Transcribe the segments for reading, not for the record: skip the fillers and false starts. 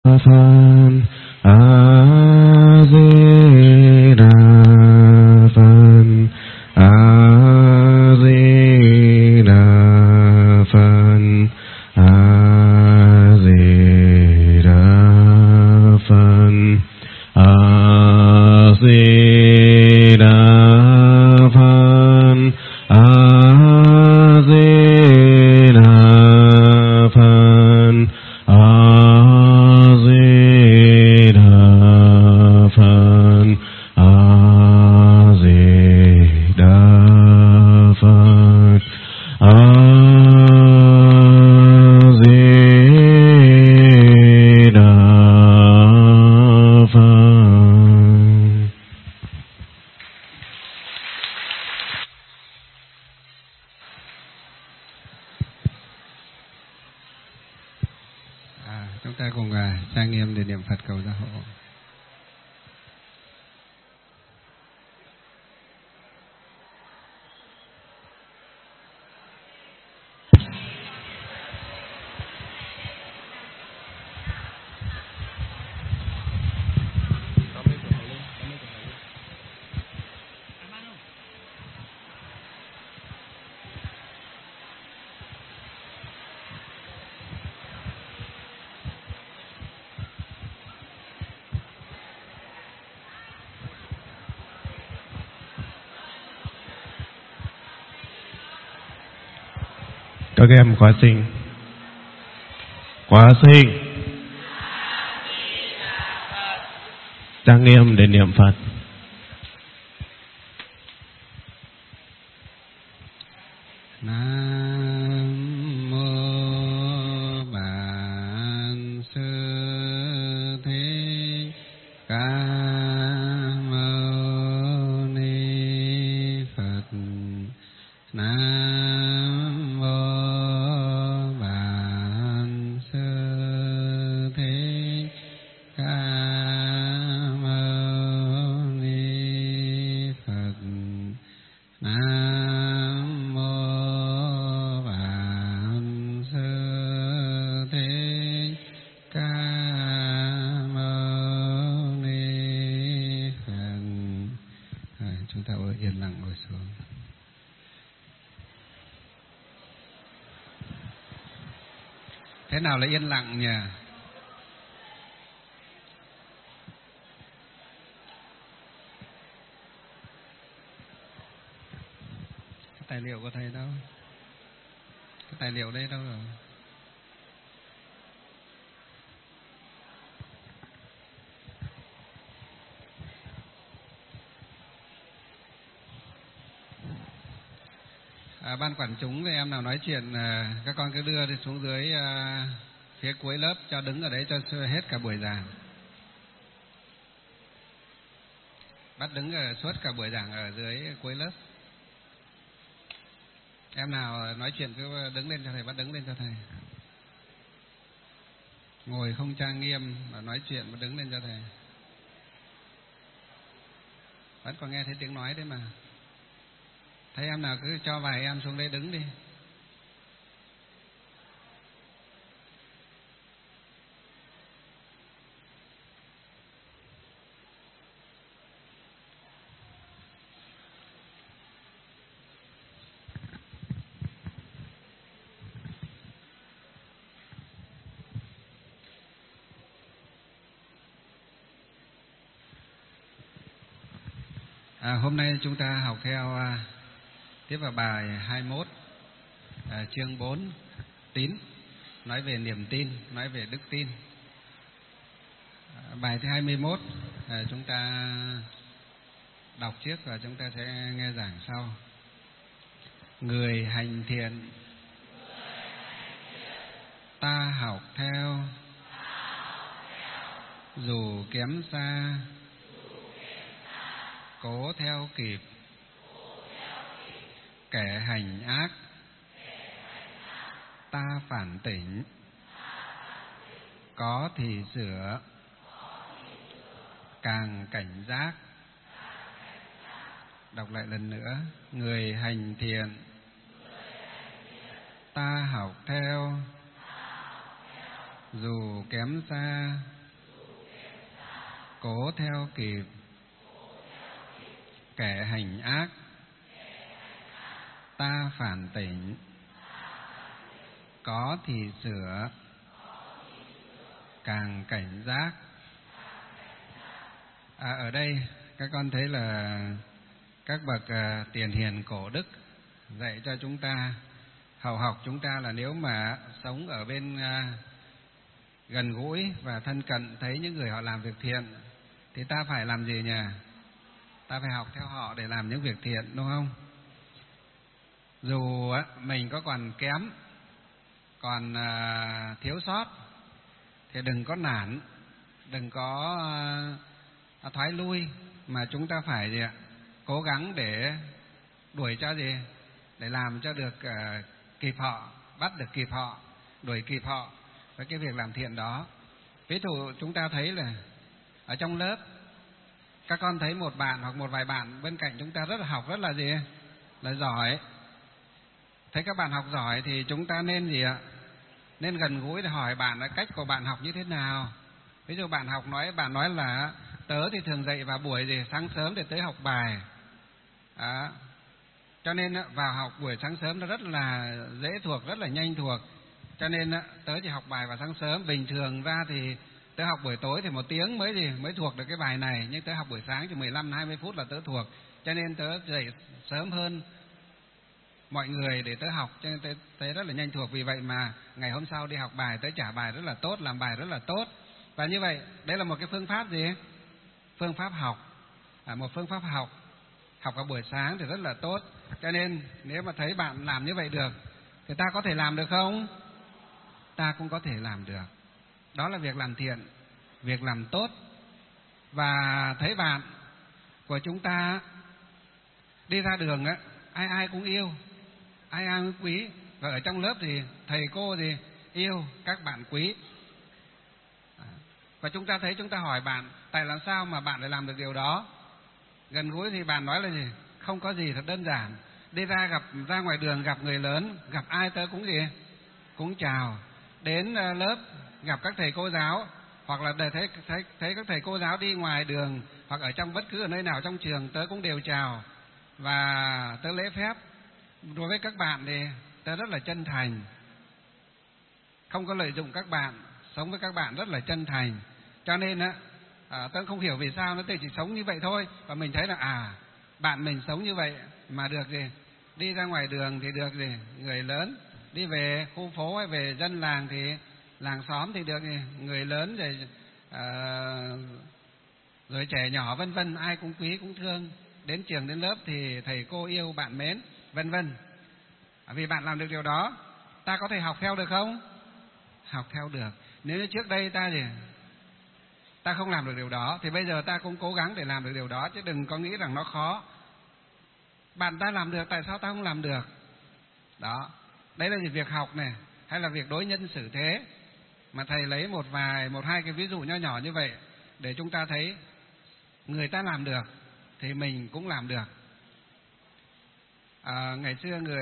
Phật. A Di Đà Phật. A Di Đà Phật. A Di Đà Phật. A Di Đà Phật. A Di Đà Phật. A Di Đà Phật. A Di Đà Phật. A Di Đà Phật. Chúng ta cùng trang nghiêm để niệm Phật cầu gia hộ. Các em khóa sinh. Khóa sinh. Trang nghiêm để niệm Phật. Nam mô Bản Sư Thích Ca Mâu Ni Phật. Nam mô Bản Sư Thích Ca Mâu Ni Phật. Nam mô Bản Sư Thích Ca Mâu Ni Phật. Chúng ta yên lặng ngồi xuống. Thế nào là yên lặng nhỉ? Cái tài liệu có thấy đâu? Cái tài liệu đây đâu rồi? Ban quản chúng em nào nói chuyện, các con cứ đưa đi xuống dưới phía cuối lớp, cho đứng ở đấy cho hết cả buổi giảng. Bắt đứng ở suốt cả buổi giảng ở dưới cuối lớp. Em nào nói chuyện cứ đứng lên cho thầy, bắt đứng lên cho thầy. Ngồi không trang nghiêm mà nói chuyện, bắt đứng lên cho thầy. Vẫn còn nghe thấy tiếng nói đấy mà. Thấy em nào cứ cho vài em xuống đây đứng đi. Hôm nay chúng ta học theo tiếp vào bài 21, chương 4, tín, nói về niềm tin, nói về đức tin. Bài thứ 21 chúng ta đọc trước và chúng ta sẽ nghe giảng sau. Người hành thiện, ta học theo, dù kém xa, cố theo kịp. Kẻ hành ác, ta phản tỉnh, có thì sửa, càng cảnh giác. Đọc lại lần nữa. Người hành thiện, ta học theo, dù kém xa, cố theo kịp kẻ hành ác, ta phản tỉnh, có thì sửa, càng cảnh giác. Ở đây các con thấy là các bậc tiền hiền cổ đức dạy cho chúng ta, hầu học chúng ta là nếu mà sống ở bên gần gũi và thân cận, thấy những người họ làm việc thiện thì ta phải làm gì nhỉ? Ta phải học theo họ để làm những việc thiện, đúng không? Dù mình có còn kém, còn thiếu sót thì đừng có nản, đừng có thoái lui, mà chúng ta phải gì ạ? Cố gắng để đuổi cho gì? Để làm cho được kịp họ, bắt được kịp họ, đuổi kịp họ với cái việc làm thiện đó. Ví dụ chúng ta thấy là ở trong lớp các con thấy một bạn hoặc một vài bạn bên cạnh chúng ta rất là học rất là gì? Là giỏi. Thấy các bạn học giỏi thì chúng ta nên gì ạ? Nên gần gũi để hỏi bạn là cách của bạn học như thế nào. Ví dụ bạn nói là tớ thì thường dậy vào buổi gì? Sáng sớm để tới học bài. Cho nên vào học buổi sáng sớm nó rất là dễ thuộc, rất là nhanh thuộc. Cho nên tớ chỉ học bài vào sáng sớm. Bình thường ra thì tớ học buổi tối thì 1 tiếng mới thuộc được cái bài này, nhưng tớ học buổi sáng chỉ 15-20 phút là tớ thuộc. Cho nên tớ dậy sớm hơn mọi người để tớ học, cho nên tớ thấy rất là nhanh thuộc. Vì vậy mà ngày hôm sau đi học bài tớ trả bài rất là tốt, làm bài rất là tốt. Và như vậy đấy là một cái phương pháp gì? Phương pháp học, một phương pháp học vào buổi sáng thì rất là tốt. Cho nên nếu mà thấy bạn làm như vậy được thì ta có thể làm được không? Ta cũng có thể làm được. Đó là việc làm thiện, việc làm tốt. Và thấy bạn của chúng ta đi ra đường ai ai cũng yêu, ai ai cũng quý. Và ở trong lớp thì thầy cô thì yêu, các bạn quý. Và chúng ta thấy, chúng ta hỏi bạn tại làm sao mà bạn lại làm được điều đó. Gần gũi thì bạn nói là gì? Không có gì, thật đơn giản. Đi ra ngoài đường gặp người lớn, gặp ai tớ cũng gì? Cũng chào. Đến lớp gặp các thầy cô giáo, hoặc là thấy các thầy cô giáo đi ngoài đường hoặc ở trong bất cứ ở nơi nào trong trường, tớ cũng đều chào và tớ lễ phép. Đối với các bạn thì tớ rất là chân thành, không có lợi dụng các bạn, sống với các bạn rất là chân thành. Cho nên tớ không hiểu vì sao nó chỉ sống như vậy thôi. Và mình thấy là bạn mình sống như vậy mà được gì? Đi ra ngoài đường thì được gì? Người lớn. Đi về khu phố hay về dân làng thì làng xóm thì được gì? Người lớn rồi trẻ nhỏ vân vân, ai cũng quý cũng thương. Đến trường đến lớp thì thầy cô yêu bạn mến vân vân. Vì bạn làm được điều đó, ta có thể học theo được không? Học theo được. Nếu như trước đây ta không làm được điều đó thì bây giờ ta cũng cố gắng để làm được điều đó, chứ đừng có nghĩ rằng nó khó. Bạn ta làm được, tại sao ta không làm được? Đó, đấy là việc học này, hay là việc đối nhân xử thế. Mà thầy lấy một hai cái ví dụ nho nhỏ như vậy để chúng ta thấy người ta làm được thì mình cũng làm được. Ngày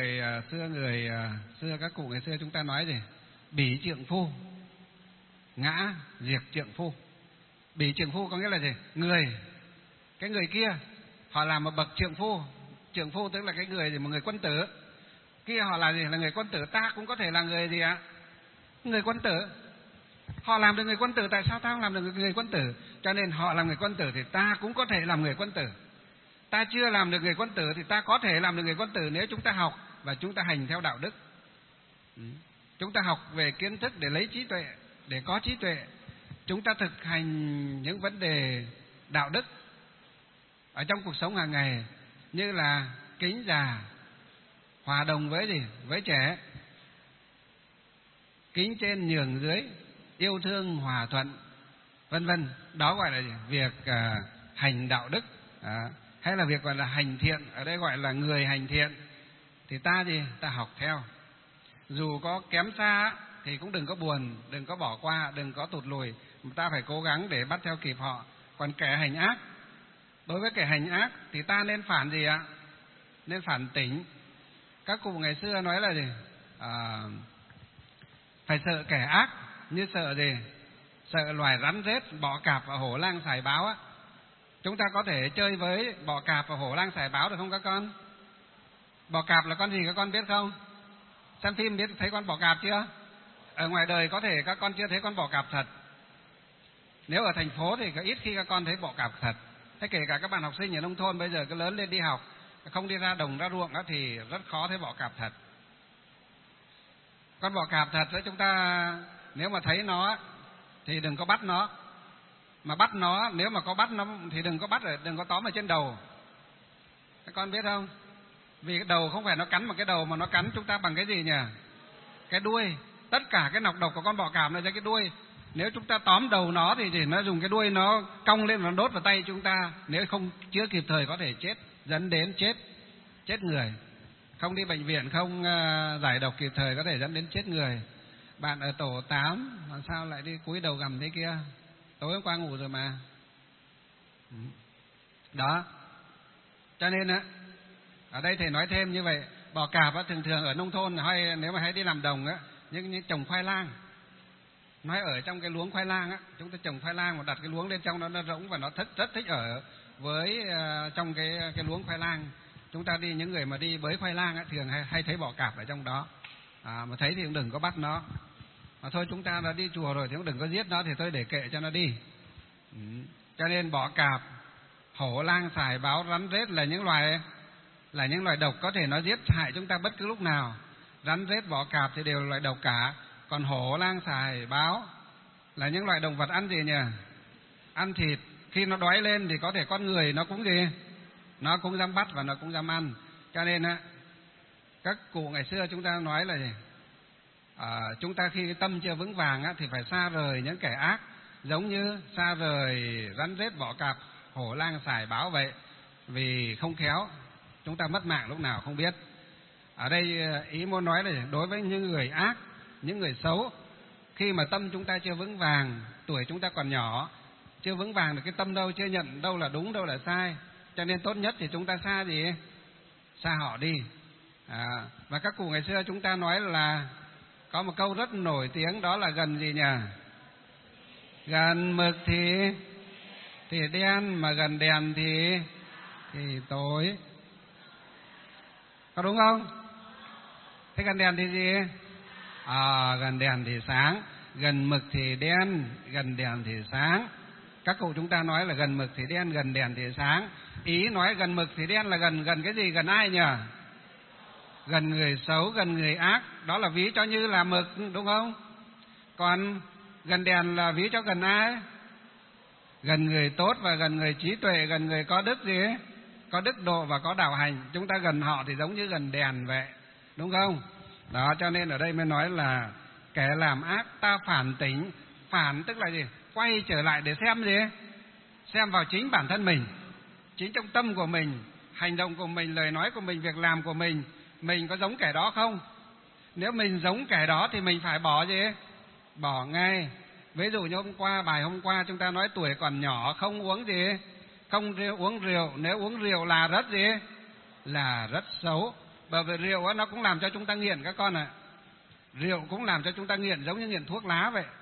xưa các cụ ngày xưa chúng ta nói gì? Bỉ trượng phu, ngã diệt trượng phu. Bỉ trượng phu có nghĩa là gì? Cái người kia họ làm một bậc trượng phu. Trượng phu tức là cái người gì? Một người quân tử. Kia họ là gì? Là người quân tử. Ta cũng có thể là người gì ạ? Người quân tử. Họ làm được người quân tử, tại sao ta không làm được người quân tử? Cho nên họ làm người quân tử thì ta cũng có thể làm người quân tử. Ta chưa làm được người quân tử thì ta có thể làm được người quân tử nếu chúng ta học và chúng ta hành theo đạo đức. Chúng ta học về kiến thức để lấy trí tuệ, để có trí tuệ. Chúng ta thực hành những vấn đề đạo đức ở trong cuộc sống hàng ngày, như là kính già, hòa đồng với gì? Với trẻ, kính trên nhường dưới, yêu thương hòa thuận, vân vân. Đó gọi là gì? Việc hành đạo đức. Hay là việc gọi là hành thiện, ở đây gọi là người hành thiện. Thì ta học theo. Dù có kém xa thì cũng đừng có buồn, đừng có bỏ qua, đừng có tụt lùi. Ta phải cố gắng để bắt theo kịp họ. Còn kẻ hành ác, đối với kẻ hành ác thì ta nên phản gì ạ? Nên phản tỉnh. Các cụ ngày xưa nói là gì? Phải sợ kẻ ác như sợ gì? Sợ loài rắn rết, bọ cạp và hổ lang sải báo á. Chúng ta có thể chơi với bọ cạp và hổ lang sải báo được không các con? Bọ cạp là con gì các con biết không? Xem phim biết thấy con bọ cạp chưa? Ở ngoài đời có thể các con chưa thấy con bọ cạp thật. Nếu ở thành phố thì ít khi các con thấy bọ cạp thật. Thế kể cả các bạn học sinh ở nông thôn bây giờ cứ lớn lên đi học, không đi ra đồng ra ruộng đó thì rất khó thấy bọ cạp thật. Con bọ cạp thật đấy, chúng ta nếu mà thấy nó thì đừng có bắt nó. Mà bắt nó, nếu mà có bắt nó thì đừng có bắt, đừng có tóm ở trên đầu. Các con biết không? Vì cái đầu không phải nó cắn bằng cái đầu, mà nó cắn chúng ta bằng cái gì nhỉ? Cái đuôi. Tất cả cái nọc độc của con bọ cạp là ra cái đuôi. Nếu chúng ta tóm đầu nó thì nó dùng cái đuôi nó cong lên, nó đốt vào tay chúng ta. Nếu không chữa kịp thời có thể chết, dẫn đến chết người. Không đi bệnh viện, không giải độc kịp thời có thể dẫn đến chết người. Bạn ở tổ 8 mà sao lại đi cúi đầu gầm thế kia? Tối hôm qua ngủ rồi mà. Đó. Cho nên á, ở đây thầy nói thêm như vậy, bọ cạp á, thường thường ở nông thôn hay nếu mà hay đi làm đồng á, những trồng khoai lang. Nói ở trong cái luống khoai lang á, chúng ta trồng khoai lang mà đặt cái luống lên trong nó rỗng và nó rất thích ở với trong cái luống khoai lang. Chúng ta đi, những người mà đi bới khoai lang á, thường hay thấy bọ cạp ở trong đó. Mà thấy thì cũng đừng có bắt nó. Mà thôi, chúng ta đã đi chùa rồi thì cũng đừng có giết nó, thì thôi để kệ cho nó đi. Cho nên bọ cạp, hổ lang sải báo, rắn rết là những loài độc có thể nó giết hại chúng ta bất cứ lúc nào. Rắn rết, bọ cạp thì đều là loài độc cả. Còn hổ lang sải báo là những loài động vật ăn gì nhỉ? Ăn thịt. Khi nó đói lên thì có thể con người nó cũng gì? Nó cũng dám bắt và nó cũng dám ăn. Cho nên á, các cụ ngày xưa chúng ta nói là gì? Chúng ta khi tâm chưa vững vàng á, thì phải xa rời những kẻ ác, giống như xa rời rắn rết, bọ cạp, hổ lang sải báo vậy. Vì không khéo chúng ta mất mạng lúc nào không biết. Ở đây ý muốn nói là đối với những người ác, những người xấu, khi mà tâm chúng ta chưa vững vàng, tuổi chúng ta còn nhỏ, chưa vững vàng được cái tâm đâu, chưa nhận đâu là đúng, đâu là sai, cho nên tốt nhất thì chúng ta xa gì? Xa họ đi. Và các cụ ngày xưa chúng ta nói là có một câu rất nổi tiếng, đó là gần gì nhỉ? Gần mực thì đen, mà gần đèn thì tối. Có đúng không? Thế gần đèn thì gì? Gần đèn thì sáng. Gần mực thì đen, gần đèn thì sáng. Các cụ chúng ta nói là gần mực thì đen, gần đèn thì sáng. Ý nói gần mực thì đen là gần cái gì? Gần ai nhỉ? Gần người xấu, gần người ác. Đó là ví cho như là mực, đúng không? Còn gần đèn là ví cho gần ai? Gần người tốt và gần người trí tuệ, gần người có đức gì ấy? Có đức độ và có đạo hành. Chúng ta gần họ thì giống như gần đèn vậy, đúng không? Đó, cho nên ở đây mới nói là kẻ làm ác ta phản tỉnh. Phản tức là gì? Quay trở lại để xem gì? Xem vào chính bản thân mình, chính trong tâm của mình, hành động của mình, lời nói của mình, việc làm của mình có giống kẻ đó không? Nếu mình giống kẻ đó thì mình phải bỏ gì? Bỏ ngay. Ví dụ như bài hôm qua chúng ta nói tuổi còn nhỏ không uống gì? Không uống rượu. Nếu uống rượu là rất gì? Là rất xấu. Bởi vì rượu nó cũng làm cho chúng ta nghiện các con ạ. Rượu cũng làm cho chúng ta nghiện, giống như nghiện thuốc lá vậy.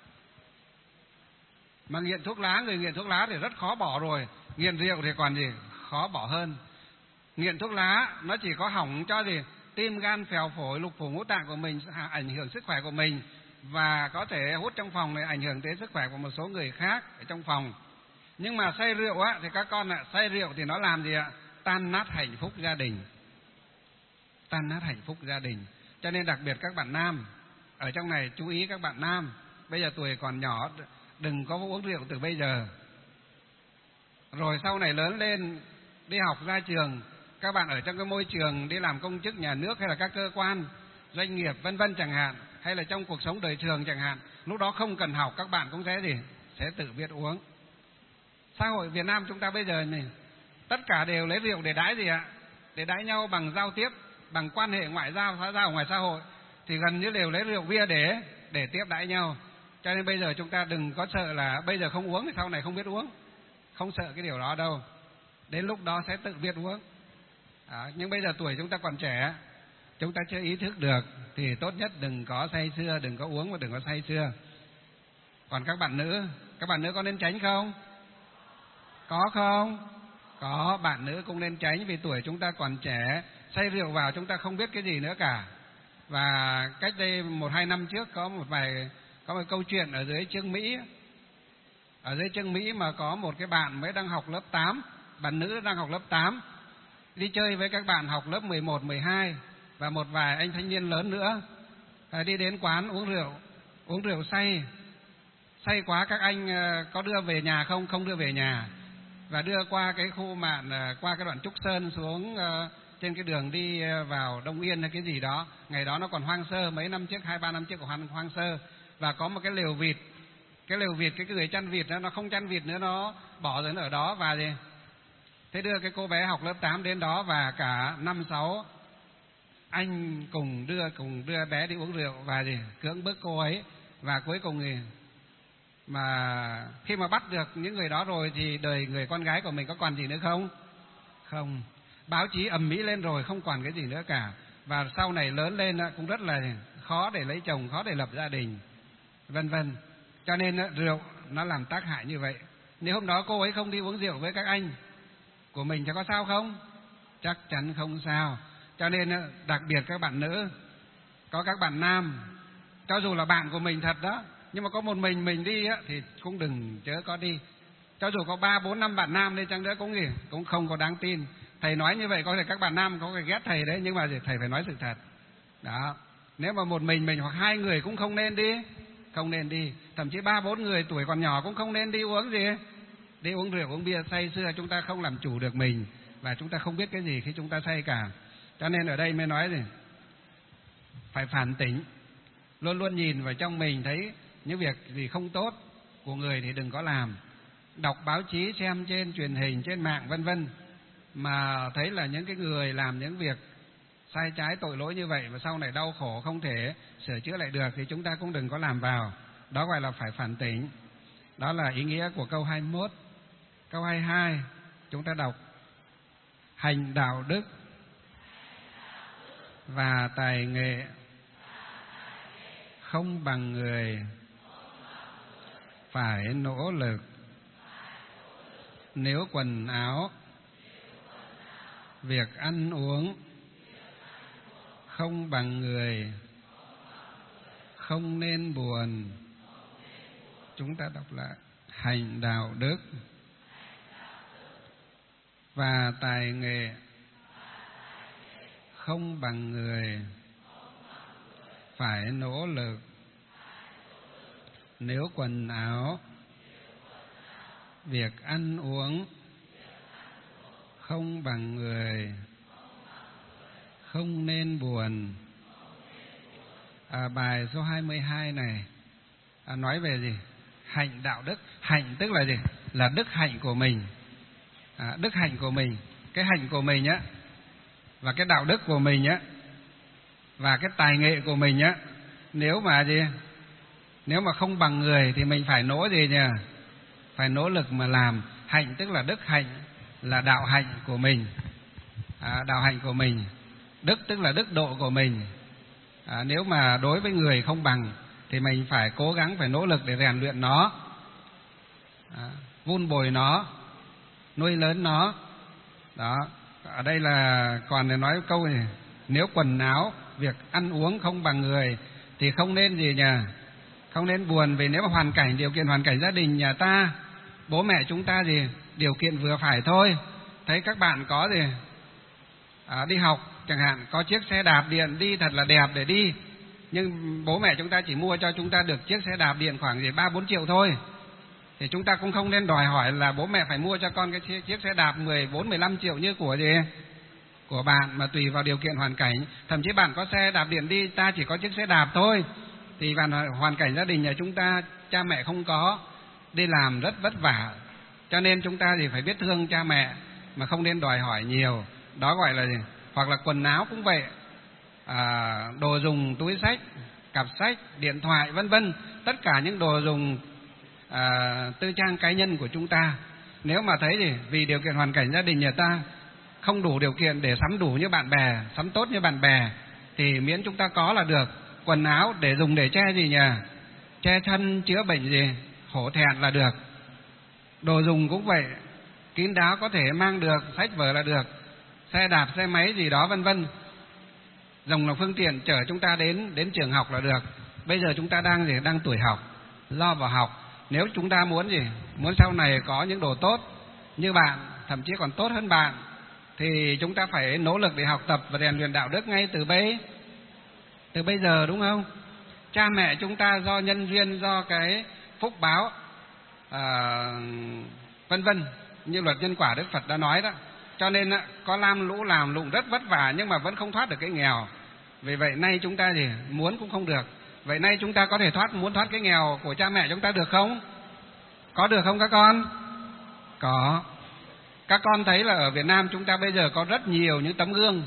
Mà nghiện thuốc lá, người nghiện thuốc lá thì rất khó bỏ rồi. Nghiện rượu thì còn gì? Khó bỏ hơn. Nghiện thuốc lá nó chỉ có hỏng cho gì? Tim, gan, phèo, phổi, lục phủ, ngũ tạng của mình, ảnh hưởng sức khỏe của mình. Và có thể hút trong phòng này ảnh hưởng đến sức khỏe của một số người khác ở trong phòng. Nhưng mà say rượu á, thì các con ạ, say rượu thì nó làm gì ạ? Tan nát hạnh phúc gia đình. Tan nát hạnh phúc gia đình. Cho nên đặc biệt các bạn nam, ở trong này chú ý các bạn nam, bây giờ tuổi còn nhỏ, đừng có uống rượu từ bây giờ. Rồi sau này lớn lên, đi học ra trường, các bạn ở trong cái môi trường đi làm công chức nhà nước hay là các cơ quan, doanh nghiệp vân vân chẳng hạn, hay là trong cuộc sống đời thường chẳng hạn, lúc đó không cần học các bạn cũng sẽ gì? Sẽ tự biết uống. Xã hội Việt Nam chúng ta bây giờ này, tất cả đều lấy rượu để đãi gì ạ? Để đãi nhau bằng giao tiếp, bằng quan hệ ngoại giao, xã giao ngoài xã hội, thì gần như đều lấy rượu bia để tiếp đãi nhau. Cho nên bây giờ chúng ta đừng có sợ là bây giờ không uống thì sau này không biết uống. Không sợ cái điều đó đâu. Đến lúc đó sẽ tự biết uống. Nhưng bây giờ tuổi chúng ta còn trẻ, chúng ta chưa ý thức được, thì tốt nhất đừng có say sưa, đừng có uống và đừng có say sưa. Còn các bạn nữ có nên tránh không? Có không? Có, bạn nữ cũng nên tránh vì tuổi chúng ta còn trẻ, say rượu vào chúng ta không biết cái gì nữa cả. Và cách đây 1-2 năm trước có một câu chuyện ở dưới Chương Mỹ. Ở dưới Chương Mỹ mà có một cái bạn mới đang học lớp 8, bạn nữ đang học lớp 8, đi chơi với các bạn học lớp 11, 12 và một vài anh thanh niên lớn nữa. Đi đến quán uống rượu say quá, các anh có đưa về nhà không? Không đưa về nhà, và đưa qua cái khu mạn, qua cái đoạn Trúc Sơn xuống trên cái đường đi vào Đông Yên hay cái gì đó. Ngày đó nó còn hoang sơ, mấy năm trước, 2-3 năm trước còn hoang sơ, và có một cái lều vịt, cái người chăn vịt nó không chăn vịt nữa, nó bỏ rồi ở đó. Và gì thế đưa cái cô bé học lớp 8 đến đó, và cả 5-6 anh cùng đưa bé đi uống rượu và cưỡng bức cô ấy. Và cuối cùng thì mà khi mà bắt được những người đó rồi thì đời người con gái của mình có còn gì nữa không? Không. Báo chí ầm ĩ lên rồi, không còn cái gì nữa cả. Và sau này lớn lên cũng rất là khó để lấy chồng, khó để lập gia đình, vân vân. Cho nên rượu nó làm tác hại như vậy. Nếu hôm đó cô ấy không đi uống rượu với các anh của mình thì có sao không? Chắc chắn không sao. Cho nên đặc biệt các bạn nữ, có các bạn nam, cho dù là bạn của mình thật đó, nhưng mà có một mình đi thì cũng đừng chớ có đi. Cho dù có 3-4-5 bạn nam đi chăng nữa cũng không có đáng tin. Thầy nói như vậy có thể các bạn nam có thể ghét thầy đấy, nhưng mà thầy phải nói sự thật. Đó. Nếu mà một mình hoặc 2 người cũng không nên đi. Thậm chí 3-4 người tuổi còn nhỏ cũng không nên đi uống rượu, uống bia say sưa. Chúng ta không làm chủ được mình, và chúng ta không biết cái gì khi chúng ta say cả. Cho nên ở đây mới nói phải phản tỉnh, luôn luôn nhìn vào trong mình, thấy những việc gì không tốt của người thì đừng có làm. Đọc báo chí, xem trên truyền hình, trên mạng vân vân, mà thấy là những cái người làm những việc sai trái tội lỗi như vậy mà sau này đau khổ không thể sửa chữa lại được thì chúng ta cũng đừng có làm vào. Đó gọi là phải phản tỉnh. Đó là ý nghĩa của câu 21. Câu 22 chúng ta đọc: hành đạo đức và tài nghệ không bằng người, phải nỗ lực. Nếu quần áo, việc ăn uống không bằng người, không nên buồn. Chúng ta đọc lại: hành đạo đức và tài nghệ không bằng người, phải nỗ lực. Nếu quần áo, việc ăn uống không bằng người, không nên buồn. Bài số 22 này nói về gì? Hạnh đạo đức. Hạnh tức là gì? Là đức hạnh của mình. Đức hạnh của mình, cái hạnh của mình á, và cái đạo đức của mình á, và cái tài nghệ của mình á, nếu mà không bằng người thì mình phải phải nỗ lực mà làm. Hạnh tức là đức hạnh, là đạo hạnh của mình. Đạo hạnh của mình. Đức tức là đức độ của mình. Nếu mà đối với người không bằng thì mình phải cố gắng, phải nỗ lực để rèn luyện nó, vun bồi nó, nuôi lớn nó. Đó. Ở đây là còn để nói câu này: nếu quần áo, việc ăn uống không bằng người thì không nên không nên buồn. Vì nếu mà điều kiện hoàn cảnh gia đình nhà ta, bố mẹ chúng ta điều kiện vừa phải thôi. Thấy các bạn có đi học chẳng hạn, có chiếc xe đạp điện đi thật là đẹp để đi, nhưng bố mẹ chúng ta chỉ mua cho chúng ta được chiếc xe đạp điện khoảng 3-4 triệu thôi, thì chúng ta cũng không nên đòi hỏi là bố mẹ phải mua cho con cái chiếc xe đạp 14-15 triệu như của bạn, mà tùy vào điều kiện hoàn cảnh. Thậm chí bạn có xe đạp điện đi, ta chỉ có chiếc xe đạp thôi, thì hoàn cảnh gia đình nhà chúng ta, cha mẹ không có, đi làm rất vất vả, cho nên chúng ta phải biết thương cha mẹ mà không nên đòi hỏi nhiều. Đó gọi là hoặc là quần áo cũng vậy, đồ dùng, túi xách, cặp sách, điện thoại vân vân, tất cả những đồ dùng tư trang cá nhân của chúng ta, nếu mà thấy vì điều kiện hoàn cảnh gia đình nhà ta không đủ điều kiện để sắm đủ như bạn bè, sắm tốt như bạn bè, thì miễn chúng ta có là được. Quần áo để dùng để che che thân chữa bệnh gì, hổ thẹn là được. Đồ dùng cũng vậy, kín đáo có thể mang được, sách vở là được, xe đạp, xe máy gì đó vân vân. Dùng là phương tiện chở chúng ta đến trường học là được. Bây giờ chúng ta đang tuổi học, lo vào học. Nếu chúng ta muốn sau này có những đồ tốt như bạn, thậm chí còn tốt hơn bạn, thì chúng ta phải nỗ lực để học tập và rèn luyện đạo đức ngay từ bây giờ, đúng không? Cha mẹ chúng ta do nhân duyên, do cái phúc báo vân vân, như luật nhân quả Đức Phật đã nói đó, cho nên có lam lũ làm lụng rất vất vả nhưng mà vẫn không thoát được cái nghèo. Vì vậy nay chúng ta muốn cũng không được. Vậy nay chúng ta có thể muốn thoát cái nghèo của cha mẹ chúng ta được không? Có được không các con? Có. Các con thấy là ở Việt Nam chúng ta bây giờ có rất nhiều những tấm gương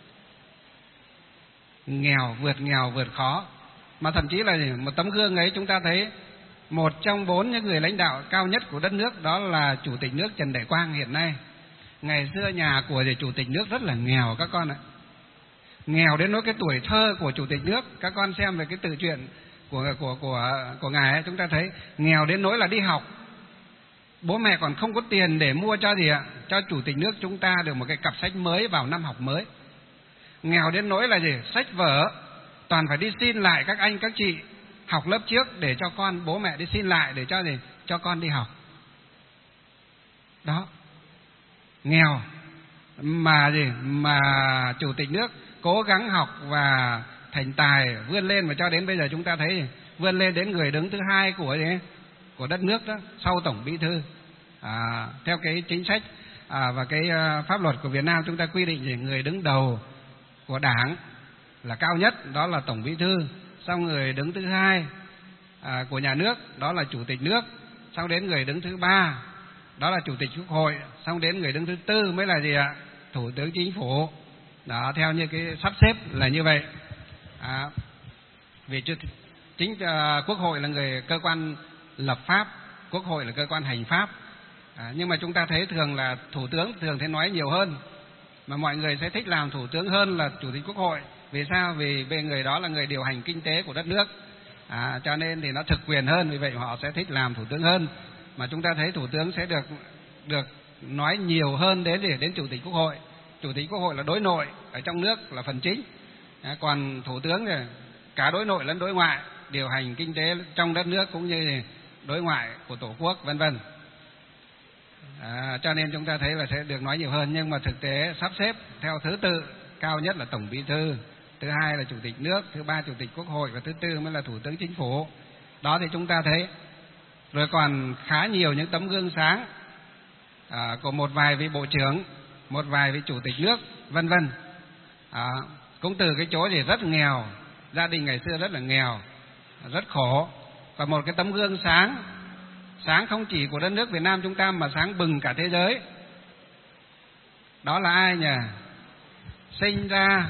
nghèo vượt khó, mà thậm chí là một tấm gương ấy chúng ta thấy một trong 4 những người lãnh đạo cao nhất của đất nước, đó là Chủ tịch nước Trần Đại Quang hiện nay. Ngày xưa nhà của Chủ tịch nước rất là nghèo các con ạ. Nghèo đến nỗi cái tuổi thơ của Chủ tịch nước, các con xem về cái tự truyện của ngài ấy, chúng ta thấy nghèo đến nỗi là đi học, bố mẹ còn không có tiền để mua cho Chủ tịch nước chúng ta được một cái cặp sách mới vào năm học mới. Nghèo đến nỗi là sách vở toàn phải đi xin lại các anh các chị học lớp trước để cho con, bố mẹ đi xin lại để cho con đi học. Đó, nghèo mà Chủ tịch nước cố gắng học và thành tài vươn lên, và cho đến bây giờ chúng ta thấy vươn lên đến người đứng thứ 2 của đất nước đó, sau Tổng Bí thư. Theo cái chính sách và cái pháp luật của Việt Nam chúng ta quy định người đứng đầu của Đảng là cao nhất, đó là Tổng Bí thư. Sau người đứng thứ 2 của nhà nước đó là Chủ tịch nước, sau đến người đứng thứ 3 đó là Chủ tịch Quốc hội, xong đến người đứng thứ 4 mới là Thủ tướng Chính phủ. Đó, theo như cái sắp xếp là như vậy. Vì Quốc hội là cơ quan lập pháp, Quốc hội là cơ quan hành pháp. Nhưng mà chúng ta thấy thường là Thủ tướng thường thấy nói nhiều hơn, mà mọi người sẽ thích làm Thủ tướng hơn là Chủ tịch Quốc hội. Vì sao? Vì về người đó là người điều hành kinh tế của đất nước, cho nên thì nó thực quyền hơn, vì vậy họ sẽ thích làm Thủ tướng hơn. Mà chúng ta thấy Thủ tướng sẽ được nói nhiều hơn đến Chủ tịch Quốc hội. Chủ tịch Quốc hội là đối nội ở trong nước, là phần chính, còn Thủ tướng thì cả đối nội lẫn đối ngoại, điều hành kinh tế trong đất nước cũng như đối ngoại của Tổ quốc vân vân. Cho nên chúng ta thấy là sẽ được nói nhiều hơn, nhưng mà thực tế sắp xếp theo thứ tự, cao nhất là Tổng Bí thư, thứ 2 là Chủ tịch nước, thứ 3 Chủ tịch Quốc hội và thứ 4 mới là Thủ tướng Chính phủ. Đó thì chúng ta thấy. Rồi còn khá nhiều những tấm gương sáng của một vài vị bộ trưởng, một vài vị Chủ tịch nước vân vân. Cũng từ cái chỗ rất nghèo, gia đình ngày xưa rất là nghèo, rất khổ. Và một cái tấm gương sáng không chỉ của đất nước Việt Nam chúng ta mà sáng bừng cả thế giới. Đó là ai nhỉ? Sinh ra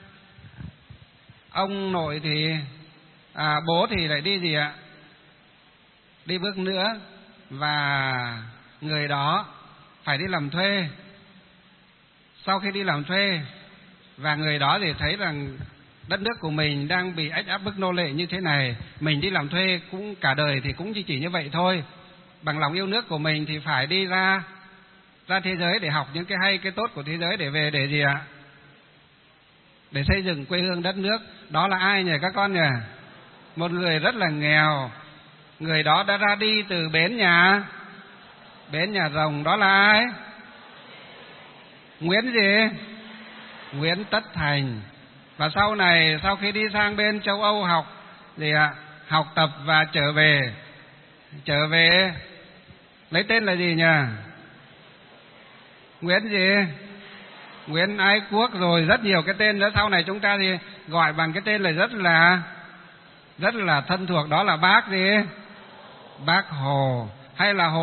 ông nội thì bố thì lại đi đi bước nữa, và người đó phải đi làm thuê. Sau khi đi làm thuê, và người đó thì thấy rằng đất nước của mình đang bị ách áp bức nô lệ như thế này, mình đi làm thuê cũng cả đời thì cũng chỉ như vậy thôi. Bằng lòng yêu nước của mình thì phải đi ra thế giới để học những cái hay cái tốt của thế giới, để về để xây dựng quê hương đất nước. Đó là ai nhỉ các con nhỉ? Một người rất là nghèo. Người đó đã ra đi từ bến nhà Rồng. Đó là ai? Nguyễn Tất Thành. Và sau này, sau khi đi sang bên châu Âu học tập và trở về lấy tên là gì nhỉ? Nguyễn Ái Quốc, rồi rất nhiều cái tên nữa. Sau này chúng ta thì gọi bằng cái tên là rất là thân thuộc, đó là Bác Hồ, hay là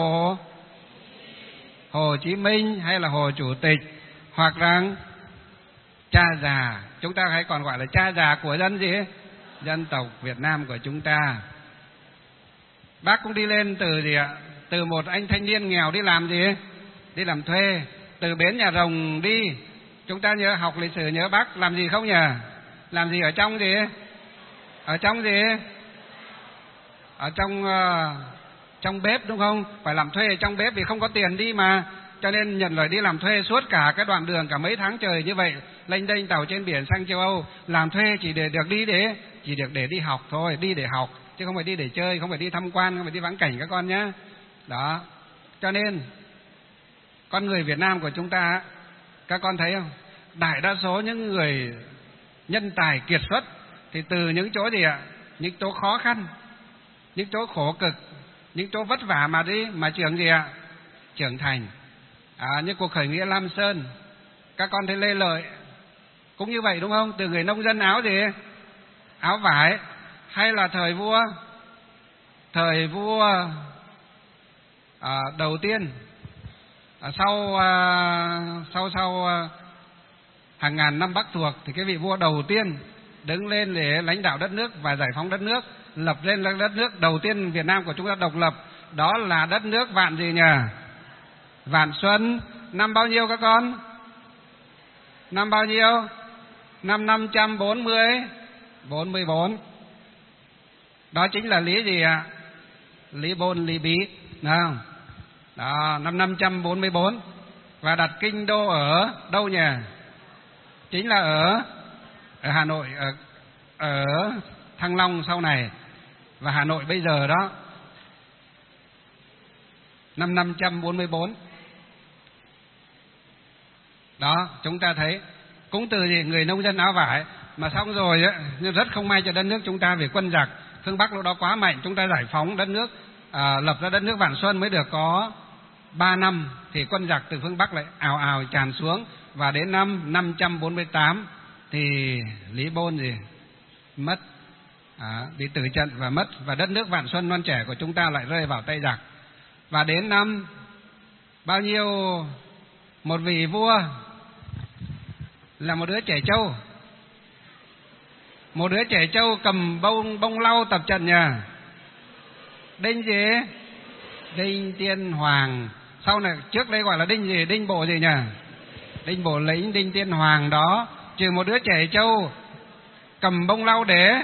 Hồ Chí Minh, hay là Hồ Chủ tịch, hoặc rằng cha già. Chúng ta hay còn gọi là cha già của dân tộc Việt Nam của chúng ta. Bác cũng đi lên từ một anh thanh niên nghèo đi làm thuê, từ bến nhà Rồng đi. Chúng ta nhớ học lịch sử, nhớ bác làm gì không nhỉ? Làm gì ở trong ở trong bếp, đúng không? Phải làm thuê ở trong bếp vì không có tiền đi mà. Cho nên nhận lời đi làm thuê suốt cả cái đoạn đường cả mấy tháng trời như vậy, lênh đênh tàu trên biển sang châu Âu, làm thuê chỉ để được đi để đi học thôi, đi để học chứ không phải đi để chơi, không phải đi tham quan, không phải đi vãng cảnh các con nhé. Đó. Cho nên con người Việt Nam của chúng ta, các con thấy không? Đại đa số những người nhân tài kiệt xuất thì từ những chỗ gì ạ? Những chỗ khó khăn, những chỗ khổ cực, những chỗ vất vả mà trưởng gì ạ? Trưởng thành. Như cuộc khởi nghĩa Lam Sơn, các con thấy Lê Lợi cũng như vậy đúng không? Từ người nông dân áo gì? Áo vải. Hay là thời vua đầu tiên sau hàng ngàn năm Bắc thuộc thì cái vị vua đầu tiên đứng lên để lãnh đạo đất nước và giải phóng đất nước, lập lên đất nước đầu tiên Việt Nam của chúng ta độc lập, đó là đất nước Vạn gì nhỉ? Vạn Xuân. Năm bao nhiêu các con? Năm bao nhiêu? Năm 544. Đó chính là Lý gì ạ? Lý Bôn, Lý Bí, đúng không? Đó, năm 544. Và đặt kinh đô ở đâu nhỉ? Chính là ở Hà Nội, ở Thăng Long sau này, và Hà Nội bây giờ đó. Năm 544. Đó, chúng ta thấy cũng từ người nông dân áo vải mà xong rồi á, nhưng rất không may cho đất nước chúng ta vì quân giặc phương Bắc lúc đó quá mạnh, chúng ta giải phóng đất nước, lập ra đất nước Vạn Xuân mới được có 3 năm thì quân giặc từ phương Bắc lại ào ào tràn xuống, và đến năm 548 thì Lý Bôn mất, bị tử trận và mất, và đất nước Vạn Xuân non trẻ của chúng ta lại rơi vào tay giặc. Và đến năm bao nhiêu, một vị vua là một đứa trẻ trâu, cầm bông lau tập trận nhỉ? Đinh gì? Đinh Tiên Hoàng. Sau này trước đây gọi là Đinh gì? Đinh Bộ gì nhỉ? Đinh Bộ Lĩnh, Đinh Tiên Hoàng đó, trừ một đứa trẻ trâu cầm bông lau để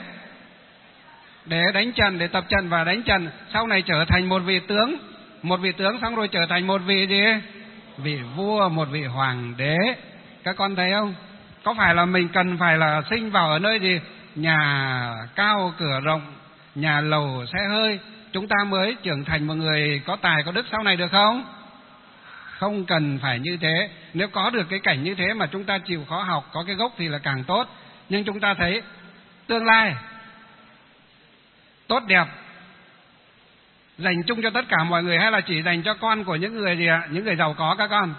đánh trận, để tập trận và đánh trận, sau này trở thành một vị tướng, xong rồi trở thành một vị gì? Vị vua, một vị hoàng đế. Các con thấy không? Có phải là mình cần phải là sinh vào ở nơi gì? Nhà cao cửa rộng, nhà lầu xe hơi, chúng ta mới trưởng thành một người có tài có đức sau này được không? Không cần phải như thế. Nếu có được cái cảnh như thế mà chúng ta chịu khó học, có cái gốc thì là càng tốt. Nhưng chúng ta thấy tương lai tốt đẹp dành chung cho tất cả mọi người, hay là chỉ dành cho con của những người gì ạ? Những người giàu có các con?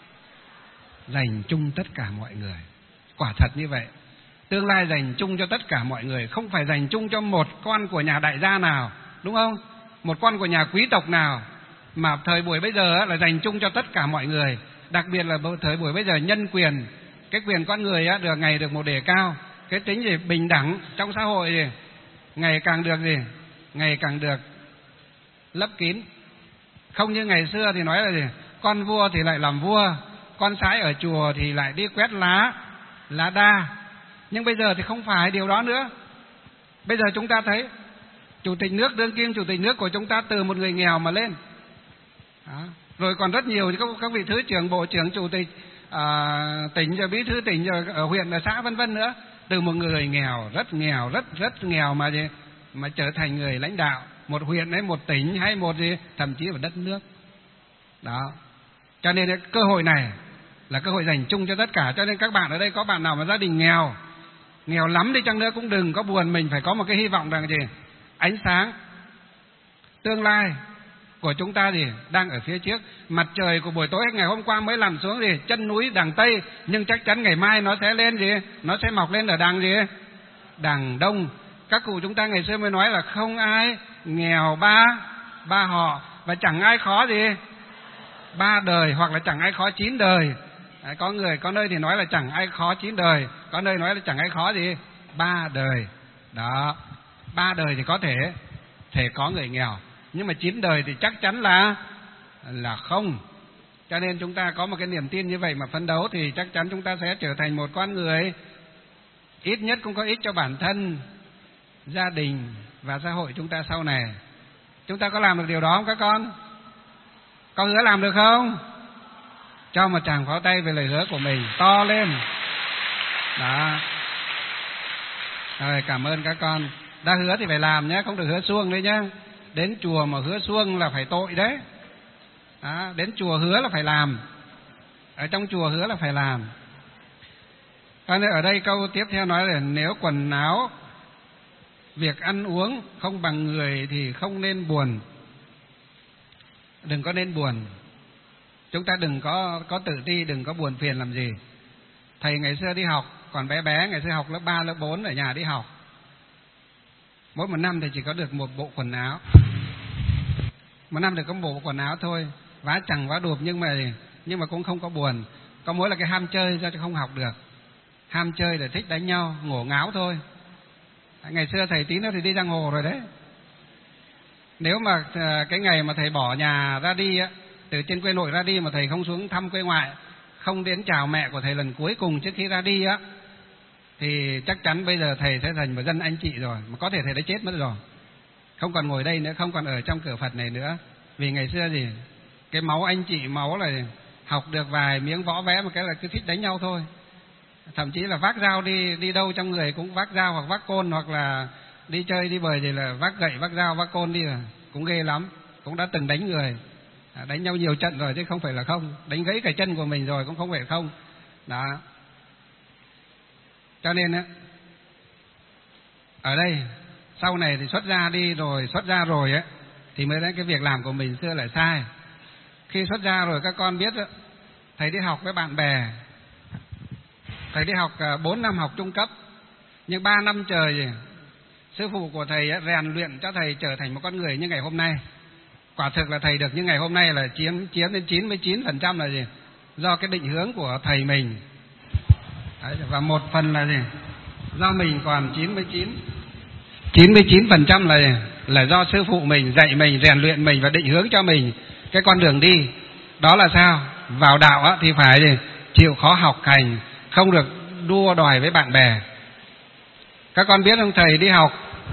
Dành chung tất cả mọi người. Quả thật như vậy. Tương lai dành chung cho tất cả mọi người, không phải dành chung cho một con của nhà đại gia nào, đúng không? Một con của nhà quý tộc nào, mà thời buổi bây giờ là dành chung cho tất cả mọi người. Đặc biệt là thời buổi bây giờ nhân quyền, cái quyền con người được ngày được một đề cao, cái tính gì bình đẳng trong xã hội gì ngày càng được lấp kín. Không như ngày xưa thì nói là gì? Con vua thì lại làm vua, con sái ở chùa thì lại đi quét lá đa. Nhưng bây giờ thì không phải điều đó nữa. Bây giờ chúng ta thấy chủ tịch nước, đương kim chủ tịch nước của chúng ta từ một người nghèo mà lên. Đó. Rồi còn rất nhiều các vị thứ trưởng, bộ trưởng, chủ tịch tỉnh, rồi bí thư tỉnh, rồi ở huyện, ở xã vân vân nữa, từ một người nghèo, rất nghèo mà trở thành người lãnh đạo một huyện hay một tỉnh hay một gì, thậm chí là đất nước. Đó. Cho nên cơ hội này là cơ hội dành chung cho tất cả. Cho nên các bạn ở đây có bạn nào mà gia đình nghèo lắm đi chăng nữa cũng đừng có buồn, mình phải có một cái hy vọng rằng gì? Ánh sáng tương lai của chúng ta đang ở phía trước. Mặt trời của buổi tối ngày hôm qua mới làm xuống chân núi đằng Tây, nhưng chắc chắn ngày mai nó sẽ lên nó sẽ mọc lên ở đằng Đông. Các cụ chúng ta ngày xưa mới nói là không ai nghèo ba họ, và chẳng ai khó 3 đời, hoặc là chẳng ai khó 9 đời. Đấy, có nơi thì nói là chẳng ai khó 9 đời, có nơi nói là chẳng ai khó 3 đời. Đó, 3 đời thì có thể có người nghèo, nhưng mà 9 đời thì chắc chắn là không. Cho nên chúng ta có một cái niềm tin như vậy mà phấn đấu thì chắc chắn chúng ta sẽ trở thành một con người ít nhất cũng có ích cho bản thân, gia đình, và xã hội chúng ta sau này. Chúng ta có làm được điều đó không các con? Có hứa làm được không? Cho một tràng pháo tay về lời hứa của mình to lên. Đó. Rồi, cảm ơn các con. Đã hứa thì phải làm nhé, không được hứa suông đấy nhé. Đến chùa mà hứa suông là phải tội đấy. Đó, đến chùa hứa là phải làm. Ở trong chùa hứa là phải làm. Ở đây câu tiếp theo nói là nếu quần áo, việc ăn uống không bằng người thì không nên buồn. Đừng có nên buồn. Chúng ta đừng có tự ti, đừng có buồn phiền làm gì. Thầy ngày xưa đi học, còn bé bé, ngày xưa học lớp 3, lớp 4 ở nhà đi học. Mỗi một năm thì chỉ có được một bộ quần áo. Một năm được có một bộ quần áo thôi. Vá chẳng vá đụp nhưng mà cũng không có buồn. Có mỗi là cái ham chơi do không học được. Ham chơi để thích đánh nhau, ngổ ngáo thôi. Ngày xưa thầy tí nữa thì đi giang hồ rồi đấy. Nếu mà cái ngày mà thầy bỏ nhà ra đi á, từ trên quê nội ra đi mà thầy không xuống thăm quê ngoại, không đến chào mẹ của thầy lần cuối cùng trước khi ra đi á, thì chắc chắn bây giờ thầy sẽ thành một dân anh chị rồi, mà có thể thầy đã chết mất rồi, không còn ngồi đây nữa, không còn ở trong cửa Phật này nữa. Vì ngày xưa gì, cái máu anh chị, máu là học được vài miếng võ vẽ một cái là cứ thích đánh nhau thôi. Thậm chí là vác dao đi đâu trong người cũng vác dao hoặc vác côn, hoặc là đi chơi đi bời thì là vác gậy, vác dao, vác côn đi, là cũng ghê lắm, cũng đã từng đánh người, đánh nhau nhiều trận rồi chứ không phải là không, đánh gãy cả chân của mình rồi cũng không phải không. Đó. Cho nên á, ở đây sau này thì xuất gia rồi á, thì mới thấy cái việc làm của mình xưa lại sai. Khi xuất gia rồi các con biết á, thầy đi học với bạn bè, thầy đi học 4 năm học trung cấp, nhưng 3 năm trời gì, sư phụ của thầy á, rèn luyện cho thầy trở thành một con người như ngày hôm nay. Quả thực là thầy được như ngày hôm nay là chiếm đến 99% là gì? Do cái định hướng của thầy mình. Đấy, và một phần là gì? Do mình còn 99% là do sư phụ mình dạy mình, rèn luyện mình và định hướng cho mình cái con đường đi. Đó là sao? Vào đạo á, thì phải gì? Chịu khó học hành, không được đua đòi với bạn bè. Các con biết không, thầy đi học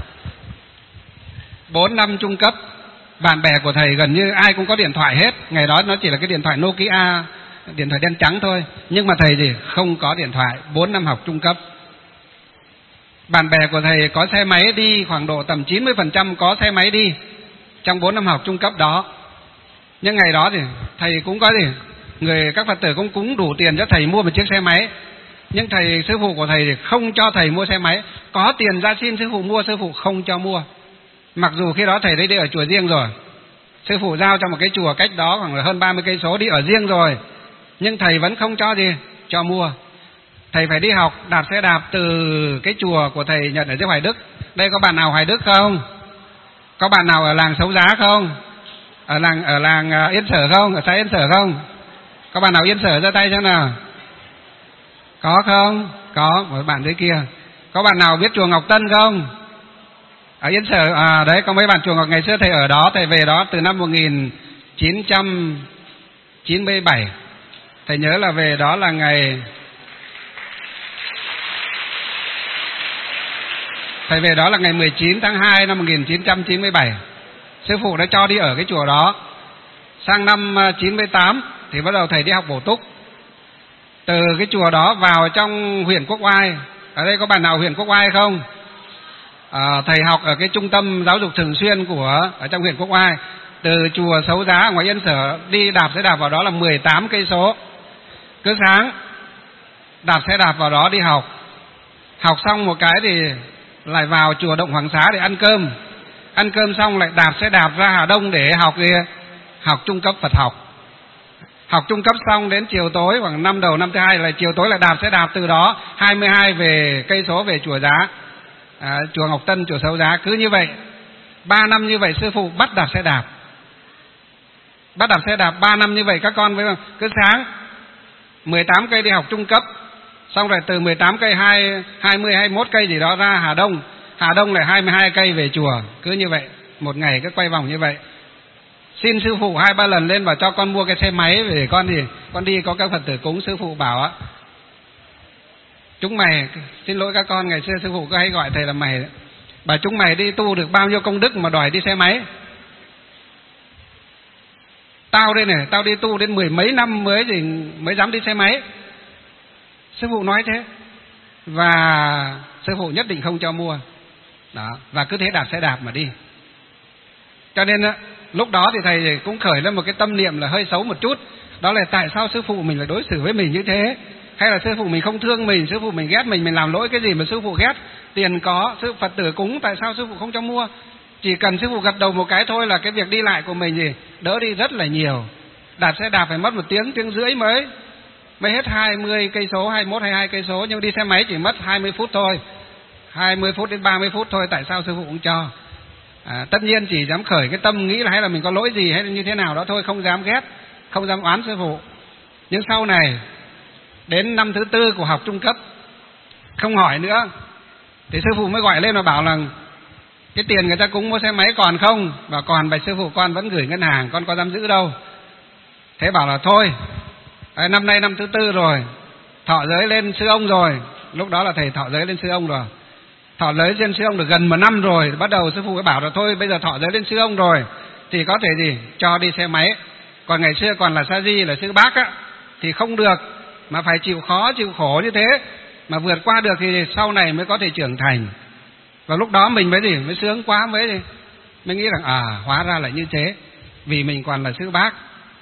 4 năm trung cấp, bạn bè của thầy gần như ai cũng có điện thoại hết. Ngày đó nó chỉ là cái điện thoại Nokia, điện thoại đen trắng thôi. Nhưng mà thầy thì không có điện thoại, 4 năm học trung cấp. Bạn bè của thầy có xe máy đi, khoảng độ tầm 90% có xe máy đi trong 4 năm học trung cấp đó. Nhưng ngày đó thì thầy cũng có gì, các Phật tử cũng cúng đủ tiền cho thầy mua một chiếc xe máy. Nhưng sư phụ của thầy thì không cho thầy mua xe máy. Có tiền ra xin sư phụ mua, sư phụ không cho mua. Mặc dù khi đó thầy đi ở chùa riêng rồi, sư phụ giao cho một cái chùa cách đó khoảng hơn 30 cây số đi ở riêng rồi, nhưng thầy vẫn không cho mua. Thầy phải đi học đạp xe đạp từ cái chùa của thầy nhận ở dưới Hoài Đức. Đây có bạn nào Hoài Đức không? Có bạn nào ở làng Xấu Giá không? Ở làng Yên Sở không? Ở xã Yên Sở không? Có bạn nào Yên Sở giơ tay xem nào? Có không? Có, một bạn dưới kia. Có bạn nào biết chùa Ngọc Tân không? Ở Yên Sở, đấy, có mấy bạn chùa Ngọc, ngày xưa thầy ở đó, thầy về đó từ năm 1997. Thầy nhớ là về đó là thầy về đó là ngày 19 tháng 2 năm 1997. Sư phụ đã cho đi ở cái chùa đó. Sang năm 98 thì bắt đầu thầy đi học bổ túc. Từ cái chùa đó vào trong huyện Quốc Oai. Ở đây có bạn nào huyện Quốc Oai không? Thầy học ở cái trung tâm giáo dục thường xuyên ở trong huyện Quốc Oai. Từ chùa Xấu Giá ở ngoài Yên Sở đi đạp xe đạp vào đó là 18 cây số. Cứ sáng đạp xe đạp vào đó đi học. Học xong một cái thì lại vào chùa Động Hoàng Xá để ăn cơm. Ăn cơm xong lại đạp xe đạp ra Hà Đông để học trung cấp Phật học. Học trung cấp xong đến chiều tối khoảng năm đầu năm thứ hai là chiều tối lại đạp xe đạp từ đó 22 cây số về chùa Giá, chùa Ngọc Tân, chùa Xấu Giá. Cứ như vậy 3 năm như vậy sư phụ bắt đạp xe đạp. 3 năm như vậy các con với cứ sáng 18 cây đi học trung cấp, xong rồi từ 18 cây 20 21 cây gì đó ra Hà Đông lại 22 cây về chùa. Cứ như vậy một ngày cứ quay vòng như vậy. Xin sư phụ 2-3 lần lên và cho con mua cái xe máy để con đi có các Phật tử cúng. Sư phụ bảo á, chúng mày, xin lỗi các con, ngày xưa sư phụ cứ hay gọi thầy là mày. Bà chúng mày đi tu được bao nhiêu công đức mà đòi đi xe máy? Tao đây này, tao đi tu đến 10 mấy năm mới dám đi xe máy. Sư phụ nói thế. Và sư phụ nhất định không cho mua. Đó, và cứ thế đạp xe đạp mà đi. Cho nên lúc đó thì thầy cũng khởi lên một cái tâm niệm là hơi xấu một chút. Đó là tại sao sư phụ mình lại đối xử với mình như thế? Hay là sư phụ mình không thương mình, sư phụ mình ghét mình làm lỗi cái gì mà sư phụ ghét? Tiền có, sư Phật tử cúng, tại sao sư phụ không cho mua? Chỉ cần sư phụ gật đầu một cái thôi là cái việc đi lại của mình thì đỡ đi rất là nhiều. Đạp xe đạp phải mất 1 tiếng, tiếng rưỡi mới hết 20 cây số, 21, 22 cây số, nhưng đi xe máy chỉ mất 20 phút thôi. 20 phút đến 30 phút thôi, tại sao sư phụ cũng cho? Tất nhiên chỉ dám khởi cái tâm nghĩ là hay là mình có lỗi gì hay là như thế nào đó thôi, không dám ghét, không dám oán sư phụ. Nhưng sau này đến năm thứ 4 của học trung cấp, không hỏi nữa, thì sư phụ mới gọi lên và bảo là cái tiền người ta cúng mua xe máy còn không? Và còn, bạch sư phụ, con vẫn gửi ngân hàng, con có dám giữ đâu. Thế bảo là thôi, năm nay năm thứ 4 rồi, thọ giới lên sư ông rồi. Lúc đó là thầy thọ giới lên sư ông rồi. Thọ giới lên sư ông được gần 1 năm rồi, bắt đầu sư phụ mới bảo là thôi bây giờ thọ giới lên sư ông rồi thì có thể gì cho đi xe máy. Còn ngày xưa còn là sa di, là sư bác á, thì không được, mà phải chịu khó chịu khổ như thế, mà vượt qua được thì sau này mới có thể trưởng thành. Và lúc đó mình mới sướng quá, mới nghĩ rằng hóa ra là như thế. Vì mình còn là sư bác,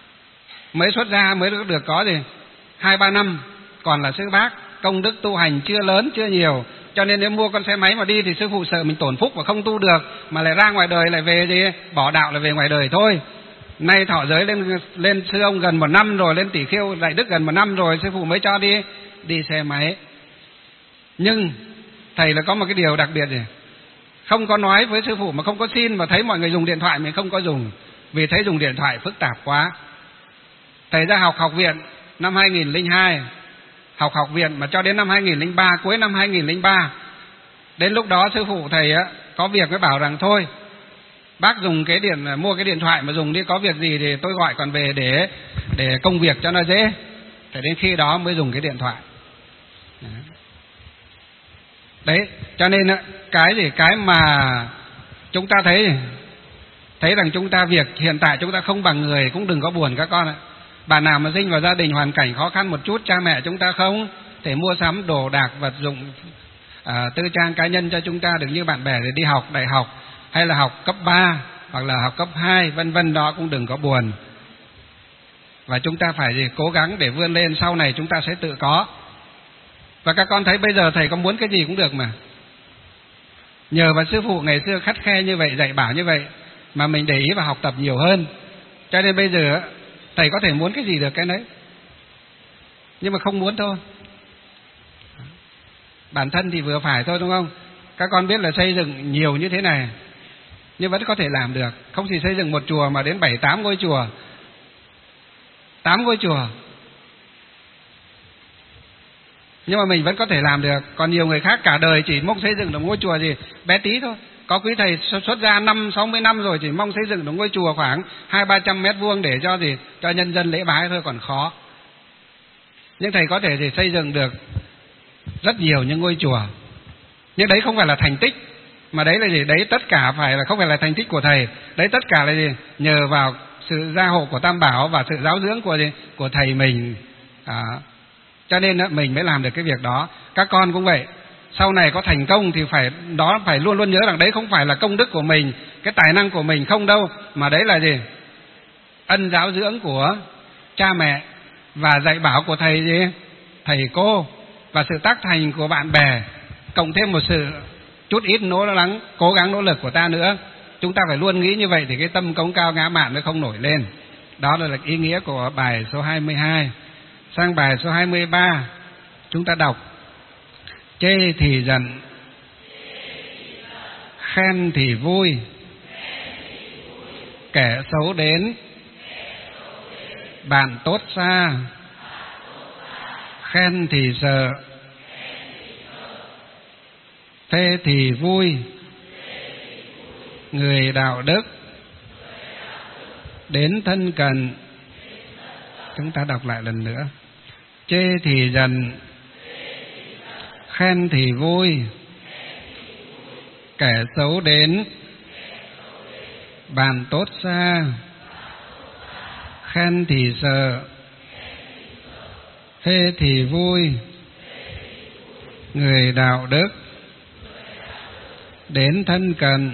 mới xuất gia mới được có 2-3 năm, còn là sư bác, công đức tu hành chưa lớn, chưa nhiều. Cho nên nếu mua con xe máy mà đi thì sư phụ sợ mình tổn phúc và không tu được, mà lại ra ngoài đời lại về bỏ đạo, là về ngoài đời thôi. Nay thọ giới lên sư ông gần 1 năm rồi, lên tỷ khiêu đại đức gần 1 năm rồi, sư phụ mới cho đi xe máy. Nhưng thầy là có một cái điều đặc biệt này, không có nói với sư phụ mà không có xin, mà thấy mọi người dùng điện thoại mình không có dùng, vì thấy dùng điện thoại phức tạp quá. Thầy ra học viện năm 2002, học viện mà cho đến năm 2003, cuối năm 2003. Đến lúc đó sư phụ thầy có việc mới bảo rằng thôi, bác dùng mua cái điện thoại mà dùng đi, có việc gì thì tôi gọi còn về để công việc cho nó dễ. Thế đến khi đó mới dùng cái điện thoại. Đấy, cho nên cái mà chúng ta thấy rằng chúng ta việc hiện tại chúng ta không bằng người, cũng đừng có buồn các con ạ. Bạn nào mà sinh vào gia đình hoàn cảnh khó khăn một chút, cha mẹ chúng ta không thể mua sắm đồ đạc vật dụng tư trang cá nhân cho chúng ta được như bạn bè để đi học đại học hay là học cấp 3 hoặc là học cấp 2 vân vân, đó cũng đừng có buồn. Và chúng ta phải cố gắng để vươn lên, sau này chúng ta sẽ tự có. Và các con thấy bây giờ thầy có muốn cái gì cũng được mà. Nhờ vào sư phụ ngày xưa khắt khe như vậy, dạy bảo như vậy mà mình để ý và học tập nhiều hơn. Cho nên bây giờ thầy có thể muốn cái gì được cái đấy, nhưng mà không muốn thôi. Bản thân thì vừa phải thôi, đúng không? Các con biết là xây dựng nhiều như thế này nhưng vẫn có thể làm được. Không chỉ xây dựng một chùa mà đến 7-8 ngôi chùa, 8 ngôi chùa, nhưng mà mình vẫn có thể làm được. Còn nhiều người khác cả đời chỉ mong xây dựng được ngôi chùa gì bé tí thôi. Có quý thầy xuất gia 50-60 năm rồi chỉ mong xây dựng được ngôi chùa khoảng 200-300 mét vuông để cho nhân dân lễ bái thôi, còn khó. Nhưng thầy có thể xây dựng được rất nhiều những ngôi chùa. Nhưng đấy không phải là thành tích, mà đấy là gì? Đấy tất cả không phải là thành tích của thầy. Đấy tất cả là gì? Nhờ vào sự gia hộ của Tam Bảo và sự giáo dưỡng của thầy mình. Cho nên mình mới làm được cái việc đó. Các con cũng vậy. Sau này có thành công thì phải luôn luôn nhớ rằng đấy không phải là công đức của mình, cái tài năng của mình không đâu, mà đấy là gì? Ân giáo dưỡng của cha mẹ và dạy bảo của thầy cô và sự tác thành của bạn bè, cộng thêm một sự chút ít cố gắng nỗ lực của ta nữa. Chúng ta phải luôn nghĩ như vậy thì cái tâm cống cao ngã mạn nó không nổi lên. Đó là ý nghĩa của bài số 22. Sang bài số 23, chúng ta đọc: chê thì giận, khen thì vui, kẻ xấu đến, bạn tốt xa, khen thì sợ, phê thì vui, người đạo đức đến thân cận. Chúng ta đọc lại lần nữa: chê thì giận, khen thì vui, kẻ xấu đến, bàn tốt xa, khen thì sợ, phê thì vui, người đạo đức đến thân cận.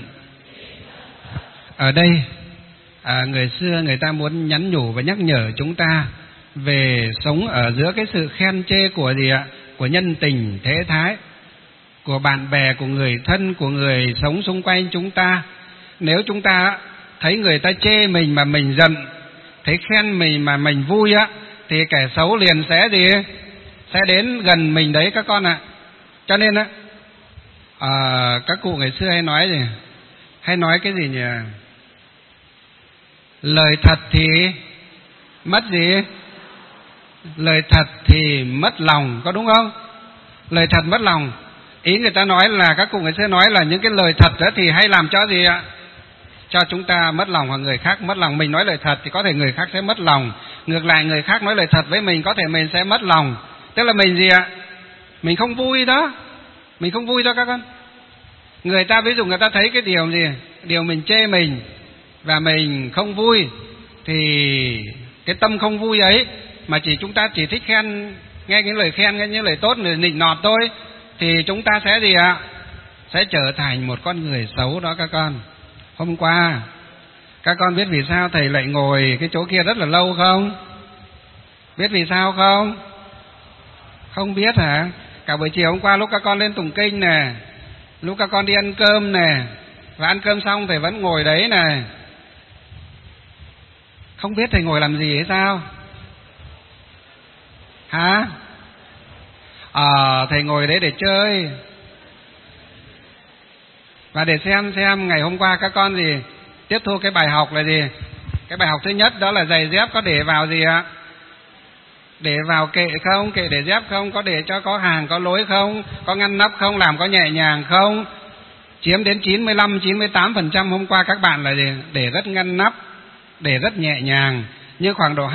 Ở đây người xưa người ta muốn nhắn nhủ và nhắc nhở chúng ta về sống ở giữa cái sự khen chê của gì ạ? Của nhân tình thế thái, của bạn bè, của người thân, của người sống xung quanh chúng ta. Nếu chúng ta thấy người ta chê mình mà mình giận, thấy khen mình mà mình vui á, thì kẻ xấu liền sẽ gì? Sẽ đến gần mình đấy các con ạ. Cho nên á, các cụ ngày xưa hay nói gì? Hay nói cái gì nhỉ? Lời thật thì mất gì? Lời thật thì mất lòng, có đúng không? Lời thật mất lòng. Ý người ta nói là, các cụ ngày xưa nói là những cái lời thật đó thì hay làm cho gì ạ? Cho chúng ta mất lòng hoặc người khác mất lòng. Mình nói lời thật thì có thể người khác sẽ mất lòng. Ngược lại người khác nói lời thật với mình có thể mình sẽ mất lòng. Tức là mình gì ạ? Mình không vui đó. Mình không vui đó các con. Người ta ví dụ người ta thấy cái điều gì? Điều mình chê mình và mình không vui, thì cái tâm không vui ấy mà chúng ta chỉ thích khen, nghe những lời khen, nghe những lời tốt, người nịnh nọt thôi, thì chúng ta sẽ gì ạ? Sẽ trở thành một con người xấu đó các con. Hôm qua các con biết vì sao thầy lại ngồi cái chỗ kia rất là lâu không? Biết vì sao không? Không biết hả? Cả buổi chiều hôm qua lúc các con lên tụng kinh nè, lúc các con đi ăn cơm nè, và ăn cơm xong thầy vẫn ngồi đấy nè. Không biết thầy ngồi làm gì hay sao? Hả? Thầy ngồi đấy để chơi. Và để xem ngày hôm qua các con gì tiếp thu cái bài học là gì? Cái bài học thứ nhất đó là giày dép có để vào gì ạ? Để vào kệ không? Kệ để dép không? Có để cho có hàng có lối không? Có ngăn nắp không? Làm có nhẹ nhàng không? Chiếm đến 95-98% hôm qua các bạn là gì? Để rất ngăn nắp, để rất nhẹ nhàng. Nhưng khoảng độ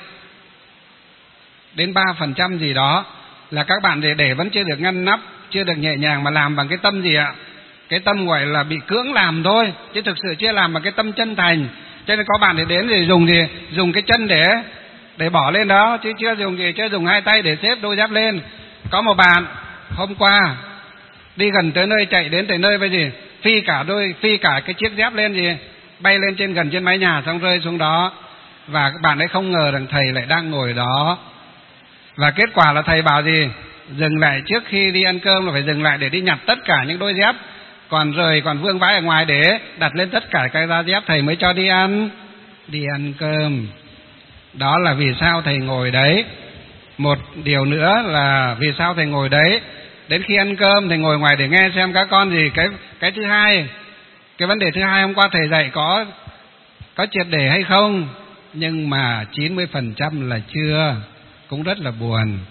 2-3% gì đó là các bạn để vẫn chưa được ngăn nắp, chưa được nhẹ nhàng, mà làm bằng cái tâm gì ạ? Cái tâm gọi là bị cưỡng làm thôi, chứ thực sự chưa làm bằng cái tâm chân thành. Cho nên có bạn thì đến thì dùng cái chân để bỏ lên đó, chứ chưa dùng hai tay để xếp đôi dép lên. Có một bạn hôm qua đi gần tới nơi, chạy đến tới nơi với gì? Phi cả cái chiếc dép lên gì? Bay lên gần trên mái nhà xong rơi xuống đó. Và các bạn ấy không ngờ rằng thầy lại đang ngồi đó. Và kết quả là thầy bảo gì? Dừng lại trước khi đi ăn cơm là phải dừng lại để đi nhặt tất cả những đôi dép còn vương vãi ở ngoài để đặt lên tất cả cái da dép, thầy mới cho đi ăn cơm. Đó là vì sao thầy ngồi đấy. Một điều nữa là vì sao thầy ngồi đấy. Đến khi ăn cơm thầy ngồi ngoài để nghe xem các con gì. Cái thứ hai, cái vấn đề thứ hai hôm qua thầy dạy có triệt để hay không, nhưng mà 90% là chưa. Cũng rất là buồn.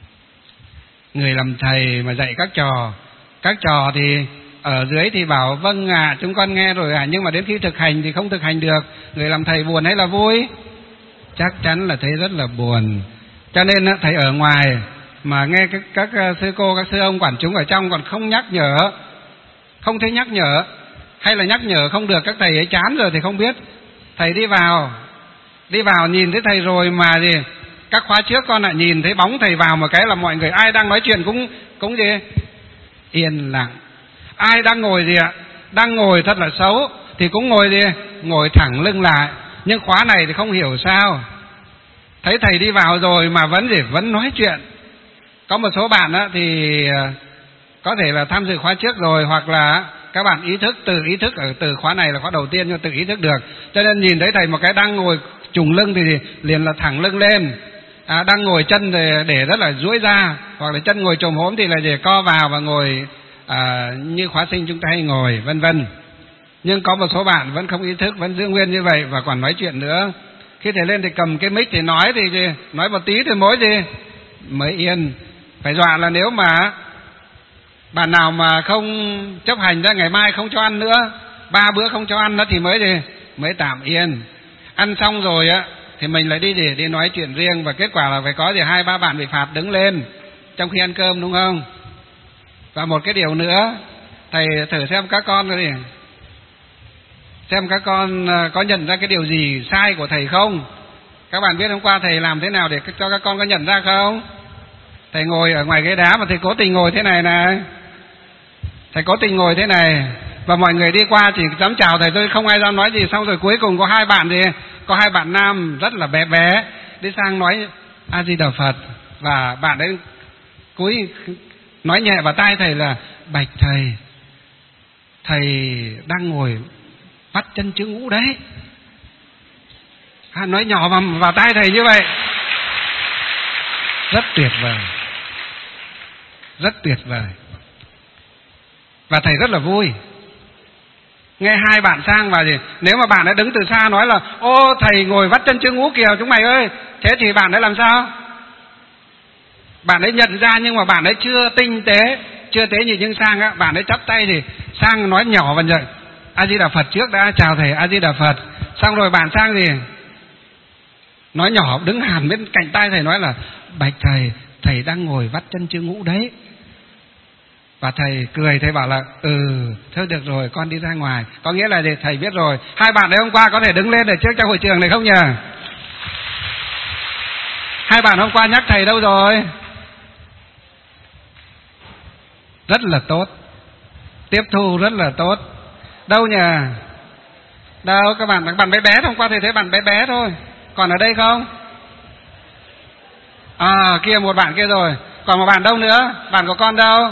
Người làm thầy mà dạy các trò thì ở dưới thì bảo vâng ạ, chúng con nghe rồi ạ, nhưng mà đến khi thực hành thì không thực hành được. Người làm thầy buồn hay là vui? Chắc chắn là thấy rất là buồn. Cho nên thầy ở ngoài mà nghe các sư cô, các sư ông quản chúng ở trong còn không nhắc nhở, không thấy nhắc nhở, hay là nhắc nhở không được, các thầy ấy chán rồi thì không biết. Thầy đi vào nhìn thấy thầy rồi mà gì, các khóa trước con lại nhìn thấy bóng thầy vào một cái là mọi người ai đang nói chuyện cũng gì yên lặng. Ai đang ngồi gì ạ? Đang ngồi thật là xấu thì cũng ngồi gì? Ngồi thẳng lưng lại. Nhưng khóa này thì không hiểu sao, thấy thầy đi vào rồi mà vẫn nói chuyện. Có một số bạn thì có thể là tham dự khóa trước rồi, hoặc là các bạn tự ý thức ở từ khóa này là khóa đầu tiên, nhưng tự ý thức được. Cho nên nhìn thấy thầy một cái đang ngồi trùng lưng thì liền là thẳng lưng lên. Đang ngồi chân để rất là duỗi ra, hoặc là chân ngồi chồm hổm thì là để co vào và ngồi như khóa sinh chúng ta hay ngồi, vân vân. Nhưng có một số bạn vẫn không ý thức, vẫn giữ nguyên như vậy và còn nói chuyện nữa. Khi thầy lên thì cầm cái mic thì nói một tí thì mới yên. Phải dọa là nếu mà bạn nào mà không chấp hành ra ngày mai không cho ăn nữa, 3 bữa không cho ăn đó thì mới tạm yên. Ăn xong rồi thì mình lại đi nói chuyện riêng, và kết quả là phải có 2-3 bạn bị phạt đứng lên trong khi ăn cơm, đúng không? Và một cái điều nữa, Thầy thử xem các con đi, xem các con có nhận ra cái điều gì sai của thầy không. Các bạn biết hôm qua thầy làm thế nào để cho các con có nhận ra không? Thầy ngồi ở ngoài ghế đá mà thầy cố tình ngồi thế này này. Thầy cố tình ngồi thế này, và mọi người đi qua chỉ dám chào thầy thôi, không ai dám nói gì. Xong rồi cuối cùng có hai bạn gì, có hai bạn nam rất là bé bé đi sang nói A Di Đà Phật, và bạn ấy cúi nói nhẹ vào tai thầy là: bạch thầy, thầy đang ngồi vắt chân chữ ngũ đấy. Nói nhỏ vào tai thầy như vậy. Rất tuyệt vời, rất tuyệt vời. Và thầy rất là vui. Nghe hai bạn sang và gì, nếu mà bạn ấy đứng từ xa nói là: ô thầy ngồi vắt chân chữ ngũ kìa chúng mày ơi, thế thì bạn ấy làm sao? Bạn ấy nhận ra, nhưng mà bạn ấy chưa tinh tế, chưa tế nhị. Nhưng sang á, bạn ấy chắp tay thì sang nói nhỏ vào vậy: A Di Đà Phật trước đã, chào thầy A Di Đà Phật. Xong rồi bạn sang gì nói nhỏ đứng hẳn bên cạnh tai thầy nói là: bạch thầy, thầy đang ngồi vắt chân chữ ngũ đấy. Và thầy cười, thầy bảo là: thôi được rồi, con đi ra ngoài. Có nghĩa là để thầy biết rồi. Hai bạn đấy hôm qua có thể đứng lên để trước trong hội trường này không nhỉ? Hai bạn hôm qua nhắc thầy đâu rồi? Rất là tốt, tiếp thu rất là tốt. Đâu nhỉ? Đâu các bạn bé bé, hôm qua thầy thấy bạn bé bé thôi. Còn ở đây không? Kia một bạn kia rồi. Còn một bạn đâu nữa? Bạn của con đâu?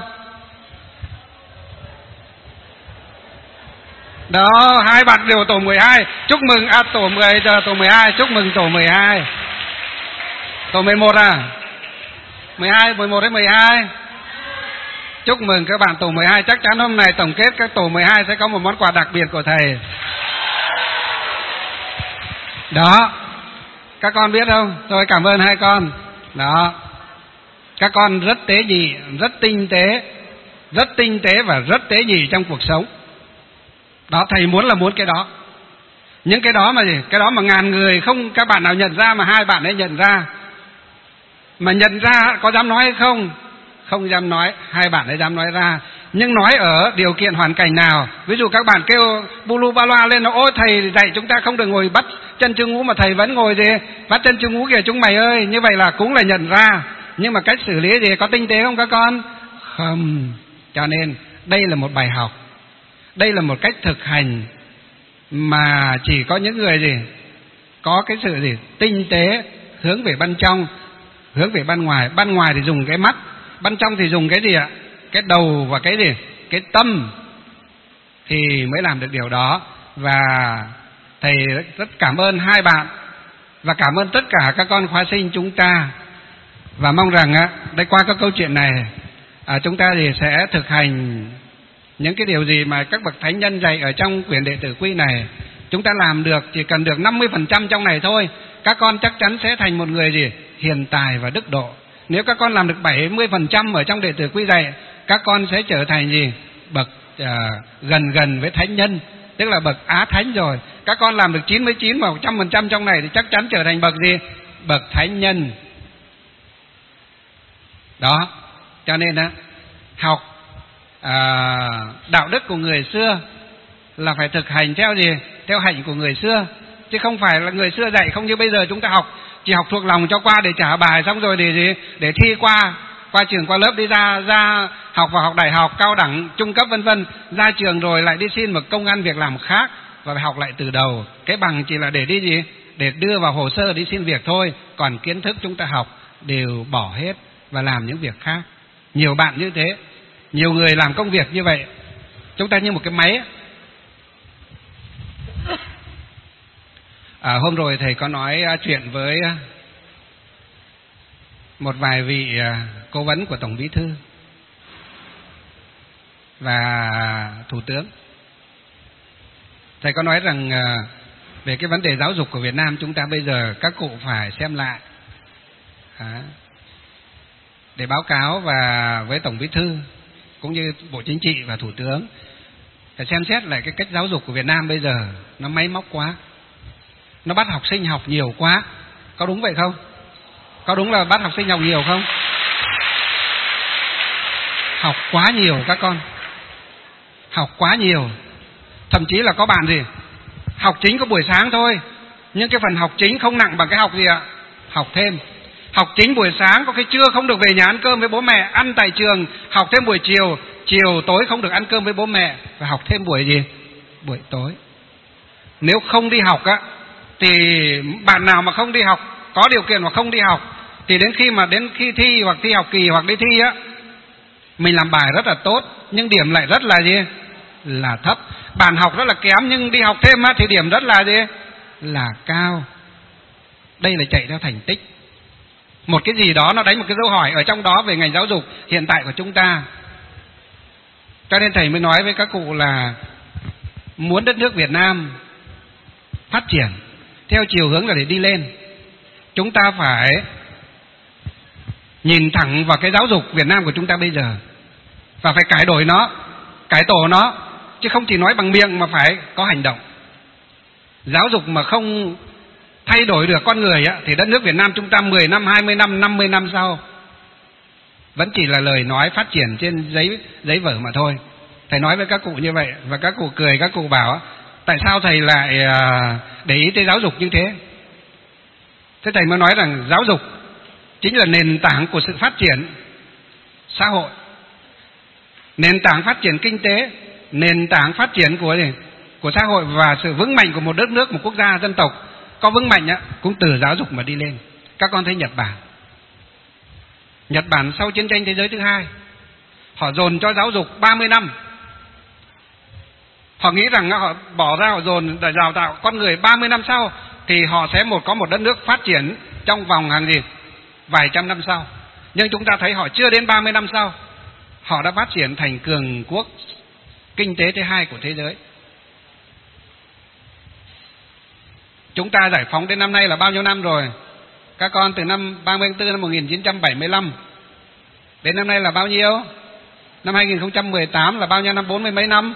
Đó, hai bạn đều tổ 12. Chúc mừng, tổ 10 giờ tổ 12, chúc mừng tổ 12. Tổ 11 à? 12, 11 đến 12. Chúc mừng các bạn tổ 12. Chắc chắn hôm nay tổng kết các tổ 12 sẽ có một món quà đặc biệt của thầy. Đó, các con biết không? Tôi cảm ơn hai con. Đó, các con rất tế nhị, rất tinh tế và rất tế nhị trong cuộc sống. Đó, thầy muốn cái đó. Những cái đó mà gì? Cái đó mà ngàn người không các bạn nào nhận ra, mà hai bạn ấy nhận ra. Mà nhận ra có dám nói hay không? Không dám nói, hai bạn ấy dám nói ra. Nhưng nói ở điều kiện hoàn cảnh nào? Ví dụ các bạn kêu bu lu ba loa lên, ôi thầy dạy chúng ta không được ngồi bắt chân chữ ngũ, mà thầy vẫn ngồi gì bắt chân chữ ngũ kìa chúng mày ơi. Như vậy là cũng là nhận ra. Nhưng mà cách xử lý gì có tinh tế không các con? Không. Cho nên đây là một bài học, đây là một cách thực hành mà chỉ có những người gì có cái sự gì tinh tế, hướng về bên trong, hướng về bên ngoài. Bên ngoài thì dùng cái mắt, bên trong thì dùng cái gì ạ? Cái đầu và cái gì? Cái tâm, thì mới làm được điều đó. Và thầy rất cảm ơn hai bạn, và cảm ơn tất cả các con khóa sinh chúng ta. Và mong rằng đây qua các câu chuyện này, chúng ta thì sẽ thực hành những cái điều gì mà các bậc thánh nhân dạy ở trong quyển Đệ Tử Quy này. Chúng ta làm được, chỉ cần được 50% trong này thôi, các con chắc chắn sẽ thành một người gì hiền tài và đức độ. Nếu các con làm được 70% ở trong Đệ Tử Quy dạy, các con sẽ trở thành gì? Bậc gần với thánh nhân, tức là bậc á thánh rồi. Các con làm được 99 và 100% trong này thì chắc chắn trở thành bậc gì? Bậc thánh nhân. Đó, cho nên học đạo đức của người xưa là phải thực hành theo gì? Theo hạnh của người xưa, chứ không phải là người xưa dạy không như bây giờ chúng ta học chỉ học thuộc lòng cho qua để trả bài, xong rồi để gì? Để thi qua trường qua lớp, đi ra học vào học đại học, cao đẳng, trung cấp vân vân, ra trường rồi lại đi xin một công ăn việc làm khác và phải học lại từ đầu. Cái bằng chỉ là để đi gì? Để đưa vào hồ sơ đi xin việc thôi, còn kiến thức chúng ta học đều bỏ hết và làm những việc khác. Nhiều bạn như thế, nhiều người làm công việc như vậy. Chúng ta như một cái máy. Hôm rồi thầy có nói chuyện với một vài vị cố vấn của Tổng Bí thư và Thủ tướng. Thầy có nói rằng về cái vấn đề giáo dục của Việt Nam chúng ta bây giờ các cụ phải xem lại để báo cáo và với Tổng Bí thư cũng như Bộ Chính trị và Thủ tướng, phải xem xét lại cái cách giáo dục của Việt Nam bây giờ nó máy móc quá, nó bắt học sinh học nhiều quá. Có đúng vậy không? Có đúng là bắt học sinh học nhiều không? Học quá nhiều các con. học quá nhiều. Thậm chí là có bạn gì học chính có buổi sáng thôi, nhưng cái phần học chính không nặng bằng cái học gì ạ? Học thêm. Học chính buổi sáng có cái trưa không được về nhà ăn cơm với bố mẹ, ăn tại trường, học thêm buổi chiều, chiều tối không được ăn cơm với bố mẹ, và học thêm buổi gì? Buổi tối. Nếu không đi học á, thì bạn nào mà không đi học, có điều kiện mà không đi học, thì đến khi thi hoặc thi học kỳ hoặc đi thi á, mình làm bài rất là tốt nhưng điểm lại rất là gì? Là thấp. Bạn học rất là kém nhưng đi học thêm á thì điểm rất là gì? Là cao. Đây là chạy theo thành tích. Một cái gì đó nó đánh một cái dấu hỏi ở trong đó về ngành giáo dục hiện tại của chúng ta. Cho nên thầy mới nói với các cụ là muốn đất nước Việt Nam phát triển theo chiều hướng là để đi lên, chúng ta phải nhìn thẳng vào cái giáo dục Việt Nam của chúng ta bây giờ và phải cải đổi nó, cải tổ nó, chứ không chỉ nói bằng miệng mà phải có hành động. Giáo dục mà không thay đổi được con người á, thì đất nước Việt Nam chúng ta 10 năm, 20 năm, 50 năm sau vẫn chỉ là lời nói phát triển trên giấy vở mà thôi. Thầy nói với các cụ như vậy và các cụ cười, các cụ bảo tại sao thầy lại để ý tới giáo dục như thế? Thế thầy mới nói rằng giáo dục chính là nền tảng của sự phát triển xã hội, nền tảng phát triển kinh tế, nền tảng phát triển của xã hội và sự vững mạnh của một đất nước, một quốc gia, dân tộc có vững mạnh á, cũng từ giáo dục mà đi lên. Các con thấy Nhật Bản sau chiến tranh thế giới thứ hai, họ dồn cho giáo dục 30 năm. Họ nghĩ rằng họ bỏ ra, họ dồn để đào tạo con người 30 năm sau thì họ sẽ có một đất nước phát triển trong vòng vài trăm năm sau. Nhưng chúng ta thấy họ chưa đến 30 năm sau, họ đã phát triển thành cường quốc kinh tế thứ hai của thế giới. Chúng ta giải phóng đến năm nay là bao nhiêu năm rồi? Các con từ năm 30 tháng 4 năm 1975 đến năm nay là bao nhiêu? Năm 2018 là bao nhiêu năm? 40 mấy năm?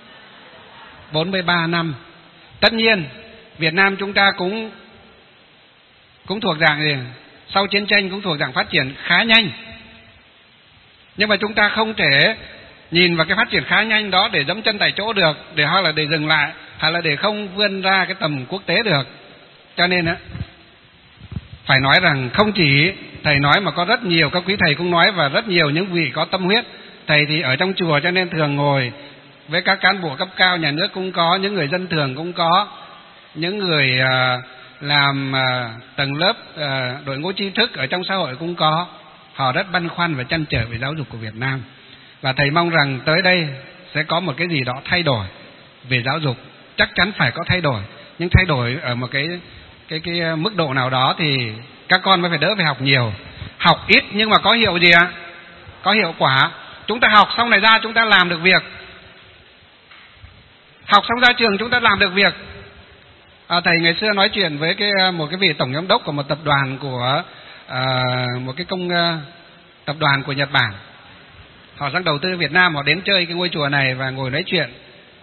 43 năm. Tất nhiên Việt Nam chúng ta cũng thuộc dạng gì? Sau chiến tranh cũng thuộc dạng phát triển khá nhanh. Nhưng mà chúng ta không thể nhìn vào cái phát triển khá nhanh đó để dẫm chân tại chỗ được, hoặc là để dừng lại, hay là để không vươn ra cái tầm quốc tế được. Cho nên phải nói rằng không chỉ thầy nói mà có rất nhiều các quý thầy cũng nói, và rất nhiều những vị có tâm huyết. Thầy thì ở trong chùa cho nên thường ngồi với các cán bộ cấp cao nhà nước cũng có, những người dân thường cũng có, những người làm tầng lớp đội ngũ tri thức ở trong xã hội cũng có. Họ rất băn khoăn và trăn trở về giáo dục của Việt Nam. Và thầy mong rằng tới đây sẽ có một cái gì đó thay đổi về giáo dục. Chắc chắn phải có thay đổi, nhưng thay đổi ở một cái mức độ nào đó thì các con mới phải đỡ phải học nhiều. Học ít nhưng mà có hiệu gì ạ? Có hiệu quả. Chúng ta học xong này ra chúng ta làm được việc. Học xong ra trường chúng ta làm được việc. Thầy ngày xưa nói chuyện với một cái vị tổng giám đốc của một tập đoàn của một cái tập đoàn của Nhật Bản. Họ sang đầu tư Việt Nam, họ đến chơi cái ngôi chùa này và ngồi nói chuyện.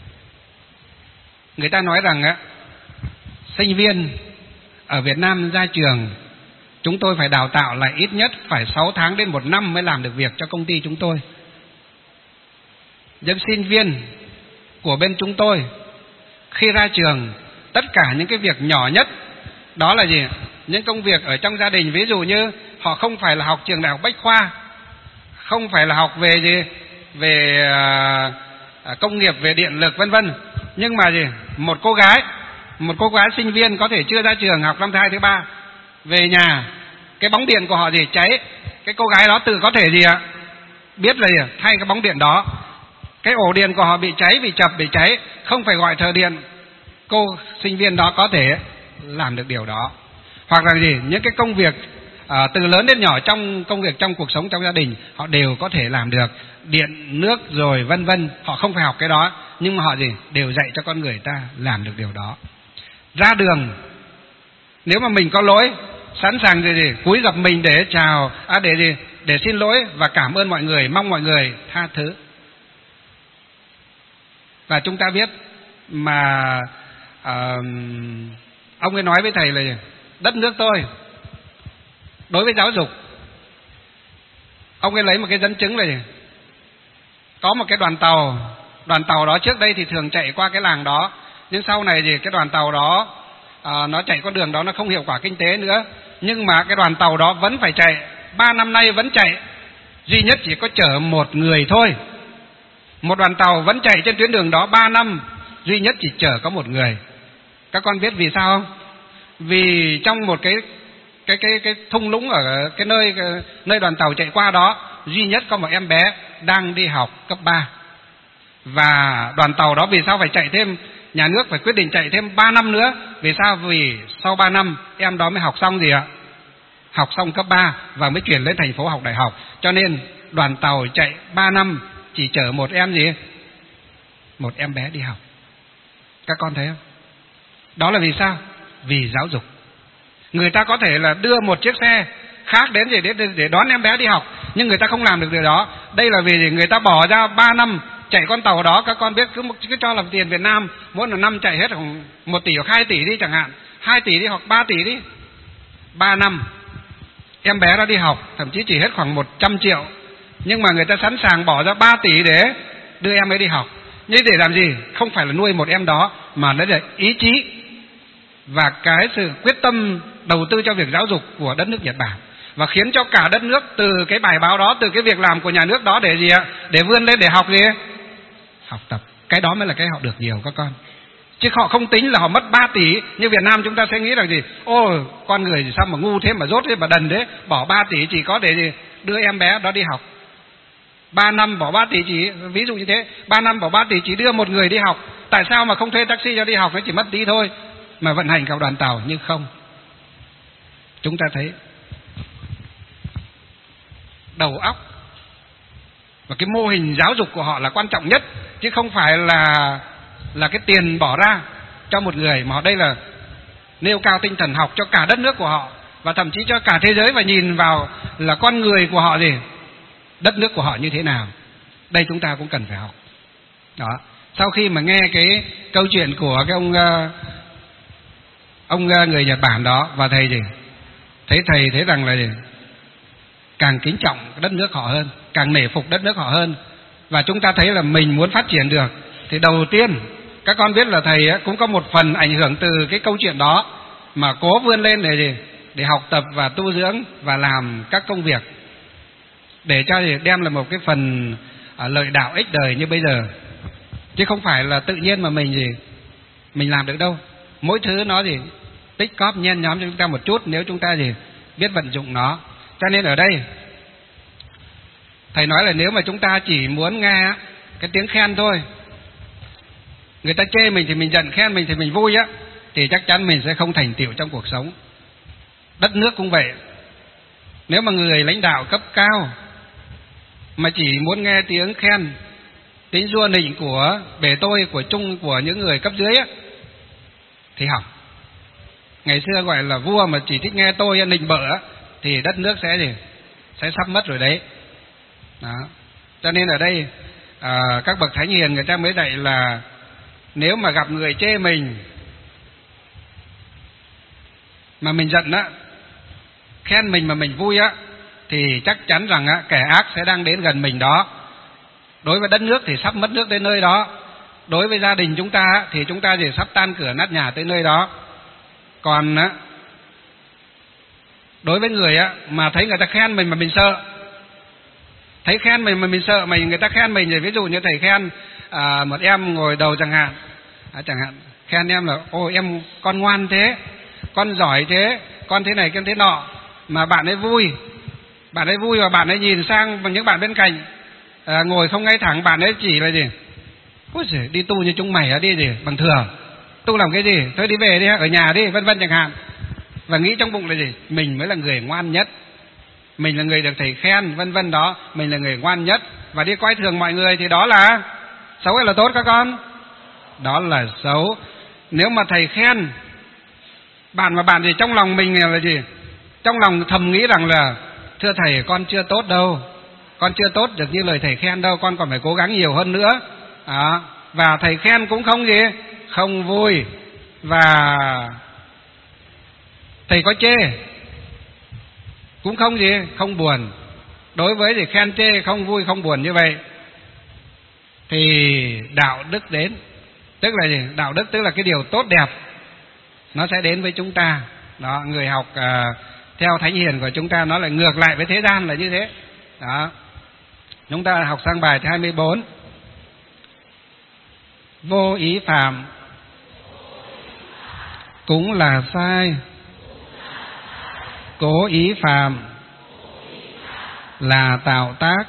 Người ta nói rằng sinh viên ở Việt Nam ra trường chúng tôi phải đào tạo lại ít nhất phải 6 tháng đến 1 năm mới làm được việc cho công ty chúng tôi. Những sinh viên của bên chúng tôi khi ra trường, tất cả những cái việc nhỏ nhất đó là gì? Những công việc ở trong gia đình. Ví dụ như họ không phải là học trường đại học Bách Khoa, không phải là học về gì? Về công nghiệp, về điện lực vân vân. Nhưng mà gì? Một cô gái sinh viên có thể chưa ra trường, học năm thứ 2, thứ 3, về nhà cái bóng điện của họ gì? Cháy. Cái cô gái đó tự có thể gì ạ? Biết là gì? Thay cái bóng điện đó. Cái ổ điện của họ bị cháy, bị chập, bị cháy, không phải gọi thợ điện. Cô sinh viên đó có thể làm được điều đó. Hoặc là gì? Những cái công việc từ lớn đến nhỏ trong công việc trong cuộc sống trong gia đình họ đều có thể làm được. Điện, nước rồi vân vân. Họ không phải học cái đó, nhưng mà họ gì? Đều dạy cho con người ta làm được điều đó. Ra đường, nếu mà mình có lỗi, sẵn sàng gì? Cúi gập mình để chào, để xin lỗi và cảm ơn mọi người, mong mọi người tha thứ. Và chúng ta biết mà ông ấy nói với thầy là đất nước tôi đối với giáo dục, ông ấy lấy một cái dẫn chứng là có một cái đoàn tàu Đoàn tàu đó trước đây thì thường chạy qua cái làng đó, nhưng sau này thì cái đoàn tàu đó nó chạy con đường đó nó không hiệu quả kinh tế nữa, nhưng mà cái đoàn tàu đó vẫn phải chạy, 3 năm nay vẫn chạy, duy nhất chỉ có chở một người thôi. Một đoàn tàu vẫn chạy trên tuyến đường đó 3 năm, duy nhất chỉ chở có một người. Các con biết vì sao không? Vì trong một cái thung lũng ở cái nơi đoàn tàu chạy qua đó, duy nhất có một em bé đang đi học cấp 3. Và đoàn tàu đó vì sao phải chạy thêm, nhà nước phải quyết định chạy thêm 3 năm nữa. Vì sao? Vì sau 3 năm em đó mới học xong gì ạ? Học xong cấp 3 và mới chuyển lên thành phố học đại học. Cho nên đoàn tàu chạy 3 năm chỉ chở một em gì? Một em bé đi học. Các con thấy không? Đó là vì sao? Vì giáo dục. Người ta có thể là đưa một chiếc xe khác đến để đón em bé đi học, nhưng người ta không làm được điều đó. Đây là vì người ta bỏ ra 3 năm chạy con tàu đó. Các con biết cứ cho làm tiền Việt Nam mỗi một năm chạy hết khoảng 1 tỷ hoặc 2 tỷ đi chẳng hạn, 2 tỷ đi hoặc 3 tỷ đi, 3 năm em bé đó đi học, thậm chí chỉ hết khoảng 100 triệu, nhưng mà người ta sẵn sàng bỏ ra 3 tỷ để đưa em ấy đi học. Nhưng để làm gì? Không phải là nuôi một em đó, mà nó là ý chí và cái sự quyết tâm đầu tư cho việc giáo dục của đất nước Nhật Bản, và khiến cho cả đất nước từ cái bài báo đó, từ cái việc làm của nhà nước đó để gì ạ? Để vươn lên, để học gì? Học tập. Cái đó mới là cái họ được nhiều các con. Chứ họ không tính là họ mất 3 tỷ. Như Việt Nam chúng ta sẽ nghĩ là gì? Ôi, con người sao mà ngu thế, mà dốt thế, mà đần thế, bỏ 3 tỷ chỉ có để gì? Đưa em bé đó đi học. 3 năm bỏ 3 tỷ chỉ, ví dụ như thế, 3 năm bỏ 3 tỷ chỉ đưa một người đi học. Tại sao mà không thuê taxi cho đi học? Nó chỉ mất tí thôi mà vận hành cả đoàn tàu. Nhưng không, chúng ta thấy đầu óc và cái mô hình giáo dục của họ là quan trọng nhất, chứ không phải là cái tiền bỏ ra cho một người, mà đây là nêu cao tinh thần học cho cả đất nước của họ, và thậm chí cho cả thế giới, và nhìn vào là con người của họ gì, đất nước của họ như thế nào. Đây chúng ta cũng cần phải học. Đó. Sau khi mà nghe cái câu chuyện của cái ông người Nhật Bản đó, và thầy gì, thầy thấy rằng là gì, càng kính trọng đất nước họ hơn, càng nể phục đất nước họ hơn, và chúng ta thấy là mình muốn phát triển được thì đầu tiên các con biết là thầy cũng có một phần ảnh hưởng từ cái câu chuyện đó mà cố vươn lên để gì, để học tập và tu dưỡng và làm các công việc để cho đem là một cái phần lợi đạo ích đời như bây giờ, chứ không phải là tự nhiên mà mình làm được đâu. Mỗi thứ nó gì tích cóp nhen nhóm cho chúng ta một chút nếu chúng ta gì biết vận dụng nó. Cho nên ở đây thầy nói là nếu mà chúng ta chỉ muốn nghe cái tiếng khen thôi, người ta chê mình thì mình giận, khen mình thì mình vui á, thì chắc chắn mình sẽ không thành tựu trong cuộc sống. Đất nước cũng vậy. Nếu mà người lãnh đạo cấp cao mà chỉ muốn nghe tiếng khen, tiếng rua nịnh của bề tôi, của chung, của những người cấp dưới á, thì hỏng. Ngày xưa gọi là vua mà chỉ thích nghe tôi nịnh bợ á, thì đất nước sẽ sắp mất rồi đấy. Đó. Cho nên ở đây các bậc thánh hiền người ta mới dạy là nếu mà gặp người chê mình mà mình giận á, khen mình mà mình vui á, thì chắc chắn rằng á, kẻ ác sẽ đang đến gần mình đó. Đối với đất nước thì sắp mất nước đến nơi đó. Đối với gia đình chúng ta á, thì chúng ta thì sắp tan cửa nát nhà tới nơi đó. Còn á, đối với người á, mà thấy người ta khen mình mà mình sợ, thấy khen mình mà mình sợ, người ta khen mình, thì ví dụ như thầy khen một em ngồi đầu chẳng hạn, khen em là ôi em con ngoan thế, con giỏi thế, con thế này con thế nọ, mà bạn ấy vui và bạn ấy nhìn sang những bạn bên cạnh ngồi không ngay thẳng, bạn ấy chỉ là gì, ôi giời, đi tu như chúng mày đi gì bằng thừa, tu làm cái gì, thôi đi về đi, ở nhà đi, vân vân chẳng hạn, và nghĩ trong bụng là gì, mình mới là người ngoan nhất, mình là người được thầy khen, vân vân đó, mình là người ngoan nhất, và đi coi thường mọi người, thì đó là xấu hay là tốt các con? Đó là xấu. Nếu mà thầy khen bạn mà bạn thì trong lòng mình là gì, trong lòng thầm nghĩ rằng là thưa thầy, con chưa tốt đâu, con chưa tốt được như lời thầy khen đâu, con còn phải cố gắng nhiều hơn nữa. Và thầy khen cũng không vui, và thầy có chê cũng không buồn. Đối với thì khen chê không vui không buồn như vậy. thì đạo đức đến. Tức là gì? Đạo đức tức là cái điều tốt đẹp nó sẽ đến với chúng ta. Đó, người học theo Thánh Hiền của chúng ta nó lại ngược lại với thế gian là như thế. Đó. Chúng ta học sang bài thứ 24. Vô ý phạm cũng là sai, cố ý phạm là tạo tác.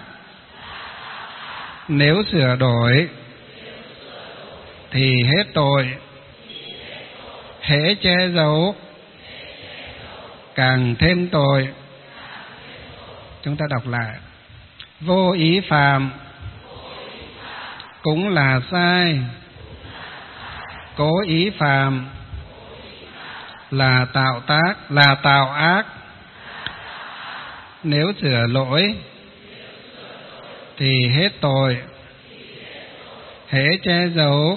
Nếu sửa đổi thì hết tội, hễ che giấu càng thêm tội. Chúng ta đọc lại. Vô ý phạm cũng là sai, cố ý phạm là tạo tác, là tạo ác. Nếu sửa lỗi thì hết tội, hễ che giấu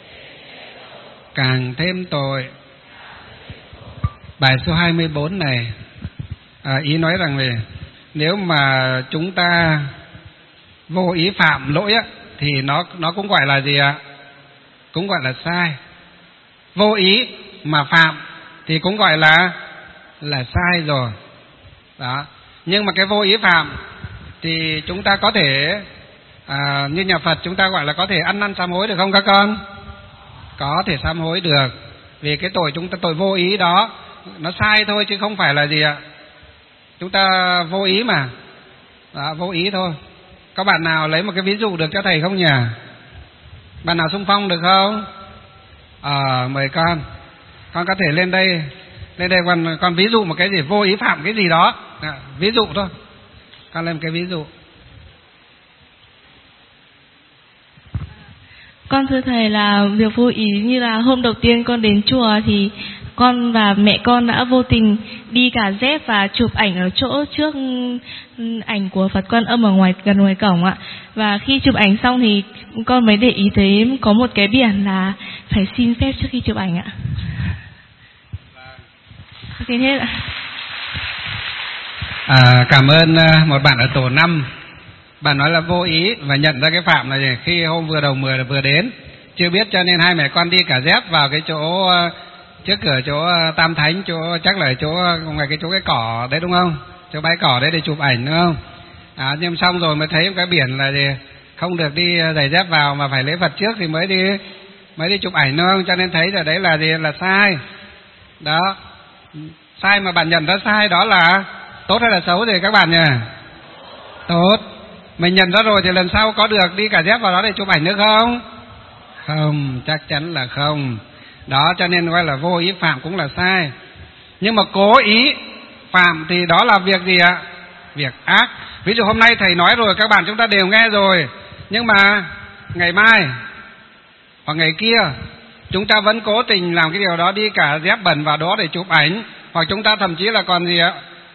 càng thêm tội. Bài số 24 này ý nói rằng về nếu mà chúng ta vô ý phạm lỗi á, thì nó cũng gọi là gì ạ? Cũng gọi là sai. Vô ý mà phạm thì cũng gọi là sai rồi. Đó. Nhưng mà cái vô ý phạm thì chúng ta có thể như nhà Phật chúng ta gọi là có thể ăn năn sám hối được không các con? Có thể sám hối được. Vì cái tội chúng ta, tội vô ý đó nó sai thôi chứ không phải là gì ạ? Chúng ta vô ý mà. Đó, vô ý thôi. Có bạn nào lấy một cái ví dụ được cho thầy không nhỉ? Bạn nào xung phong được không? Mời con. Con có thể lên đây con ví dụ một cái gì vô ý phạm cái gì đó. Ví dụ thôi. Con lên một cái ví dụ. Con thưa thầy là việc vô ý như là hôm đầu tiên con đến chùa thì con và mẹ con đã vô tình đi cả dép và chụp ảnh ở chỗ trước ảnh của Phật Quan Âm ở gần ngoài cổng ạ. Và khi chụp ảnh xong thì con mới để ý thấy có một cái biển là phải xin phép trước khi chụp ảnh ạ. Xin hết ạ. Cảm ơn một bạn ở tổ 5. Bạn nói là vô ý và nhận ra cái phạm là gì? Khi hôm vừa đầu 10 là vừa đến, chưa biết cho nên hai mẹ con đi cả dép vào cái chỗ trước cửa chỗ Tam Thánh, chỗ chắc là chỗ ngoài cái chỗ cái cỏ đấy đúng không? Chỗ bãi cỏ đấy để chụp ảnh đúng không? Nhưng xong rồi mới thấy cái biển là gì? Không được đi giày dép vào mà phải lễ Phật trước thì mới đi chụp ảnh đúng không? Cho nên thấy rồi đấy là gì? Là sai. Đó. Sai mà bạn nhận ra sai đó là tốt hay là xấu thì các bạn nhỉ? Tốt. Mình nhận ra rồi thì lần sau có được đi cả dép vào đó để chụp ảnh nữa không? Không, chắc chắn là không. Đó, cho nên gọi là vô ý phạm cũng là sai. Nhưng mà cố ý phạm thì đó là việc gì ạ? Việc ác. Ví dụ hôm nay thầy nói rồi các bạn chúng ta đều nghe rồi, nhưng mà ngày mai hoặc ngày kia chúng ta vẫn cố tình làm cái điều đó, đi cả dép bẩn vào đó để chụp ảnh, hoặc chúng ta thậm chí là còn gì ạ?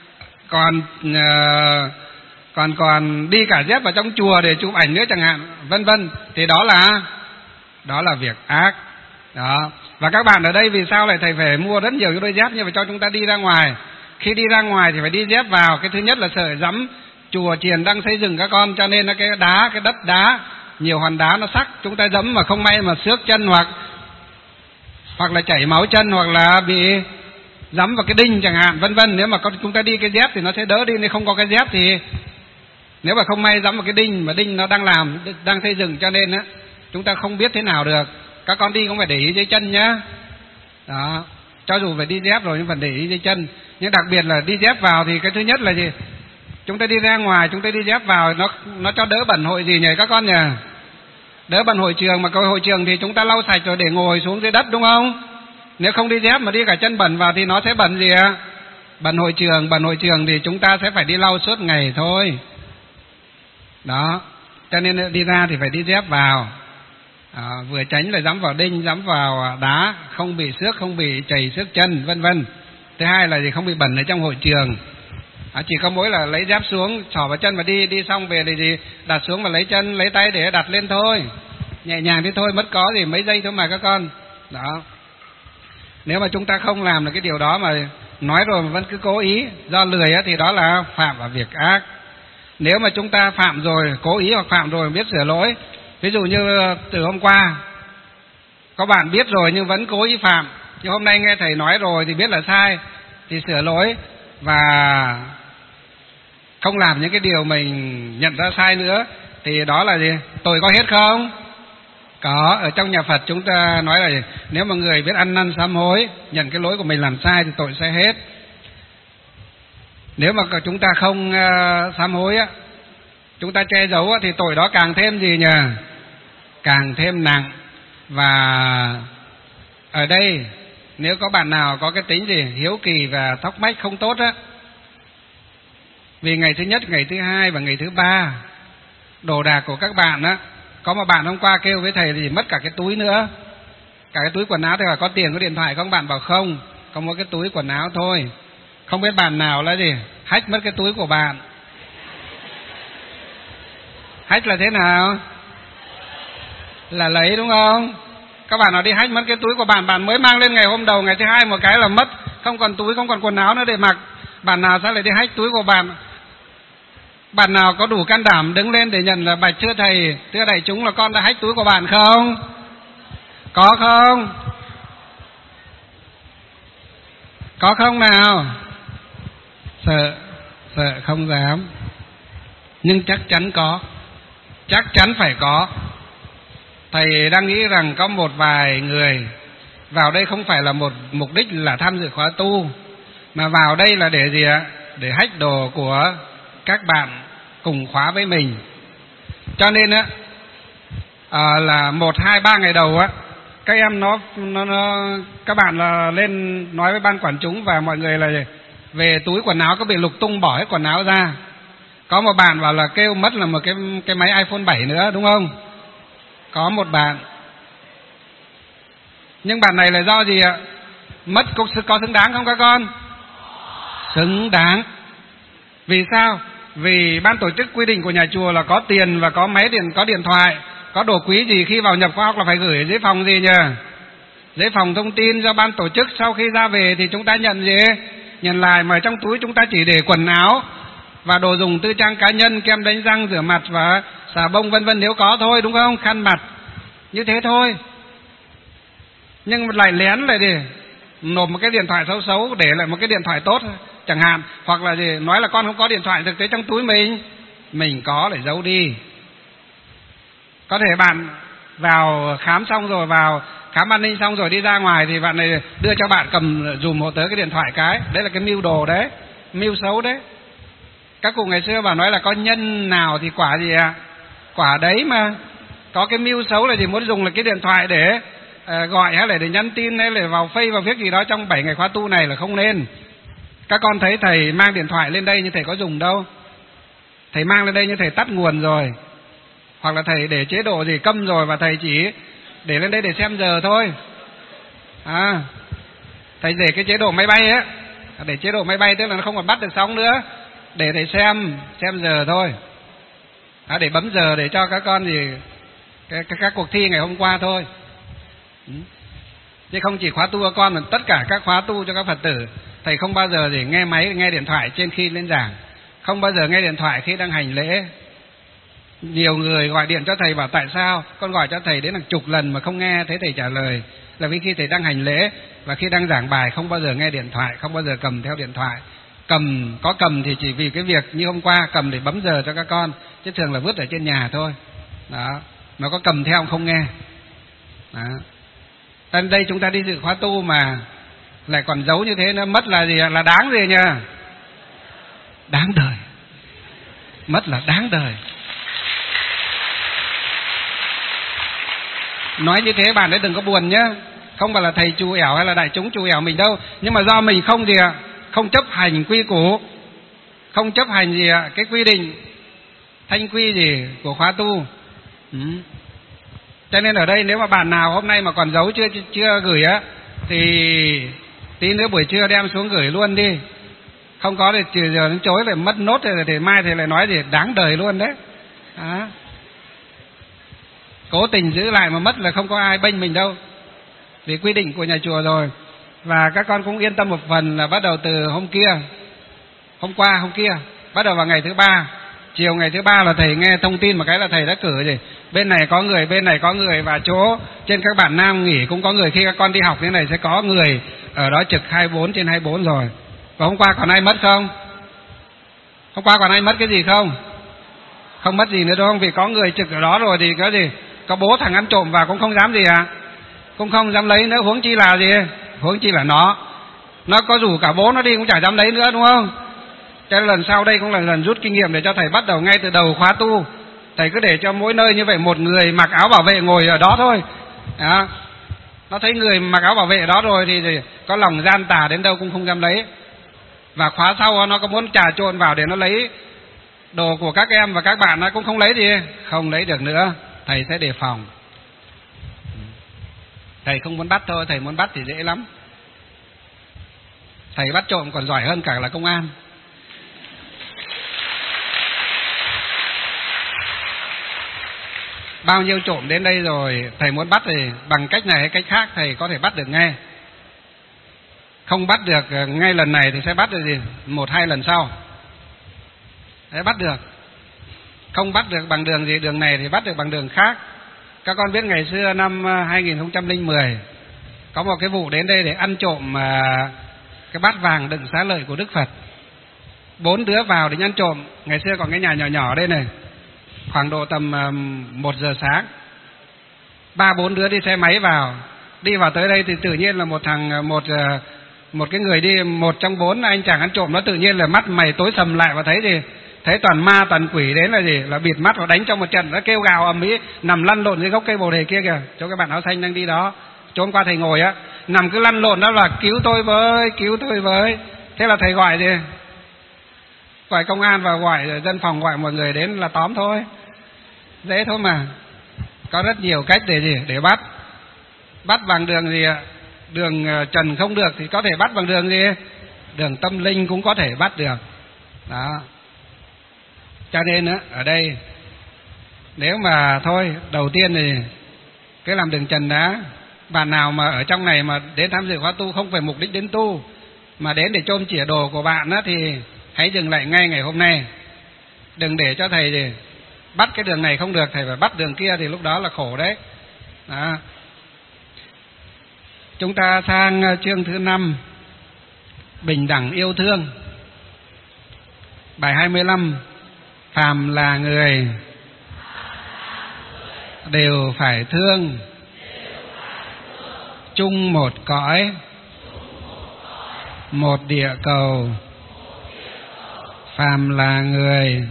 Còn đi cả dép vào trong chùa để chụp ảnh nữa chẳng hạn, vân vân, thì đó là việc ác. Đó. Và các bạn ở đây vì sao lại thầy phải mua rất nhiều cái đôi dép như vậy cho chúng ta đi ra ngoài? Khi đi ra ngoài thì phải đi dép vào. Cái thứ nhất là sợ dẫm chùa chiền đang xây dựng các con, cho nên là cái đất đá nhiều hòn đá nó sắc, chúng ta dẫm mà không may mà xước chân hoặc là chảy máu chân, hoặc là bị dẫm vào cái đinh chẳng hạn, vân vân. Nếu mà chúng ta đi cái dép thì nó sẽ đỡ đi, nếu không có cái dép thì nếu mà không may dẫm vào cái đinh mà đinh nó đang xây dựng, cho nên á chúng ta không biết thế nào được. Các con đi cũng phải để ý dưới chân nhá. Đó, cho dù phải đi dép rồi nhưng phải để ý dưới chân. Nhưng đặc biệt là đi dép vào thì cái thứ nhất là gì? Chúng ta đi ra ngoài, chúng ta đi dép vào nó cho đỡ bẩn hội gì nhỉ các con nhỉ? Đỡ bẩn hội trường, mà hội trường thì chúng ta lau sạch rồi để ngồi xuống dưới đất đúng không? Nếu không đi dép mà đi cả chân bẩn vào thì nó sẽ bẩn gì ạ? Bẩn hội trường thì chúng ta sẽ phải đi lau suốt ngày thôi. Đó, cho nên đi ra thì phải đi dép vào. Vừa tránh là dẫm vào đinh, dẫm vào đá, không bị xước, không bị chảy xước chân, vân vân. Thứ hai là gì? Không bị bẩn ở trong hội trường. Chỉ có mỗi là lấy dép xuống, xỏ vào chân và đi xong về thì gì? Đặt xuống và lấy chân, lấy tay để đặt lên thôi. Nhẹ nhàng thế thôi, mất có gì mấy giây thôi mà các con. Đó. Nếu mà chúng ta không làm được cái điều đó mà nói rồi mà vẫn cứ cố ý do lười thì đó là phạm vào việc ác. Nếu mà chúng ta phạm rồi, cố ý hoặc phạm rồi biết sửa lỗi Ví dụ như từ hôm qua có bạn biết rồi nhưng vẫn cố ý phạm, nhưng hôm nay nghe thầy nói rồi thì biết là sai thì sửa lỗi và không làm những cái điều mình nhận ra sai nữa, thì đó là gì? Tội có hết không? Có. Ở trong nhà Phật chúng ta nói là nếu mà người biết ăn năn sám hối, nhận cái lỗi của mình làm sai thì tội sẽ hết. Nếu mà chúng ta không sám hối á, chúng ta che giấu á, thì tội đó càng thêm gì nhỉ? Càng thêm nặng. Và ở đây nếu có bạn nào có cái tính gì hiếu kỳ và thóc mách không tốt á, vì ngày thứ nhất, ngày thứ hai và ngày thứ ba đồ đạc của các bạn á, có một bạn hôm qua kêu với thầy thì mất cả cái túi nữa, cả cái túi quần áo. Thầy hỏi có tiền có điện thoại không? Bạn bảo không, có một cái túi quần áo thôi. Không biết bạn nào là gì hack mất cái túi của bạn. Hack là thế nào? Là lấy, đúng không? Các bạn nào đi hack mất cái túi của bạn, bạn mới mang lên ngày hôm đầu, ngày thứ hai một cái là mất, không còn túi, không còn quần áo nữa để mặc. Bạn nào sẽ lại đi hack túi của bạn? Bạn nào có đủ can đảm đứng lên để nhận là bạch thưa thầy, thưa đại chúng là con đã hack túi của bạn không? Có không? Có không nào? Sợ không dám. Nhưng chắc chắn có, chắc chắn phải có. Thầy đang nghĩ rằng có một vài người vào đây không phải là một mục đích là tham dự khóa tu, mà vào đây là để gì ạ? Để hack đồ của các bạn cùng khóa với mình. Cho nên á là 1, 2, 3 ngày đầu á, các em các bạn là lên nói với ban quản chúng và mọi người là về túi quần áo có bị lục tung, bỏ hết quần áo ra. Có một bạn bảo là kêu mất là một cái máy iPhone 7 nữa, đúng không? Có một bạn. Nhưng bạn này là do gì ạ? Mất có xứng đáng không các con? Xứng đáng. Vì sao? Vì ban tổ chức quy định của nhà chùa là có tiền và có máy điện, có điện thoại, có đồ quý gì khi vào nhập khóa học là phải gửi ở dưới phòng gì nhỉ? Dưới phòng thông tin cho ban tổ chức. Sau khi ra về thì chúng ta nhận gì? Nhận lại, mà trong túi chúng ta chỉ để quần áo và đồ dùng tư trang cá nhân, kem đánh răng, rửa mặt và xà bông vân vân nếu có thôi, đúng không? Khăn mặt, như thế thôi. Nhưng lại lén lại để nộp một cái điện thoại xấu xấu, để lại một cái điện thoại tốt chẳng hạn, hoặc là gì nói là con không có điện thoại, thực tế trong túi mình có để giấu đi. Có thể bạn vào khám xong rồi, vào khám an ninh xong rồi đi ra ngoài thì bạn này đưa cho bạn cầm dùm hộ tớ cái điện thoại cái, đấy là cái mưu đồ đấy, mưu xấu đấy. Các cụ ngày xưa bảo nói là có nhân nào thì quả gì ạ? Quả đấy mà. Có cái mưu xấu là gì? Muốn dùng là cái điện thoại để gọi hay là để nhắn tin hay là vào Facebook vào viết gì đó trong 7 ngày khóa tu này là không nên. Các con thấy thầy mang điện thoại lên đây nhưng thầy có dùng đâu. Thầy mang lên đây nhưng thầy tắt nguồn rồi, hoặc là thầy để chế độ gì câm rồi và thầy chỉ để lên đây để xem giờ thôi. Thầy để cái chế độ máy bay á, để chế độ máy bay tức là nó không còn bắt được sóng nữa, để thầy xem giờ thôi. Để bấm giờ để cho các con gì các cuộc thi ngày hôm qua thôi. Chứ không chỉ khóa tu cho con mà tất cả các khóa tu cho các Phật tử. Thầy không bao giờ để nghe máy, nghe điện thoại trên khi lên giảng, không bao giờ nghe điện thoại khi đang hành lễ. Nhiều người gọi điện cho thầy bảo tại sao con gọi cho thầy đến hàng chục lần mà không nghe thấy thầy trả lời, là vì khi thầy đang hành lễ và khi đang giảng bài không bao giờ nghe điện thoại, không bao giờ cầm theo điện thoại. Cầm thì chỉ vì cái việc như hôm qua cầm để bấm giờ cho các con, chứ thường là vứt ở trên nhà thôi. Đó, mà có cầm theo không nghe. Đó. Đến đây chúng ta đi dự khóa tu mà lại còn giấu như thế, nó mất là gì? Là đáng gì nha? Đáng đời. Mất là đáng đời. Nói như thế bạn ấy đừng có buồn nhá. Không phải là thầy chù ẻo hay là đại chúng chù ẻo mình đâu, nhưng mà do mình không gì ạ? Không chấp hành quy củ, không chấp hành gì ạ? Cái quy định thanh quy gì của khóa tu. Cho nên ở đây nếu mà bạn nào hôm nay mà còn giấu chưa gửi á, thì tí nữa buổi trưa đem xuống gửi luôn đi. Không có thì trừ giờ đến chối lại mất nốt thì mai thì lại nói gì đáng đời luôn đấy. Cố tình giữ lại mà mất là không có ai bênh mình đâu, vì quy định của nhà chùa rồi. Và các con cũng yên tâm một phần là bắt đầu từ hôm kia, bắt đầu vào ngày thứ 3 Chiều ngày thứ 3 là thầy nghe thông tin một cái là thầy đã cử gì bên này có người, bên này có người, và chỗ trên các bạn nam nghỉ cũng có người. Khi các con đi học thế này sẽ có người ở đó trực 24/24 rồi. Và hôm qua còn ai mất không? Hôm qua còn ai mất cái gì không? Không mất gì nữa đúng không? Vì có người trực ở đó rồi thì có gì? Có bố thằng ăn trộm vào cũng không dám gì à? Cũng không dám lấy nữa, huống chi là gì? Huống chi là nó có rủ cả bố nó đi cũng chả dám lấy nữa đúng không? Cho nên lần sau đây cũng là lần rút kinh nghiệm để cho thầy bắt đầu ngay từ đầu khóa tu. Thầy cứ để cho mỗi nơi như vậy một người mặc áo bảo vệ ngồi ở đó thôi. Đó. Nó thấy người mặc áo bảo vệ ở đó rồi thì có lòng gian tà đến đâu cũng không dám lấy. Và khóa sau nó có muốn trà trộn vào để nó lấy đồ của các em và các bạn, nó cũng không lấy gì, không lấy được nữa. Thầy sẽ đề phòng. Thầy không muốn bắt thôi, thầy muốn bắt thì dễ lắm. Thầy bắt trộm còn giỏi hơn cả là công an. Bao nhiêu trộm đến đây rồi, thầy muốn bắt thì bằng cách này hay cách khác thầy có thể bắt được ngay. Không bắt được ngay lần này thì sẽ bắt được gì 1-2 lần sau. Đấy, bắt được. Không bắt được bằng đường gì, đường này thì bắt được bằng đường khác. Các con biết ngày xưa năm 2010 có một cái vụ đến đây để ăn trộm cái bát vàng đựng xá lợi của Đức Phật. 4 đứa vào để ăn trộm. Ngày xưa còn cái nhà nhỏ nhỏ đây này, khoảng độ tầm 1 giờ sáng, 3-4 đứa đi xe máy vào. Đi vào tới đây thì tự nhiên là một cái người đi, một trong 4 anh chàng ăn trộm, nó tự nhiên là mắt mày tối sầm lại và thấy gì? Thấy toàn ma toàn quỷ đến là gì? Là bịt mắt và đánh trong một trận, nó kêu gào ầm ĩ, nằm lăn lộn dưới gốc cây bồ đề kia kìa. Chỗ các bạn áo xanh đang đi đó, chỗ hôm qua thầy ngồi á, nằm cứ lăn lộn đó là cứu tôi với, cứu tôi với. Thế là thầy gọi gì? Gọi công an và gọi dân phòng, gọi mọi người đến là tóm thôi. Dễ thôi mà. Có rất nhiều cách để gì? Để bắt. Bắt bằng đường gì ạ? Đường trần không được thì có thể bắt bằng đường gì? Đường tâm linh cũng có thể bắt được. Đó. Cho nên ở đây nếu mà thôi, đầu tiên thì cứ làm đường trần đã. Bạn nào mà ở trong này mà đến tham dự khóa tu không phải mục đích đến tu mà đến để chôm chĩa đồ của bạn á, thì hãy dừng lại ngay ngày hôm nay. Đừng để cho thầy gì bắt cái đường này không được, thầy phải bắt đường kia thì lúc đó là khổ đấy. Đó. Chúng ta sang chương thứ 5, bình đẳng yêu thương. Bài 25. Phàm là người đều phải thương, chung một cõi, một địa cầu. Phàm là người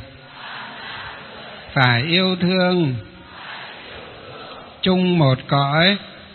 phải yêu thương, chung một cõi,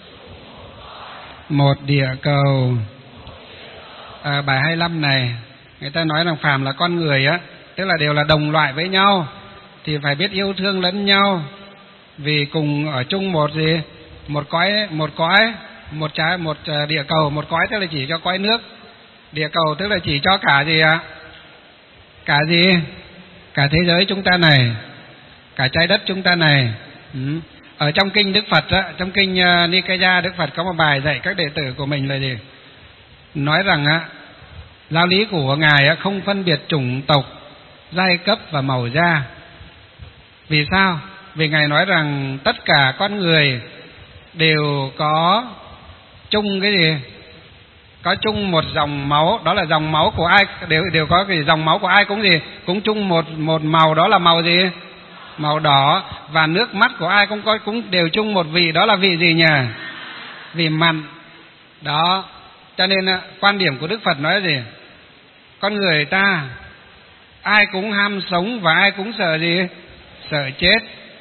một địa cầu. Bài 25 này người ta nói rằng phàm là con người á, tức là đều là đồng loại với nhau, thì phải biết yêu thương lẫn nhau, vì cùng ở chung một gì, một cõi, một địa cầu. Một cõi tức là chỉ cho cõi nước, địa cầu tức là chỉ cho cả gì ạ? Cả gì? Cả thế giới chúng ta này, cả trái đất chúng ta này. Ở trong kinh Đức Phật á, trong kinh Nikaya, Đức Phật có một bài dạy các đệ tử của mình là gì? Nói rằng á, giáo lý của ngài á không phân biệt chủng tộc, giai cấp và màu da. Vì sao? Vì ngài nói rằng tất cả con người đều có chung cái gì? Có chung một dòng máu, đó là dòng máu của ai đều có cái dòng máu của ai cũng gì? Cũng chung một màu, đó là màu gì? Màu đỏ. Và nước mắt của ai cũng đều chung một vị, đó là vị gì nhỉ? Vị mặn. Đó. Cho nên quan điểm của Đức Phật nói gì? Con người ta ai cũng ham sống và ai cũng sợ gì? Sợ chết.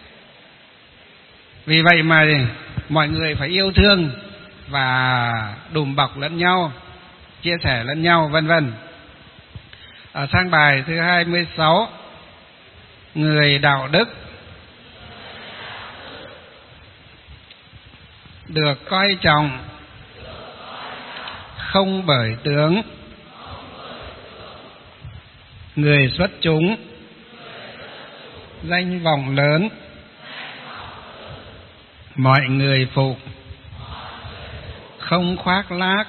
Vì vậy mà mọi người phải yêu thương và đùm bọc lẫn nhau, chia sẻ lẫn nhau, vân vân. Sang bài thứ 26. Người đạo đức được coi trọng không bởi tướng, người xuất chúng danh vọng lớn, mọi người phục không khoác lác.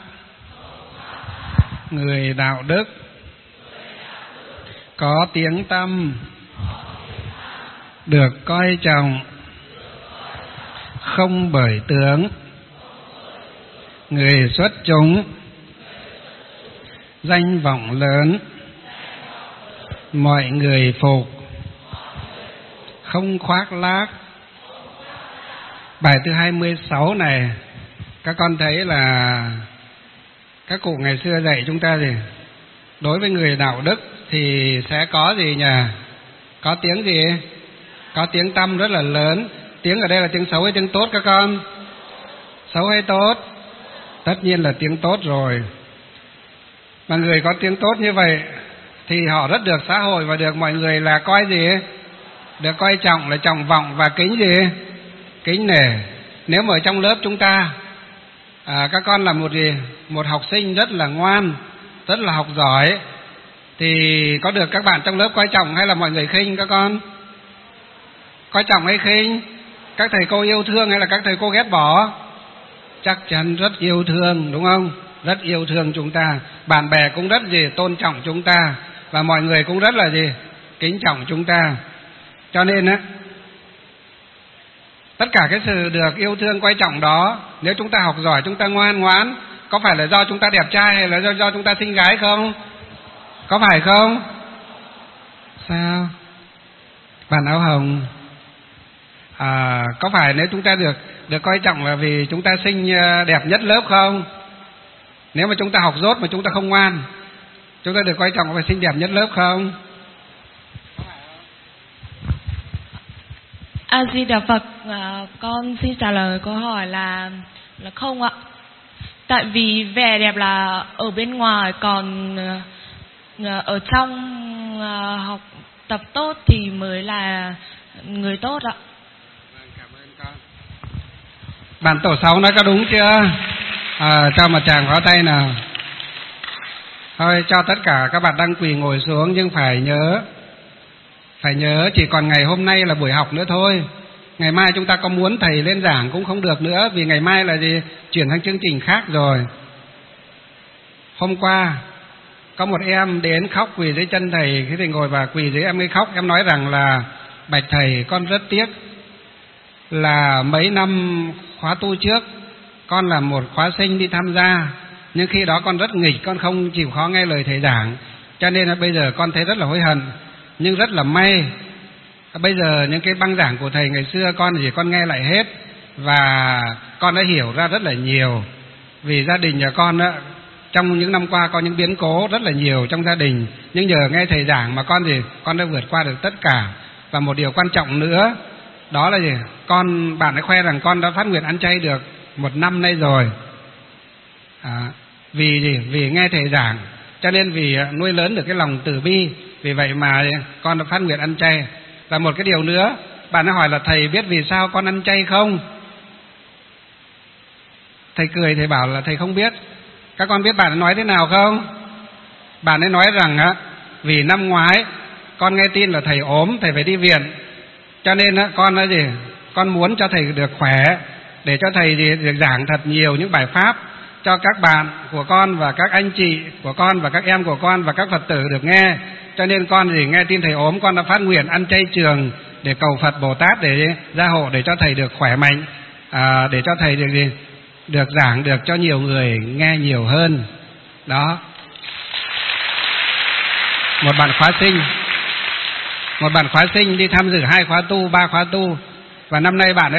Người đạo đức có tiếng tăm được coi trọng không bởi tướng, người xuất chúng danh vọng lớn, mọi người phục không khoác lác. Bài thứ 26 này các con thấy là các cụ ngày xưa dạy chúng ta gì? Đối với người đạo đức thì sẽ có gì nhỉ? Có tiếng gì? Có tiếng tăm rất là lớn. Tiếng ở đây là tiếng xấu hay tiếng tốt các con? Xấu hay tốt? Tất nhiên là tiếng tốt rồi. Mà người có tiếng tốt như vậy thì họ rất được xã hội và được mọi người là coi gì? Được coi trọng, là trọng vọng và kính gì? Kính nể. Nếu mà ở trong lớp chúng ta các con là một học sinh rất là ngoan, rất là học giỏi, thì có được các bạn trong lớp coi trọng hay là mọi người khinh các con? Coi trọng hay khinh? Các thầy cô yêu thương hay là các thầy cô ghét bỏ? Chắc chắn rất yêu thương, đúng không? Rất yêu thương chúng ta. Bạn bè cũng rất tôn trọng chúng ta, và mọi người cũng rất là kính trọng chúng ta. Cho nên tất cả cái sự được yêu thương coi trọng đó, nếu chúng ta học giỏi, chúng ta ngoan ngoãn, có phải là do chúng ta đẹp trai hay là do chúng ta xinh gái không? Có phải không? Sao? Bạn áo hồng, có phải nếu chúng ta được coi trọng là vì chúng ta xinh đẹp nhất lớp không? Nếu mà chúng ta học dốt mà chúng ta không ngoan, chúng ta được coi trọng phải xinh đẹp nhất lớp không? A Di Đà Phật, con xin trả lời câu hỏi là không ạ. Tại vì vẻ đẹp là ở bên ngoài, còn ở trong học tập tốt thì mới là người tốt ạ. Cảm ơn con. Bạn tổ 6 nói có đúng chưa? Cho một tràng pháo tay nào. Thôi cho tất cả các bạn đang quỳ ngồi xuống, nhưng phải nhớ chỉ còn ngày hôm nay là buổi học nữa thôi. Ngày mai chúng ta có muốn thầy lên giảng cũng không được nữa, vì ngày mai là chuyển sang chương trình khác rồi. Hôm qua có một em đến khóc quỳ dưới chân thầy, khi thầy ngồi và quỳ dưới em ấy khóc. Em nói rằng là bạch thầy, con rất tiếc là mấy năm khóa tu trước con là một khóa sinh đi tham gia, nhưng khi đó con rất nghịch, con không chịu khó nghe lời thầy giảng, cho nên là bây giờ con thấy rất là hối hận. Nhưng rất là may, bây giờ những cái băng giảng của thầy ngày xưa con nghe lại hết, và con đã hiểu ra rất là nhiều. Vì gia đình nhà con trong những năm qua có những biến cố rất là nhiều trong gia đình, nhưng nhờ nghe thầy giảng mà con đã vượt qua được tất cả. Và một điều quan trọng nữa đó là bạn ấy khoe rằng con đã phát nguyện ăn chay được 1 năm nay rồi. Vì nghe thầy giảng, cho nên vì nuôi lớn được cái lòng từ bi, vì vậy mà con đã phát nguyện ăn chay. Và một cái điều nữa, bạn ấy hỏi là thầy biết vì sao con ăn chay không? Thầy cười, thầy bảo là thầy không biết. Các con biết bạn ấy nói thế nào không? Bạn ấy nói rằng vì năm ngoái con nghe tin là thầy ốm, thầy phải đi viện, cho nên con muốn cho thầy được khỏe, để cho thầy được giảng thật nhiều những bài pháp cho các bạn của con và các anh chị của con và các em của con và các Phật tử được nghe. Cho nên con nghe tin thầy ốm, con đã phát nguyện ăn chay trường để cầu Phật Bồ Tát để gia hộ, để cho thầy được khỏe mạnh, để cho thầy được giảng được cho nhiều người nghe nhiều hơn. Đó. Một bạn khóa sinh đi tham dự 2 khóa tu, 3 khóa tu, và năm nay bạn ấy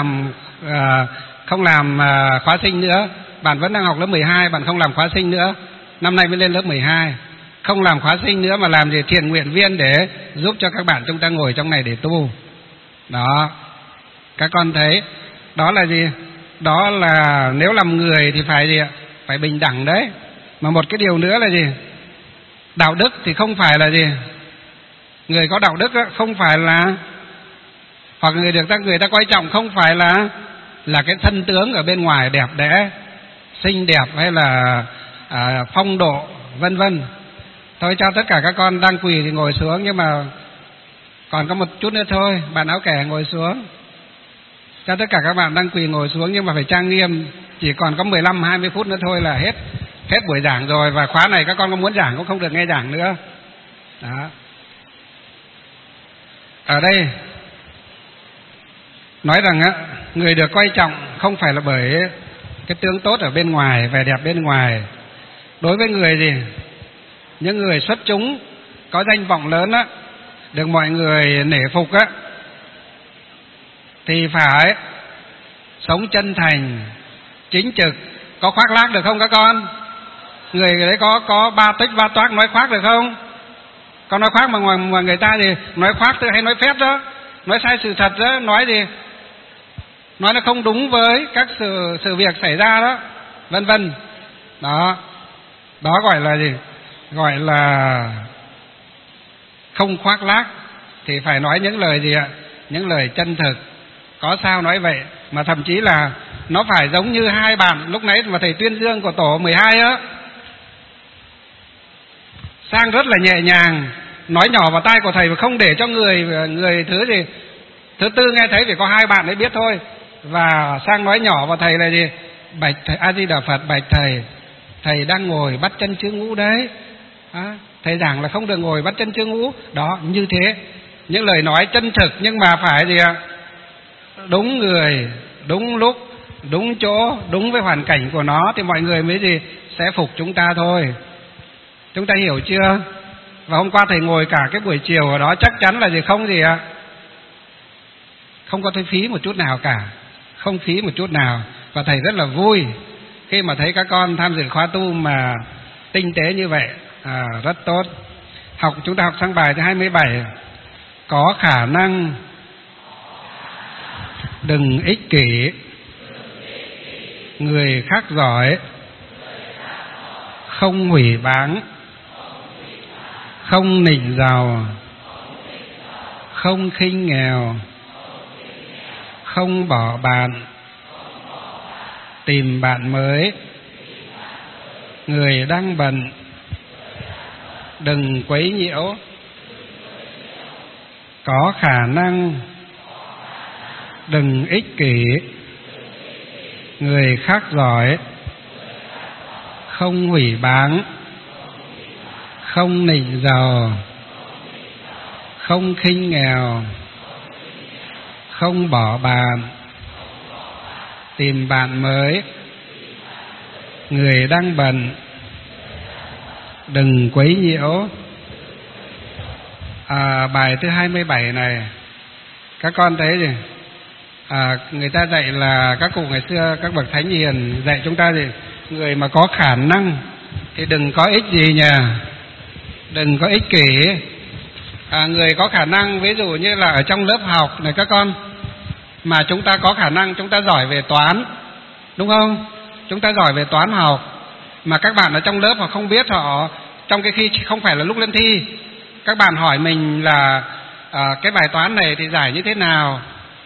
không làm khóa sinh nữa. Bạn vẫn đang học lớp 12, bạn không làm khóa sinh nữa, năm nay mới lên lớp 12. Không làm khóa sinh nữa mà làm thiện nguyện viên để giúp cho các bạn chúng ta ngồi trong này để tu. Đó. Các con thấy đó là gì? Đó là nếu làm người thì phải bình đẳng đấy. Mà một cái điều nữa là gì? Đạo đức thì không phải là gì? Người có đạo đức không phải là, hoặc người ta coi trọng không phải là cái thân tướng ở bên ngoài đẹp đẽ, xinh đẹp hay là phong độ vân vân. Thôi cho tất cả các con đang quỳ thì ngồi xuống, nhưng mà còn có một chút nữa thôi. Bạn áo kẻ ngồi xuống. Cho tất cả các bạn đang quỳ ngồi xuống, nhưng mà phải trang nghiêm. Chỉ còn có 15-20 phút nữa thôi là hết buổi giảng rồi. Và khóa này các con có muốn giảng cũng không được nghe giảng nữa. Đó. Ở đây nói rằng á, người được coi trọng không phải là bởi cái tướng tốt ở bên ngoài, vẻ đẹp bên ngoài. Đối với người gì, những người xuất chúng, có danh vọng lớn á, được mọi người nể phục á, thì phải sống chân thành, chính trực. Có khoác lác được không các con? Người đấy có ba tích ba toác nói khoác được không? Con nói khoác mà người ta thì nói khoác hay nói phét đó, nói sai sự thật đó, nói gì, nói nó không đúng với các sự việc xảy ra đó, vân vân. Đó gọi là gì? Gọi là không khoác lác. Thì phải nói những lời gì ạ? Những lời chân thực. Có sao nói vậy, mà thậm chí là nó phải giống như hai bạn lúc nãy mà thầy tuyên dương của tổ 12 á. Sang rất là nhẹ nhàng, nói nhỏ vào tai của thầy và không để cho người thứ tư nghe thấy, vì có hai bạn ấy biết thôi. Và Sang nói nhỏ vào thầy là gì? Bạch thầy A Di Đà Phật, bạch thầy đang ngồi bắt chân chư ngũ đấy. Thầy giảng là không được ngồi bắt chân chư ngũ. Đó, như thế. Những lời nói chân thực nhưng mà phải gì ạ? Đúng người, đúng lúc, đúng chỗ, đúng với hoàn cảnh của nó, thì mọi người mới gì? Sẽ phục chúng ta thôi. Chúng ta hiểu chưa? Và hôm qua thầy ngồi cả cái buổi chiều ở đó, chắc chắn là gì? Không gì ạ? Không có thấy phí một chút nào cả. Không phí một chút nào. Và thầy rất là vui khi mà thấy các con tham dự khóa tu mà tinh tế như vậy. Rất tốt. Chúng ta học sang bài thứ 27. Có khả năng đừng ích kỷ, người khác giỏi không hủy báng, không nịnh giàu, không khinh nghèo, không bỏ bạn, tìm bạn mới, người đang bận đừng quấy nhiễu, có khả năng đừng ích kỷ, người khác giỏi không hủy báng, không nịnh giàu, không khinh nghèo, không bỏ bạn, tìm bạn mới, người đang bận đừng quấy nhiễu. Bài thứ 27 này các con thấy gì? Người ta dạy là các cụ ngày xưa, các bậc thánh hiền dạy chúng ta gì? Người mà có khả năng thì đừng có ích gì nhỉ? Đừng có ích kỷ. Người có khả năng, ví dụ như là ở trong lớp học này các con, mà chúng ta có khả năng, chúng ta giỏi về toán, đúng không? Chúng ta giỏi về toán học, mà các bạn ở trong lớp họ không biết, họ trong cái khi không phải là lúc lên thi, các bạn hỏi mình là cái bài toán này thì giải như thế nào,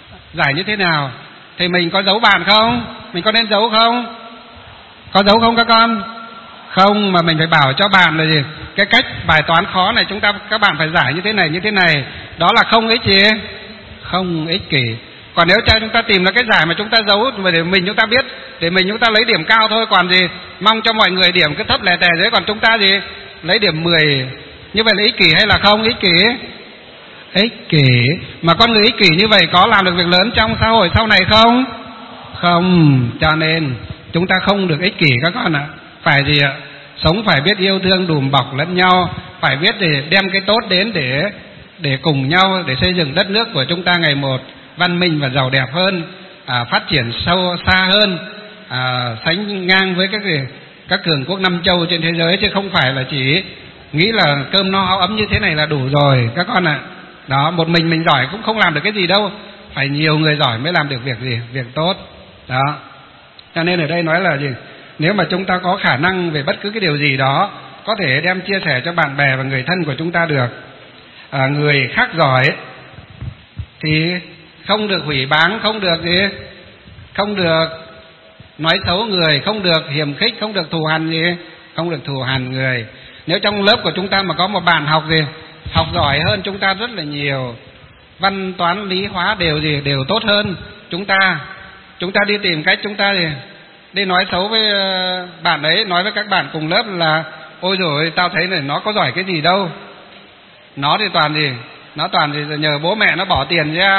thì mình có giấu bạn không? Mình có nên giấu không? Có giấu không các con? Không, mà mình phải bảo cho bạn là gì? Cái cách bài toán khó này các bạn phải giải như thế này. Đó là không ích gì? Không ích kỷ. Còn nếu chúng ta tìm ra cái giải mà chúng ta giấu mà để mình chúng ta biết, để mình chúng ta lấy điểm cao thôi, còn gì mong cho mọi người điểm cứ thấp lè tè dưới, còn chúng ta gì lấy điểm 10. Như vậy là ích kỷ hay là không ích kỷ? Ích kỷ. Mà con người ích kỷ như vậy có làm được việc lớn trong xã hội sau này không? Không. Cho nên chúng ta không được ích kỷ các con ạ. Phải gì ạ? Sống phải biết yêu thương đùm bọc lẫn nhau, phải biết để đem cái tốt đến để cùng nhau để xây dựng đất nước của chúng ta ngày một văn minh và giàu đẹp hơn, phát triển xa hơn, sánh ngang với các cường quốc năm châu trên thế giới, chứ không phải là chỉ nghĩ là cơm no áo ấm như thế này là đủ rồi các con ạ. Đó, một mình giỏi cũng không làm được cái gì đâu, phải nhiều người giỏi mới làm được việc tốt. Đó. Cho nên ở đây nói là gì? Nếu mà chúng ta có khả năng về bất cứ cái điều gì đó, có thể đem chia sẻ cho bạn bè và người thân của chúng ta được. Người khác giỏi thì không được hủy báng, không được gì, không được nói xấu người, không được hiềm khích, không được thù hằn gì, không được thù hằn người. Nếu trong lớp của chúng ta mà có một bạn học giỏi hơn chúng ta rất là nhiều, văn toán lý hóa đều tốt hơn chúng ta đi tìm cách chúng ta đi nói xấu với bạn ấy, nói với các bạn cùng lớp là ôi rồi tao thấy này nó có giỏi cái gì đâu, nó thì toàn gì nhờ bố mẹ nó bỏ tiền ra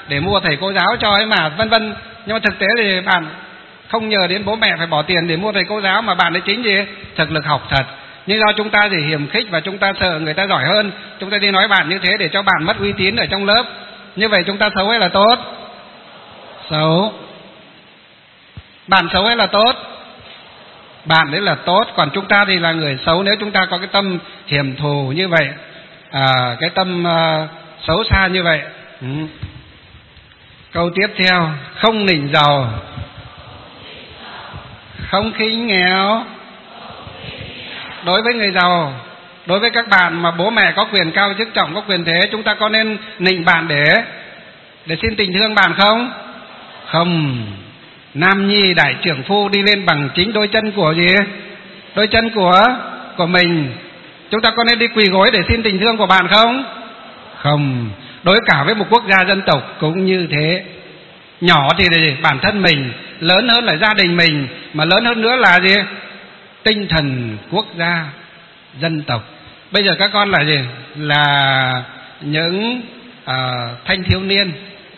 để mua thầy cô giáo cho ấy mà, vân vân. Nhưng mà thực tế thì bạn không nhờ đến bố mẹ phải bỏ tiền để mua thầy cô giáo, mà bạn ấy chính gì? Thực lực học thật. Nhưng do chúng ta thì hiềm khích và chúng ta sợ người ta giỏi hơn, chúng ta đi nói bạn như thế để cho bạn mất uy tín ở trong lớp. Như vậy chúng ta xấu hay là tốt? Xấu. Bạn xấu hay là tốt? Bạn đấy là tốt. Còn chúng ta thì là người xấu nếu chúng ta có cái tâm hiểm thù như vậy, cái tâm xấu xa như vậy. Câu tiếp theo: không nịnh giàu, không khinh nghèo. Đối với người giàu, đối với các bạn mà bố mẹ có quyền cao chức trọng, có quyền thế, chúng ta có nên nịnh bạn để xin tình thương bạn không? Không. Nam nhi đại trưởng phu đi lên bằng chính đôi chân của gì? Đôi chân của mình. Chúng ta có nên đi quỳ gối để xin tình thương của bạn không? Không. Đối cả với một quốc gia dân tộc cũng như thế. Nhỏ thì bản thân mình, lớn hơn là gia đình mình, mà lớn hơn nữa là gì? Tinh thần quốc gia, dân tộc. Bây giờ các con là gì? Là những thanh thiếu niên.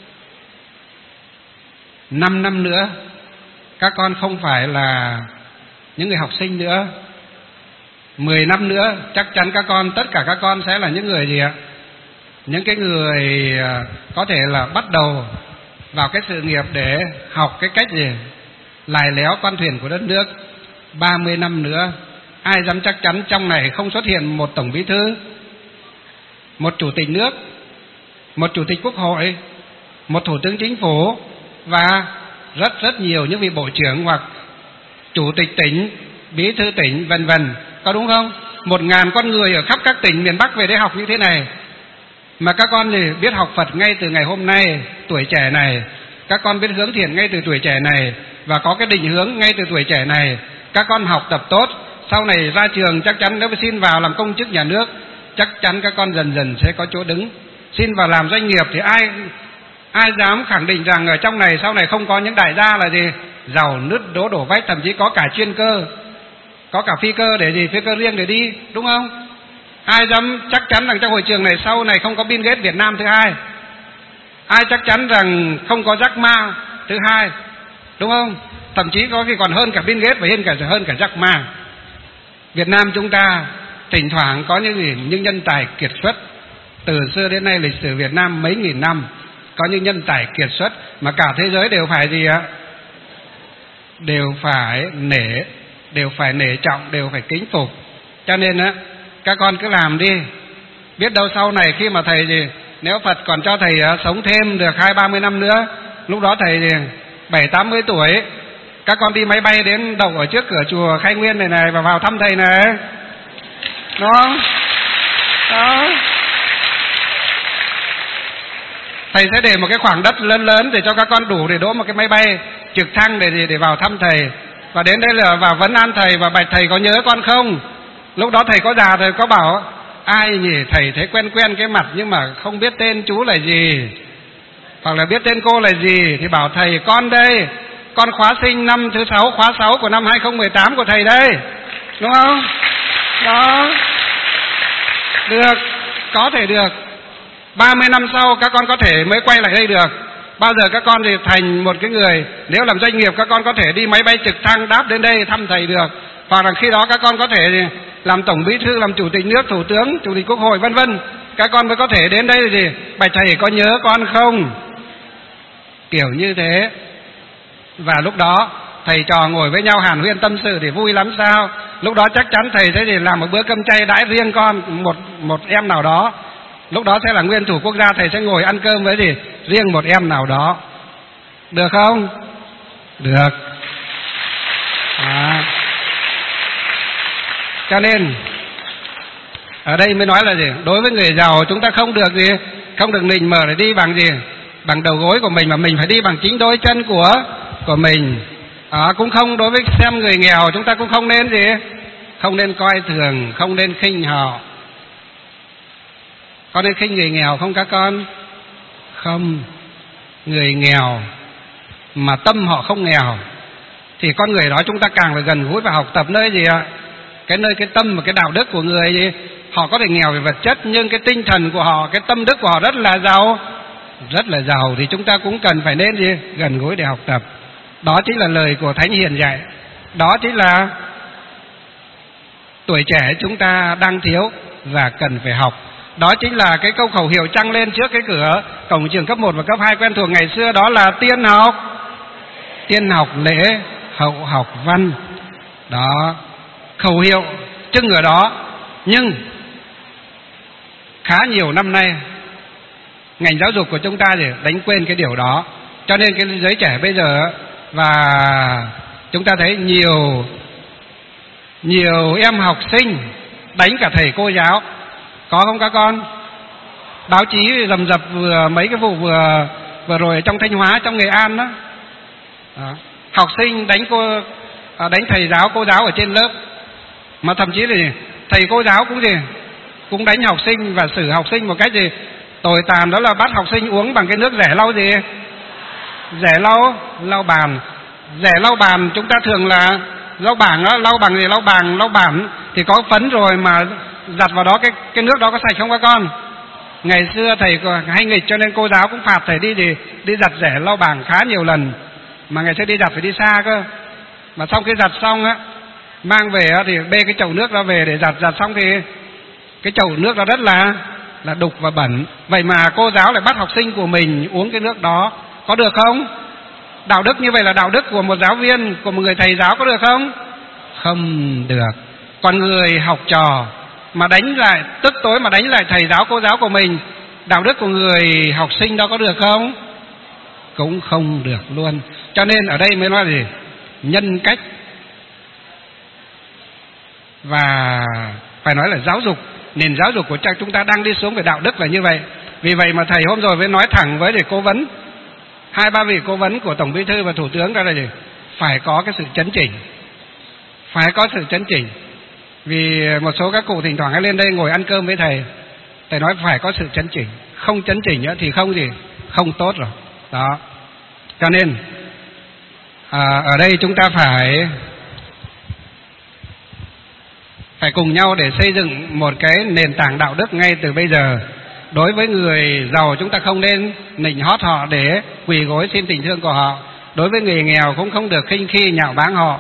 5 năm nữa các con không phải là những người học sinh nữa. 10 năm nữa chắc chắn tất cả các con sẽ là những người gì ạ? Những cái người có thể là bắt đầu vào cái sự nghiệp để học cái cách gì? Lài léo con thuyền của đất nước. 30 năm nữa ai dám chắc chắn trong này không xuất hiện một tổng bí thư, một chủ tịch nước, một chủ tịch quốc hội, một thủ tướng chính phủ và rất nhiều những vị bộ trưởng hoặc chủ tịch tỉnh, bí thư tỉnh, vân vân, có đúng không? 1.000 con người ở khắp các tỉnh miền Bắc về đây học như thế này. Mà các con thì biết học Phật ngay từ ngày hôm nay, tuổi trẻ này. Các con biết hướng thiện ngay từ tuổi trẻ này và có cái định hướng ngay từ tuổi trẻ này. Các con học tập tốt, sau này ra trường chắc chắn nếu mà xin vào làm công chức nhà nước, chắc chắn các con dần dần sẽ có chỗ đứng. Xin vào làm doanh nghiệp thì ai dám khẳng định rằng ở trong này sau này không có những đại gia là gì? Giàu nứt đổ vách, thậm chí có cả chuyên cơ, có cả phi cơ để gì? Phi cơ riêng để đi, đúng không? Ai dám chắc chắn rằng trong hội trường này sau này không có Bill Gates Việt Nam thứ hai? Ai chắc chắn rằng không có Jack Ma thứ hai, đúng không? Thậm chí có khi còn hơn cả Bill Gates và hơn cả Jack Ma. Việt Nam chúng ta thỉnh thoảng có những nhân tài kiệt xuất. Từ xưa đến nay lịch sử Việt Nam mấy nghìn năm có những nhân tài kiệt xuất mà cả thế giới đều phải gì ạ? Đều phải nể trọng, đều phải kính phục. Cho nên á, các con cứ làm đi. Biết đâu sau này khi mà thầy gì, nếu Phật còn cho thầy sống thêm được 20-30 năm nữa, lúc đó thầy 70-80 tuổi, các con đi máy bay đến đậu ở trước cửa chùa Khai Nguyên này và vào thăm thầy này. Đó. Thầy sẽ để một cái khoảng đất lớn để cho các con đủ để đỗ một cái máy bay trực thăng để vào thăm thầy. Và đến đây là vào vấn an thầy và bạch thầy có nhớ con không? Lúc đó thầy có già thầy có bảo ai nhỉ, thầy thấy quen cái mặt nhưng mà không biết tên chú là gì, hoặc là biết tên cô là gì, thì bảo thầy con đây, con khóa sinh năm thứ 6, khóa 6 của năm 2018 của thầy đây, đúng không? Đó. Được, có thể được. 30 năm sau các con có thể mới quay lại đây được. Bao giờ các con thì thành một cái người, nếu làm doanh nghiệp các con có thể đi máy bay trực thăng đáp đến đây thăm thầy được. Hoặc là khi đó các con có thể làm tổng bí thư, làm chủ tịch nước, thủ tướng, chủ tịch quốc hội, vân vân. Các con mới có thể đến đây gì? Bạch thầy có nhớ con không? Kiểu như thế. Và lúc đó thầy trò ngồi với nhau hàn huyên tâm sự thì vui lắm sao? Lúc đó chắc chắn thầy sẽ làm một bữa cơm chay đãi riêng con một em nào đó. Lúc đó sẽ là nguyên thủ quốc gia, thầy sẽ ngồi ăn cơm với riêng một em nào đó. Được không? Được. Cho nên ở đây mới nói là gì? Đối với người giàu chúng ta không được gì? Không được nịnh mở để đi bằng gì? Bằng đầu gối của mình, mà mình phải đi bằng chính đôi chân của mình. Cũng không, đối với xem người nghèo chúng ta cũng không nên gì? Không nên coi thường, không nên khinh họ. Có nên khinh người nghèo không các con? Không. Người nghèo mà tâm họ không nghèo thì con người đó chúng ta càng phải gần gũi và học tập nơi gì ạ? Cái tâm và cái đạo đức của người gì? Họ có thể nghèo về vật chất nhưng cái tinh thần của họ, cái tâm đức của họ rất là rất là giàu thì chúng ta cũng cần phải nên gì? Gần gũi để học tập. Đó chính là lời của Thánh Hiền dạy. Đó chính là tuổi trẻ chúng ta đang thiếu và cần phải học. Đó chính là cái câu khẩu hiệu trăng lên trước cái cửa cổng trường cấp 1 và cấp 2 quen thuộc ngày xưa, đó là tiên học lễ, hậu học văn. Đó, khẩu hiệu trưng ở đó. Nhưng khá nhiều năm nay ngành giáo dục của chúng ta thì đánh quên cái điều đó. Cho nên cái giới trẻ bây giờ, và chúng ta thấy nhiều em học sinh đánh cả thầy cô giáo. Có không các con? Báo chí rầm rập vừa mấy cái vụ vừa rồi trong Thanh Hóa, trong Nghệ An đó. Học sinh đánh thầy giáo, cô giáo ở trên lớp. Mà thậm chí là thầy cô giáo cũng đánh học sinh và xử học sinh một cách gì tồi tàn, đó là bắt học sinh uống bằng cái nước rẻ lau gì? Rẻ lau bàn. Rẻ lau bàn chúng ta thường là lau bảng đó, lau bằng gì? Lau bảng thì có phấn rồi mà giặt vào đó cái nước đó có sạch không các con? Ngày xưa thầy hay nghịch cho nên cô giáo cũng phạt thầy đi giặt rẻ lau bảng khá nhiều lần. Mà ngày xưa đi giặt phải đi xa cơ. Mà sau khi giặt xong á, mang về thì bê cái chậu nước ra về để giặt xong thì cái chậu nước đó rất là đục và bẩn. Vậy mà cô giáo lại bắt học sinh của mình uống cái nước đó, có được không? Đạo đức như vậy là đạo đức của một giáo viên, của một người thầy giáo, có được không? Không được. Còn người học trò mà đánh lại, tức tối mà đánh lại thầy giáo, cô giáo của mình, đạo đức của người học sinh đó có được không? Cũng không được luôn. Cho nên ở đây mới nói gì? Nhân cách. Và phải nói là giáo dục, nền giáo dục của chúng ta đang đi xuống về đạo đức là như vậy. Vì vậy mà thầy hôm rồi mới nói thẳng với cố vấn, 2-3 vị cố vấn của Tổng Bí thư và Thủ tướng ra là gì? Phải có cái sự chấn chỉnh. Phải có sự chấn chỉnh. Vì một số các cụ thỉnh thoảng hay lên đây ngồi ăn cơm với thầy nói phải có sự chấn chỉnh. Không chấn chỉnh thì không tốt rồi. Đó. Cho nên ở đây chúng ta phải cùng nhau để xây dựng một cái nền tảng đạo đức ngay từ bây giờ. Đối với người giàu chúng ta không nên nịnh hót họ để quỳ gối xin tình thương của họ. Đối với người nghèo cũng không được khinh khi nhạo báng họ.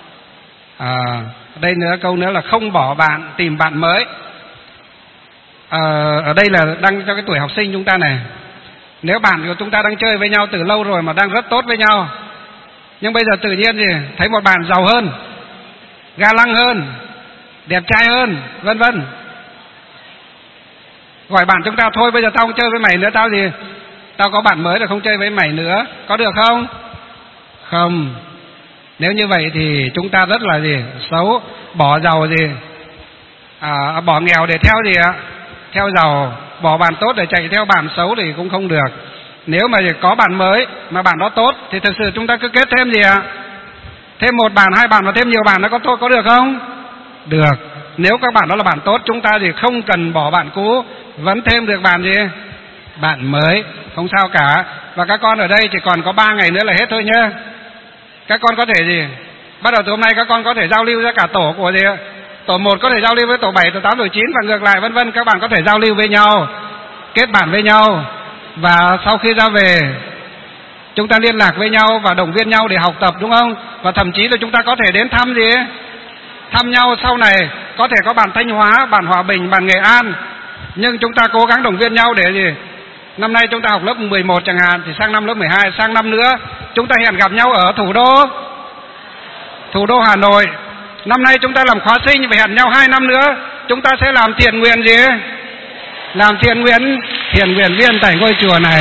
Đây nữa, câu nữa là không bỏ bạn, tìm bạn mới. Ở đây là đang cho cái tuổi học sinh chúng ta này. Nếu bạn của chúng ta đang chơi với nhau từ lâu rồi mà đang rất tốt với nhau, nhưng bây giờ tự nhiên thì thấy một bạn giàu hơn, ga lăng hơn, đẹp trai hơn, vân vân, gọi bạn chúng ta thôi bây giờ tao không chơi với mày nữa, tao có bạn mới rồi, không chơi với mày nữa, có được không? Không. Nếu như vậy thì chúng ta rất là xấu. Bỏ giàu bỏ nghèo để theo giàu, bỏ bạn tốt để chạy theo bạn xấu thì cũng không được. Nếu mà có bạn mới mà bạn đó tốt thì thực sự chúng ta cứ kết thêm thêm 1 bạn, 2 bạn và thêm nhiều bạn, nó có được không? Được. Nếu các bạn đó là bạn tốt, chúng ta thì không cần bỏ bạn cũ, vẫn thêm được bạn mới, không sao cả. Và các con ở đây chỉ còn có 3 ngày nữa là hết thôi nhé. Các con có thể bắt đầu từ hôm nay các con có thể giao lưu ra cả tổ của tổ 1 có thể giao lưu với tổ 7, tổ 8, tổ 9 và ngược lại vân vân. Các bạn có thể giao lưu với nhau, kết bạn với nhau, và sau khi ra về chúng ta liên lạc với nhau và động viên nhau để học tập, đúng không? Và thậm chí là chúng ta có thể đến thăm nhau sau này. Có thể có bạn Thanh Hóa, bạn Hòa Bình, bạn Nghệ An, nhưng chúng ta cố gắng động viên nhau để năm nay chúng ta học lớp 11 chẳng hạn, thì sang năm lớp 12, sang năm nữa chúng ta hẹn gặp nhau ở thủ đô Hà Nội. Năm nay chúng ta làm khóa sinh, phải hẹn nhau 2 năm nữa chúng ta sẽ làm thiện nguyện làm thiện nguyện viên tại ngôi chùa này.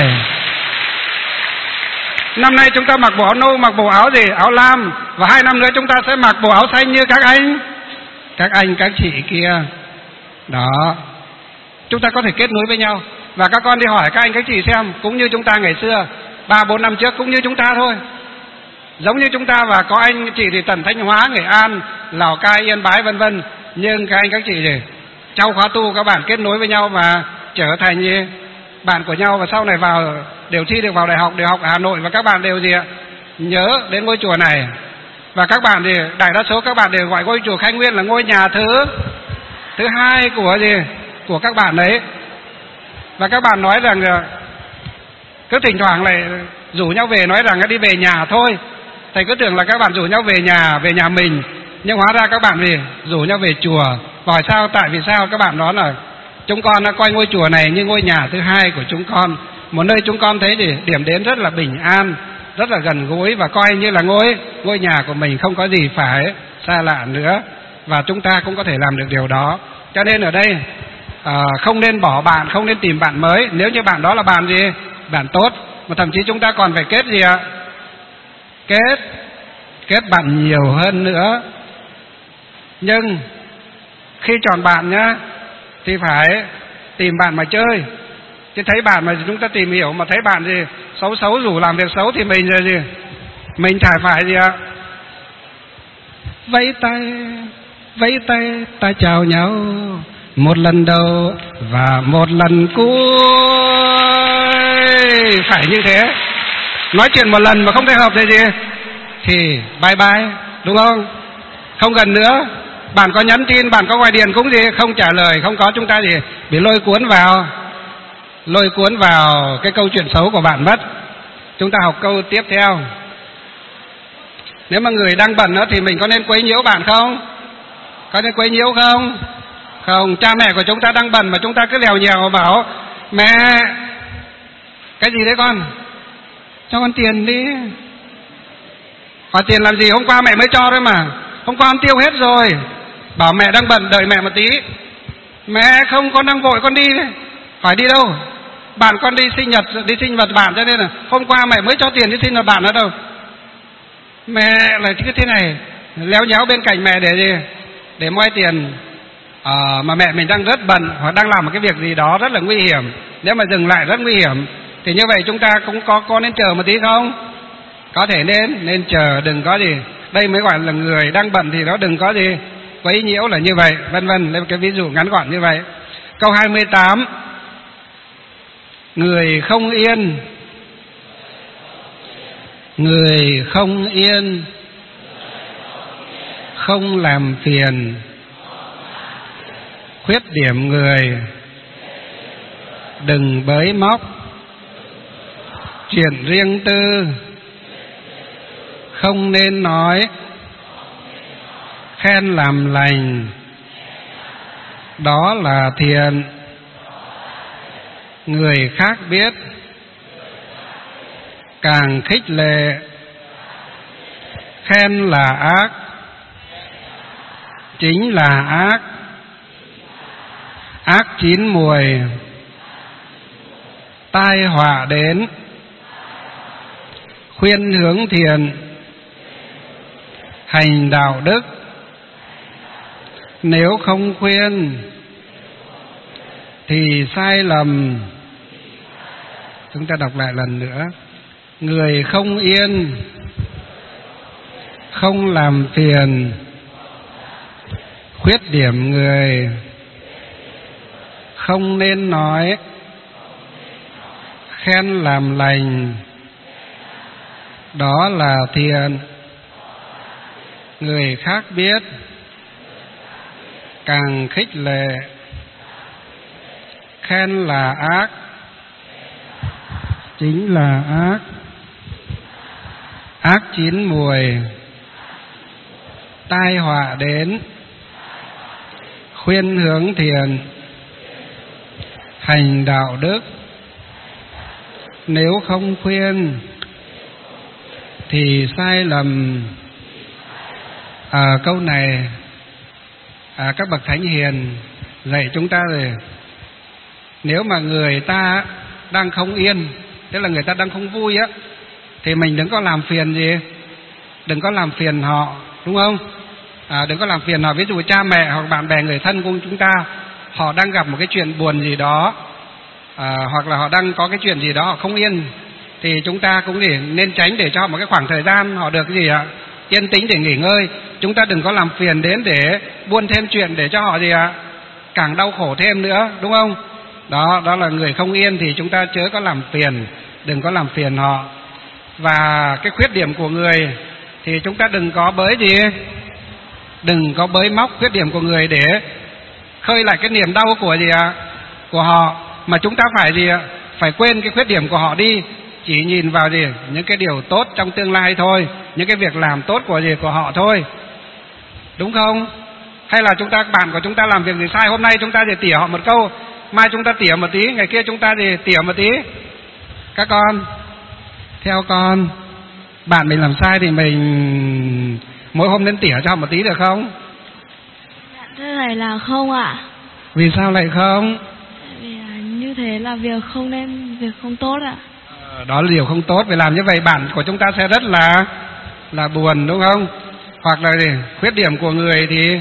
Năm nay chúng ta mặc bộ áo nâu, mặc bộ áo áo lam, và 2 năm nữa chúng ta sẽ mặc bộ áo xanh như các anh các chị kia. Đó, chúng ta có thể kết nối với nhau. Và các con đi hỏi các anh các chị xem, cũng như chúng ta ngày xưa 3-4 năm trước, cũng như chúng ta thôi, giống như chúng ta. Và có anh chị thì tận Thanh Hóa, Nghệ An, Lào Cai, Yên Bái vân vân. Nhưng các anh các chị trong khóa tu các bạn kết nối với nhau và trở thành bạn của nhau, và sau này đều thi được vào đại học ở Hà Nội, và các bạn đều nhớ đến ngôi chùa này. Và các bạn đại đa số các bạn đều gọi ngôi chùa Khai Nguyên là ngôi nhà thứ 2 của các bạn đấy. Và các bạn nói rằng cứ thỉnh thoảng lại rủ nhau về nói rằng đi về nhà thôi. Thầy cứ tưởng là các bạn rủ nhau về nhà mình, nhưng hóa ra các bạn gì rủ nhau về chùa. Hỏi sao, tại vì sao? Các bạn nói là chúng con đã coi ngôi chùa này như ngôi nhà thứ hai của chúng con, một nơi chúng con thấy gì điểm đến rất là bình an, rất là gần gũi, và coi như là ngôi nhà của mình, không có gì phải xa lạ nữa. Và chúng ta cũng có thể làm được điều đó. Cho nên ở đây không nên bỏ bạn, không nên tìm bạn mới. Nếu như bạn đó là bạn gì? Bạn tốt. Mà thậm chí chúng ta còn phải kết gì ạ? Kết bạn nhiều hơn nữa. Nhưng khi chọn bạn nhá, thì phải tìm bạn mà chơi. Chứ thấy bạn mà chúng ta tìm hiểu mà thấy bạn gì xấu rủ làm việc xấu thì mình là gì? Mình chả phải gì ạ? Vẫy tay ta chào nhau, một lần đầu và một lần cuối. Phải như thế. Nói chuyện một lần mà không thể hợp thì gì? Thì bye bye, đúng không? Không gần nữa. Bạn có nhắn tin, bạn có gọi điện cũng gì không trả lời, không có, chúng ta gì bị lôi cuốn vào cái câu chuyện xấu của bạn mất. Chúng ta học câu tiếp theo. Nếu mà người đang bận đó thì mình có nên quấy nhiễu bạn không? Có nên quấy nhiễu không? Không. Cha mẹ của chúng ta đang bận mà chúng ta cứ lèo nhèo bảo mẹ, cái gì đấy con? Cho con tiền đi. Hỏi tiền làm gì? Hôm qua mẹ mới cho thôi mà. Hôm qua con tiêu hết rồi. Bảo mẹ đang bận, đợi mẹ một tí. Mẹ không, con đang vội, con đi. Hỏi đi đâu? Bạn con đi sinh nhật bạn, cho nên là hôm qua mẹ mới cho tiền đi sinh nhật bạn nữa đâu. Mẹ lại cứ thế này, léo nhéo bên cạnh mẹ để gì? Để moi tiền. Mà mẹ mình đang rất bận hoặc đang làm một cái việc gì đó rất là nguy hiểm. Nếu mà dừng lại rất nguy hiểm, thì như vậy chúng ta cũng có nên chờ một tí không? Có thể nên chờ, đừng có gì. Đây mới gọi là người đang bận thì nó đừng có gì quấy nhiễu là như vậy, vân vân. Lấy một cái ví dụ ngắn gọn như vậy. Câu 28. Người không yên, không làm phiền. Khuyết điểm người, đừng bới móc. Chuyện riêng tư, không nên nói. Khen làm lành, đó là thiện. Người khác biết, càng khích lệ. Khen là ác, chính là ác. Ác chín mùi, tai họa đến. Khuyên hướng thiện, hành đạo đức. Nếu không khuyên thì sai lầm. Chúng ta đọc lại lần nữa. Người không yên, không làm phiền. Khuyết điểm người, không nên nói. Khen làm lành, đó là thiện. Người khác biết, càng khích lệ. Khen là ác, chính là ác. Ác chín mùi, tai họa đến. Khuyên hướng thiện, hành đạo đức. Nếu không khuyên thì sai lầm. Câu này các bậc thánh hiền dạy chúng ta rồi. Nếu mà người ta đang không yên, tức là người ta đang không vui á, thì mình đừng có làm phiền gì, đừng có làm phiền họ, đúng không? Đừng có làm phiền họ. Ví dụ cha mẹ hoặc bạn bè người thân của chúng ta, họ đang gặp một cái chuyện buồn gì đó, hoặc là họ đang có cái chuyện gì đó họ không yên, thì chúng ta cũng nên tránh để cho họ một cái khoảng thời gian họ được gì ạ? Yên tĩnh để nghỉ ngơi. Chúng ta đừng có làm phiền đến để buôn thêm chuyện để cho họ gì ạ? Càng đau khổ thêm nữa, đúng không? Đó là người không yên thì chúng ta chớ có làm phiền, đừng có làm phiền họ. Và cái khuyết điểm của người thì chúng ta đừng có đừng có bới móc khuyết điểm của người để khơi lại cái niềm đau của gì ạ? Của họ, mà chúng ta phải gì ạ? phải quên cái khuyết điểm của họ đi, chỉ nhìn vào gì những cái điều tốt trong tương lai thôi, những cái việc làm tốt của họ thôi, đúng không? Hay là bạn của chúng ta làm việc gì sai, hôm nay chúng ta thì tỉa họ một câu, mai chúng ta tỉa một tí, ngày kia chúng ta thì tỉa một tí. Các con, theo con, bạn mình làm sai thì mình mỗi hôm nên tỉa cho họ một tí được không? Thế này là không ạ. Vì sao lại không? Vì như thế là việc không tốt ạ. Đó là điều không tốt. Vì làm như vậy bạn của chúng ta sẽ rất là buồn, đúng không? Hoặc là khuyết điểm của người thì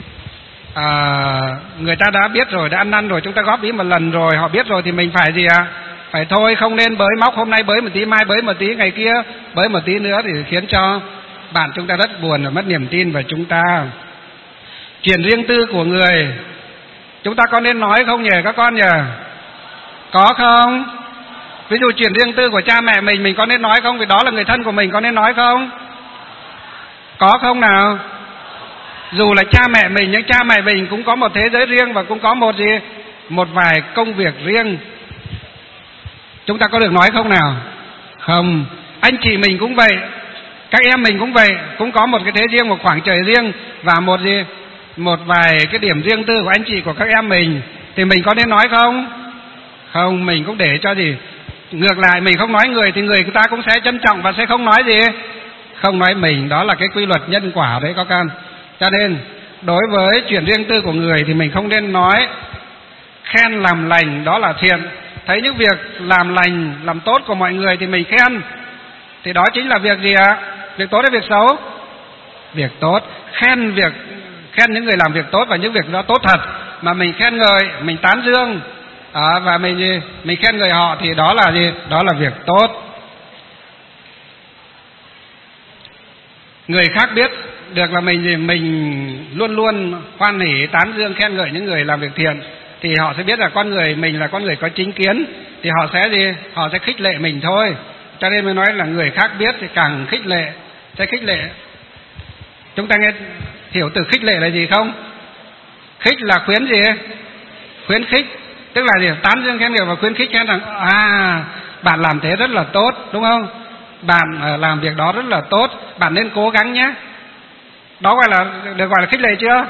người ta đã biết rồi, đã ăn năn rồi, chúng ta góp ý một lần rồi, họ biết rồi thì mình phải gì ạ? Phải thôi, không nên bới móc, hôm nay bới một tí, mai bới một tí, ngày kia bới một tí nữa, thì khiến cho bạn chúng ta rất buồn và mất niềm tin vào chúng ta. Chuyện riêng tư của người chúng ta có nên nói không nhỉ các con nhỉ? Có không? Ví dụ chuyện riêng tư của cha mẹ mình có nên nói không? Vì đó là người thân của mình, có nên nói không? Có không nào? Dù là cha mẹ mình, nhưng cha mẹ mình cũng có một thế giới riêng và cũng có một vài công việc riêng. Chúng ta có được nói không nào? Không. Anh chị mình cũng vậy, các em mình cũng vậy, cũng có một cái thế riêng, một khoảng trời riêng và một vài cái điểm riêng tư của anh chị, của các em mình, thì mình có nên nói không? Không, mình cũng để cho ngược lại, mình không nói người thì người ta cũng sẽ trân trọng và sẽ không nói không nói mình. Đó là cái quy luật nhân quả đấy các con. Cho nên đối với chuyện riêng tư của người thì mình không nên nói. Khen làm lành đó là thiện. Thấy những việc làm lành, làm tốt của mọi người thì mình khen, thì đó chính là việc gì ạ? Việc tốt hay việc xấu? Việc tốt. Khen những người làm việc tốt và những việc đó tốt thật, mà mình khen ngợi, mình tán dương và mình khen ngợi họ thì đó là gì? Đó là việc tốt. Người khác biết được là mình luôn luôn hoan hỉ, tán dương, khen ngợi những người làm việc thiện, thì họ sẽ biết là con người mình là con người có chính kiến, thì họ sẽ khích lệ mình thôi. Cho nên mới nói là người khác biết thì càng sẽ khích lệ. Chúng ta nghe hiểu từ khích lệ là gì không? Khích là khuyến khích, tức là tán dương khen ngợi và khuyến khích, khen rằng bạn làm thế rất là tốt, đúng không? Bạn làm việc đó rất là tốt, bạn nên cố gắng nhé. Đó được gọi là khích lệ chưa?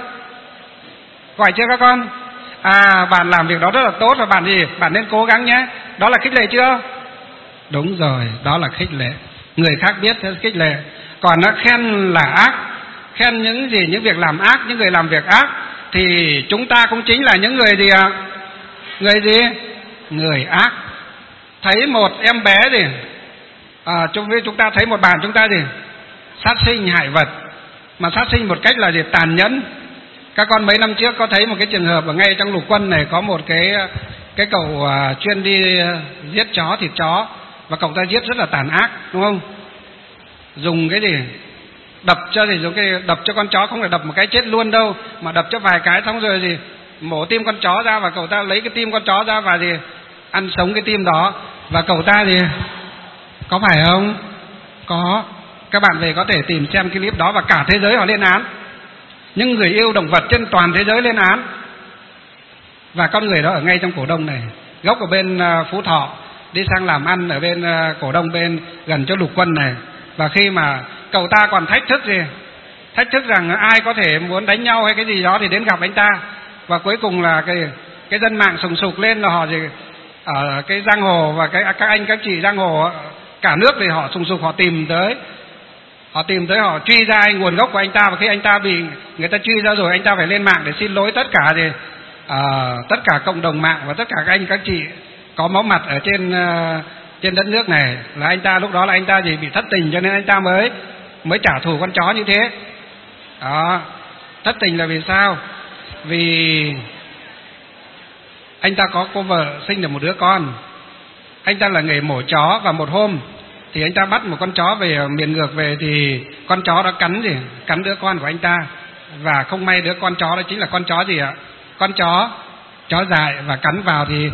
Gọi chưa các con? Bạn làm việc đó rất là tốt và bạn nên cố gắng nhé. Đó là khích lệ chưa? Đúng rồi, đó là khích lệ. Người khác biết sẽ khích lệ. Còn nó khen là ác, khen những việc làm ác, những người làm việc ác, thì chúng ta cũng chính là những người gì ạ? Người ác. Thấy một em bé chúng ta thấy một bạn chúng ta sát sinh hại vật, mà sát sinh một cách là tàn nhẫn. Các con mấy năm trước có thấy một cái trường hợp ở ngay trong lục quân này, có một cái cậu chuyên đi giết chó, thịt chó, và cậu ta giết rất là tàn ác, đúng không? Dùng đập cho con chó, không phải đập một cái chết luôn đâu, mà đập cho vài cái xong rồi mổ tim con chó ra, và cậu ta lấy cái tim con chó ra và ăn sống cái tim đó. Và cậu ta có phải không? Có. Các bạn về có thể tìm xem cái clip đó, và cả thế giới họ lên án. Những người yêu động vật trên toàn thế giới lên án. Và con người đó ở ngay trong Cổ Đông này, gốc ở bên Phú Thọ, đi sang làm ăn ở bên Cổ Đông, bên gần chỗ lục quân này. Và khi mà cậu ta còn thách thức rằng ai có thể muốn đánh nhau hay cái gì đó thì đến gặp anh ta. Và cuối cùng là cái dân mạng sùng sục lên, là họ ở cái giang hồ, và các anh các chị giang hồ cả nước thì họ sùng sục, họ tìm tới, họ truy ra nguồn gốc của anh ta. Và khi anh ta bị người ta truy ra rồi, anh ta phải lên mạng để xin lỗi tất cả cộng đồng mạng và tất cả các anh các chị có máu mặt ở trên đất nước này. Là anh ta lúc đó là anh ta bị thất tình, cho nên anh ta mới trả thù con chó như thế. Đó, thất tình là vì sao? Vì anh ta có cô vợ, sinh được một đứa con. Anh ta là nghề mổ chó, và một hôm thì anh ta bắt một con chó về miền ngược về, thì con chó đó cắn đứa con của anh ta. Và không may đứa con chó đó chính là con chó gì ạ? Con chó dại, và cắn vào thì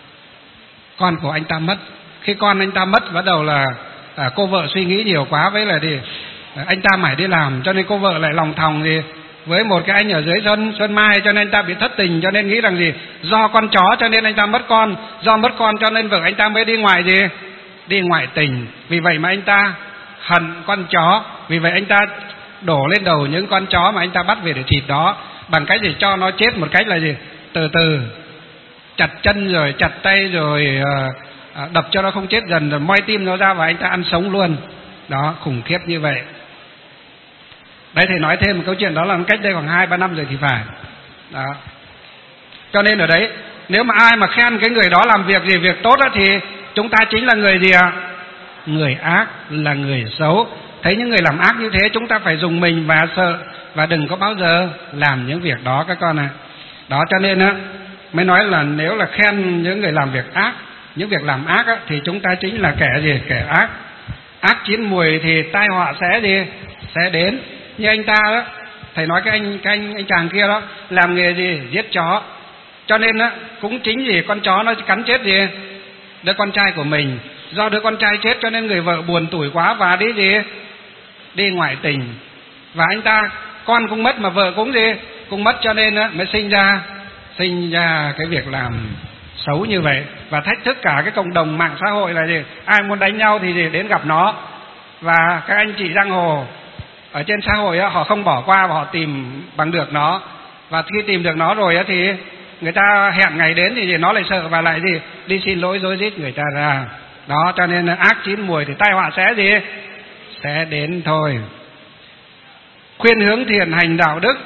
con của anh ta mất. Khi con anh ta mất, bắt đầu là cô vợ suy nghĩ nhiều quá, với là anh ta mải đi làm, cho nên cô vợ lại lòng thòng với một cái anh ở dưới Xuân Mai, cho nên anh ta bị thất tình, cho nên nghĩ rằng gì, do con chó cho nên anh ta mất con, do mất con cho nên vợ anh ta mới đi ngoài gì, đi ngoại tình. Vì vậy mà anh ta hận con chó, vì vậy anh ta đổ lên đầu những con chó mà anh ta bắt về để thịt đó, bằng cách gì, cho nó chết một cách là gì, từ từ, chặt chân rồi chặt tay rồi đập cho nó không chết dần, rồi moi tim nó ra và anh ta ăn sống luôn. Đó, khủng khiếp như vậy. Đấy, thầy nói thêm một câu chuyện, đó là cách đây khoảng 2-3 năm rồi thì phải. Đó. Cho nên ở đấy, nếu mà ai mà khen cái người đó làm việc gì, việc tốt đó, thì chúng ta chính là người gì ạ? Người ác, là người xấu. Thấy những người làm ác như thế, chúng ta phải dùng mình và sợ, và đừng có bao giờ làm những việc đó các con ạ. Đó, cho nên á, mới nói là nếu là khen những người làm việc ác, những việc làm ác á, thì chúng ta chính là kẻ gì? Kẻ ác. Ác chín mùi thì tai họa sẽ gì? Sẽ đến. Như anh ta đó, thầy nói cái anh chàng kia đó, làm nghề gì? Giết chó. Cho nên á, cũng chính vì con chó nó cắn chết gì? Đứa con trai của mình. Do đứa con trai chết cho nên người vợ buồn tủi quá và đi gì? Đi ngoại tình. Và anh ta, con cũng mất mà vợ cũng gì? Cũng mất, cho nên á, mới sinh ra cái việc làm xấu như vậy, và thách thức cả cái cộng đồng mạng xã hội là gì? Ai muốn đánh nhau thì gì? Đến gặp nó. Và các anh chị giang hồ ở trên xã hội á, họ không bỏ qua và họ tìm bằng được nó. Và khi tìm được nó rồi á, thì người ta hẹn ngày đến thì nó lại sợ và lại gì? Đi xin lỗi rối rít người ta ra. Đó, cho nên ác chín mùi thì tai họa sẽ gì? Sẽ đến thôi. Khuyên hướng thiện, hành đạo đức.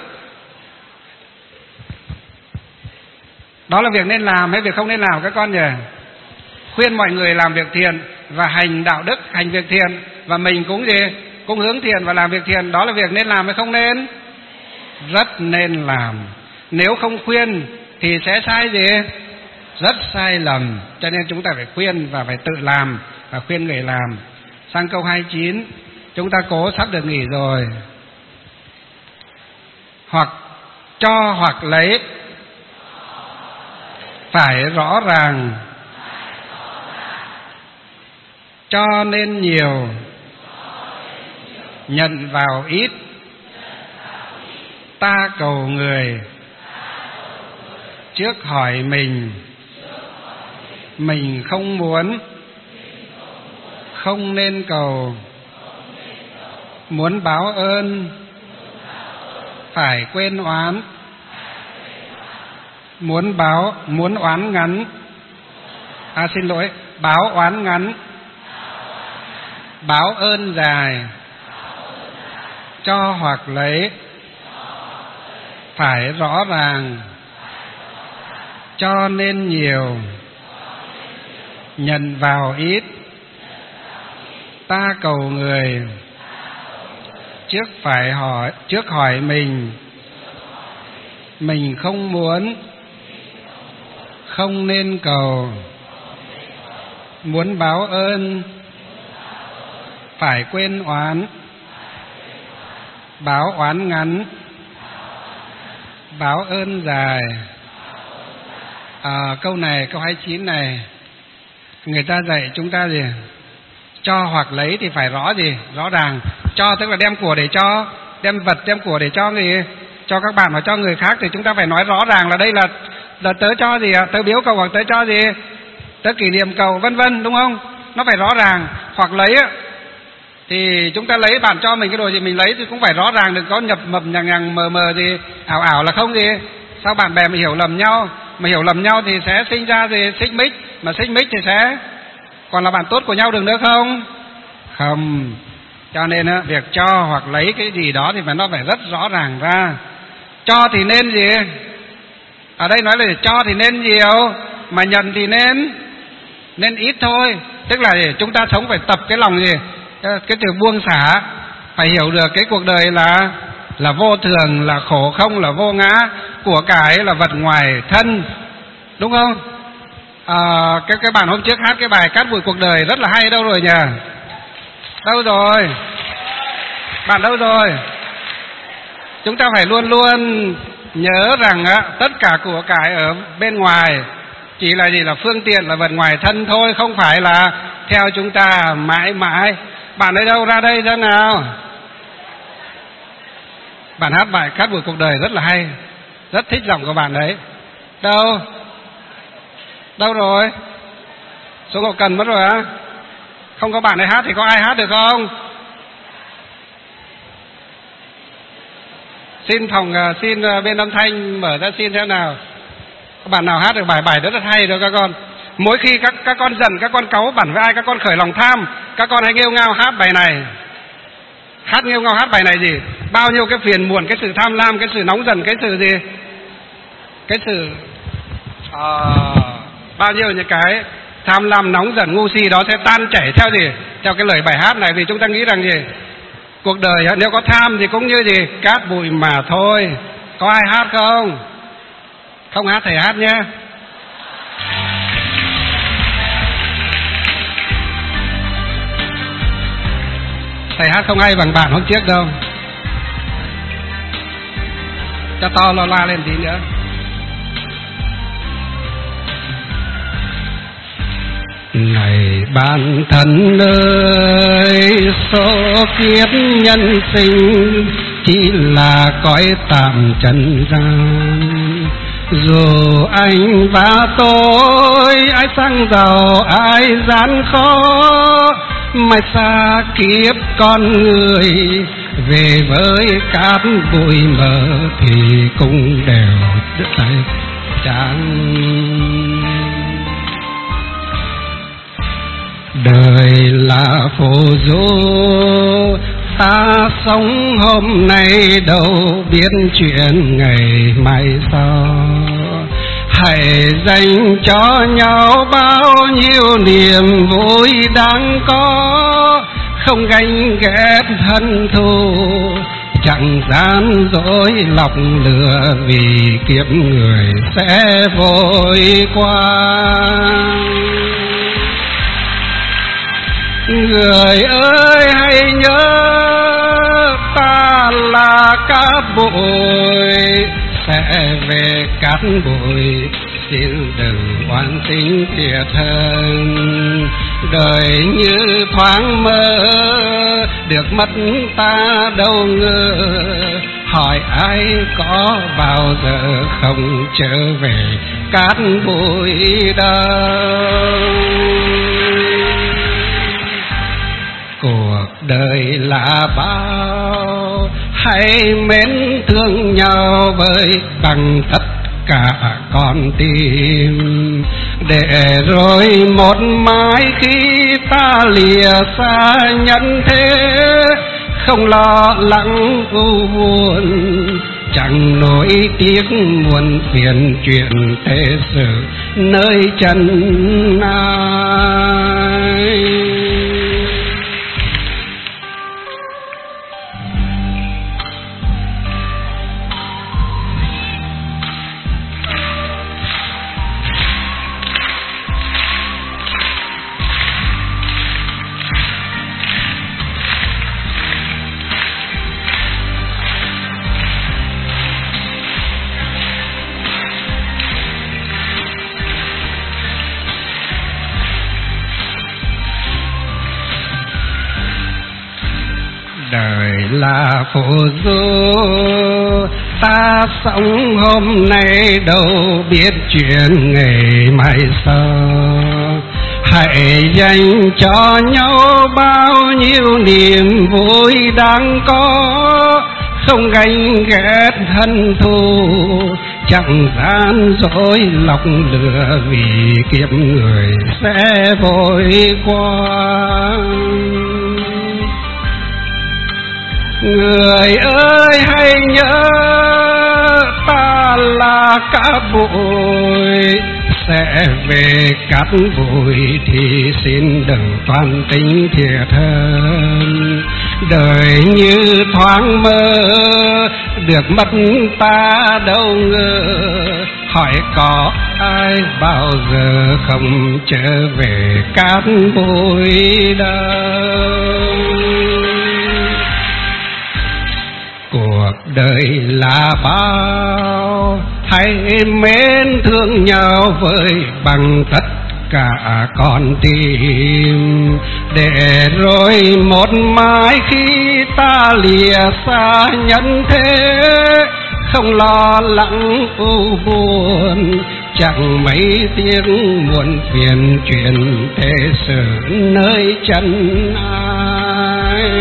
Đó là việc nên làm hay việc không nên làm các con nhỉ? Khuyên mọi người làm việc thiện và hành đạo đức, hành việc thiện, và mình cũng gì? Cũng hướng thiện và làm việc thiện. Đó là việc nên làm hay không nên? Rất nên làm. Nếu không khuyên thì sẽ sai gì? Rất sai lầm. Cho nên chúng ta phải khuyên và phải tự làm và khuyên người làm. Sang câu 29, chúng ta cố sắp được nghỉ rồi. Hoặc cho hoặc lấy, phải rõ ràng. Cho nên nhiều, nhận vào ít. Ta cầu người, trước hỏi mình không muốn, không nên cầu. Muốn báo ơn, phải quên oán. Muốn oán ngắn, báo oán ngắn. Báo ơn dài. Cho hoặc lấy, phải rõ ràng. Cho nên nhiều, nhận vào ít. Ta cầu người, trước hỏi mình không muốn, không nên cầu. Muốn báo ơn, phải quên oán. Báo oán ngắn, báo ơn dài. Câu này, câu 29 này, người ta dạy chúng ta gì? Cho hoặc lấy thì phải rõ gì? Rõ ràng. Cho tức là đem của để cho, đem vật, đem của để cho người, cho các bạn và cho người khác, thì chúng ta phải nói rõ ràng là đây là tớ cho gì ạ? Tớ biếu cầu hoặc tớ cho gì? Tớ kỷ niệm cầu, vân vân, đúng không? Nó phải rõ ràng. Hoặc lấy á, thì chúng ta lấy, bạn cho mình cái đồ gì mình lấy thì cũng phải rõ ràng, đừng có nhập mập nhằng mờ mờ gì, ảo là không gì. Sao bạn bè mà hiểu lầm nhau, thì sẽ sinh ra gì? Xích mích, mà xích mích thì sẽ còn là bạn tốt của nhau được nữa không? Không. Cho nên á, việc cho hoặc lấy cái gì đó thì nó phải rất rõ ràng ra. Cho thì nên gì? Ở đây nói là cho thì nên nhiều, mà nhận thì nên ít thôi. Tức là gì? Chúng ta sống phải tập cái lòng gì? Cái từ buông xả, phải hiểu được cái cuộc đời là vô thường, là khổ không, là vô ngã, của cải là vật ngoài thân, đúng không? Cái bạn hôm trước hát cái bài Cát Bụi Cuộc Đời rất là hay, đâu rồi nhỉ? Đâu rồi? Bạn đâu rồi? Chúng ta phải luôn luôn nhớ rằng tất cả của cải ở bên ngoài chỉ là gì? Là phương tiện, là vật ngoài thân thôi, không phải là theo chúng ta mãi mãi. Bạn ở đâu ra đây xem nào? Bạn hát bài Cát Bụi Cuộc Đời rất là hay, rất thích giọng của bạn đấy. Đâu rồi? Xuống hậu cần mất rồi á? Không có bạn này hát thì có ai hát được không? Xin bên âm thanh mở ra xin thế nào. Các bạn nào hát được bài rất là hay rồi các con. Mỗi khi các con giận, các con cáu bẩn với ai, các con khởi lòng tham, các con hãy nghêu ngao hát bài này. Nghêu ngao hát bài này gì? Bao nhiêu cái phiền muộn, cái sự tham lam, cái sự nóng giận, cái sự gì? Cái sự bao nhiêu những cái tham lam, nóng giận, ngu si đó sẽ tan chảy theo gì? Theo cái lời bài hát này. Vì chúng ta nghĩ rằng gì? Cuộc đời nếu có tham thì cũng như gì? Cát bụi mà thôi. Có ai hát không? Không hát thầy hát nhé. Thầy hát không hay bằng bạn hôm trước đâu. Cho to lo la lên tí nữa. Này bạn thân ơi, số kiếp nhân sinh chỉ là cõi tạm trần gian. Dù anh và tôi, ai sang giàu ai gian khó, mai xa kiếp con người về với cát bụi mờ thì cũng đều tay trắng. Đời là phù du, ta sống hôm nay đâu biết chuyện ngày mai sau. Hãy dành cho nhau bao nhiêu niềm vui đáng có, không ganh ghét hận thù, chẳng gian dối lọc lừa, vì kiếp người sẽ vội qua. Người ơi hãy nhớ, ta là cát bụi, sẽ về cát bụi, xin đừng oán tính thiệt hơn. Đời như thoáng mơ, được mất ta đâu ngờ, hỏi ai có bao giờ không trở về cát bụi đâu. Cuộc đời là bao, hãy mến thương nhau với bằng tất cả con tim, để rồi một mai khi ta lìa xa nhân thế, không lo lắng u buồn, chẳng nỗi tiếc muộn phiền chuyện thế sự nơi chân ai. Đời là phù du, ta sống hôm nay đâu biết chuyện ngày mai sau. Hãy dành cho nhau bao nhiêu niềm vui đáng có, không ganh ghét hận thù, chẳng gian dối lọc lừa, vì kiếp người sẽ vội qua. Người ơi hãy nhớ, ta là cát bụi, sẽ về cát bụi thì xin đừng toan tính thiệt hơn. Đời như thoáng mơ, được mất ta đâu ngờ, hỏi có ai bao giờ không trở về cát bụi đâu. Cuộc đời là bao, hãy mến thương nhau với bằng tất cả con tim, để rồi một mai khi ta lìa xa nhân thế, không lo lắng u buồn, chẳng mấy tiếng muộn phiền chuyện thế sự nơi chân ai.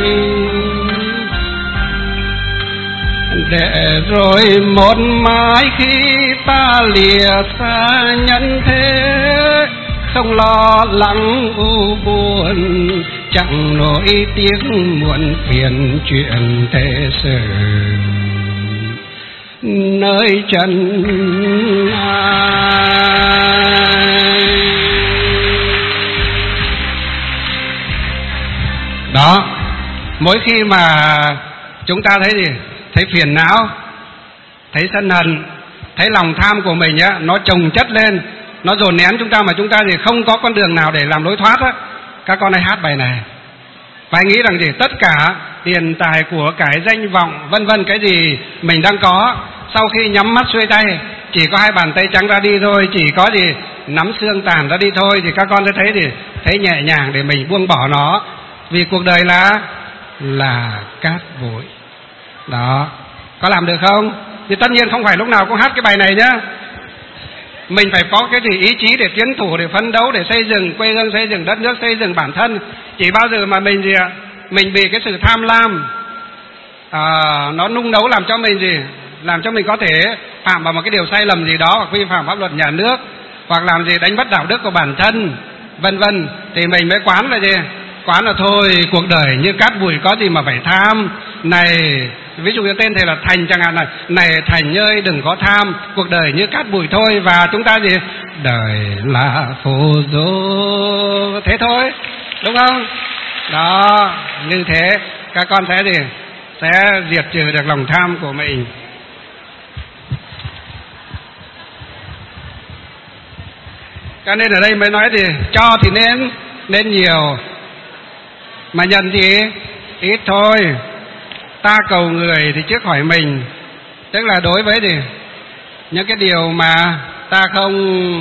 Để rồi một mai khi ta lìa xa nhân thế, không lo lắng u buồn, chẳng nỗi tiếc muộn phiền chuyện thế sự nơi chân ai. Đó, mỗi khi mà chúng ta thấy gì? Thấy phiền não, thấy sân hận, thấy lòng tham của mình á, nó chồng chất lên, nó dồn nén chúng ta mà chúng ta thì không có con đường nào để làm lối thoát á. Các con hãy hát bài này. Và nghĩ rằng gì? Tất cả tiền tài của cải danh vọng vân vân cái gì mình đang có, sau khi nhắm mắt xuôi tay, chỉ có hai bàn tay trắng ra đi thôi, chỉ có gì nắm xương tàn ra đi thôi, thì các con sẽ thấy gì? Thấy nhẹ nhàng để mình buông bỏ nó. Vì cuộc đời là cát bụi. Đó, có làm được không? Thì tất nhiên không phải lúc nào cũng hát cái bài này nhá. Mình phải có cái gì ý chí để tiến thủ, để phấn đấu, để xây dựng quê hương, xây dựng đất nước, xây dựng bản thân. Chỉ bao giờ mà mình gì ạ? Mình bị cái sự tham lam nó nung nấu làm cho mình gì? Làm cho mình có thể phạm vào một cái điều sai lầm gì đó, hoặc vi phạm pháp luật nhà nước, hoặc làm gì đánh mất đạo đức của bản thân, vân vân, thì mình mới quán là gì? Quán là thôi, cuộc đời như cát bụi, có gì mà phải tham. Này, ví dụ như tên thầy là Thành chẳng hạn, này Thành ơi đừng có tham, cuộc đời như cát bụi thôi. Và chúng ta gì? Đời là phù du, thế thôi, đúng không? Đó, như thế các con sẽ gì? Sẽ diệt trừ được lòng tham của mình. Cho nên ở đây mới nói gì? Cho thì nên nhiều, mà nhận thì ít thôi. Ta cầu người thì trước hỏi mình, tức là đối với gì? Những cái điều mà ta không...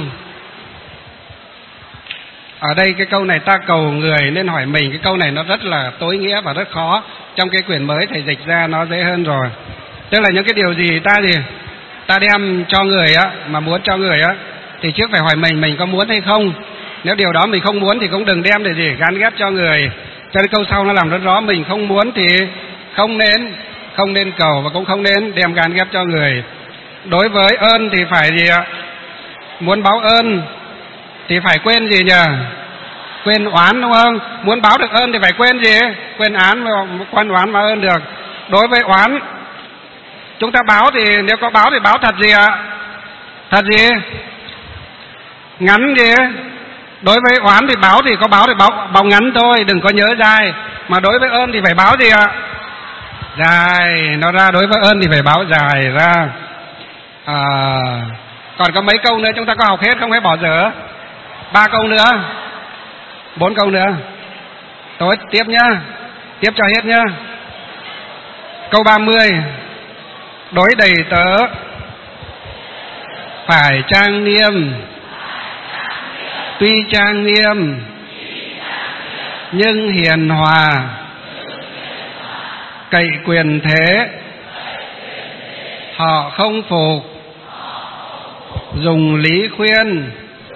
Ở đây cái câu này ta cầu người nên hỏi mình, cái câu này nó rất là tối nghĩa và rất khó. Trong cái quyển mới thầy dịch ra nó dễ hơn rồi. Tức là những cái điều gì ta đem cho người á, mà muốn cho người á, thì trước phải hỏi mình có muốn hay không. Nếu điều đó mình không muốn thì cũng đừng đem để gì gán ghép cho người. Cho nên câu sau nó làm rất rõ, mình không muốn thì không nên cầu, và cũng không nên đem gán ghép cho người. Đối với ơn thì phải gì ạ? Muốn báo ơn thì phải quên gì nhỉ? Quên oán, đúng không? Muốn báo được ơn thì phải quên gì? Quên án, quên oán báo ơn được. Đối với oán, chúng ta báo thì nếu có báo thì báo thật gì ạ? Thật gì? Ngắn gì? Đối với oán thì báo báo ngắn thôi, đừng có nhớ dài. Mà đối với ơn thì phải báo gì ạ? Dài nó ra. Đối với ơn thì phải báo dài ra. Còn có mấy câu nữa chúng ta có học hết không, hay bỏ dở? 3 câu nữa, 4 câu nữa. Tốt, tiếp nhá, tiếp cho hết nhá. Câu 30. Đối đầy tớ phải trang nghiêm, tuy trang nghiêm nhưng hiền hòa, cậy quyền thế họ không phục, dùng lý khuyên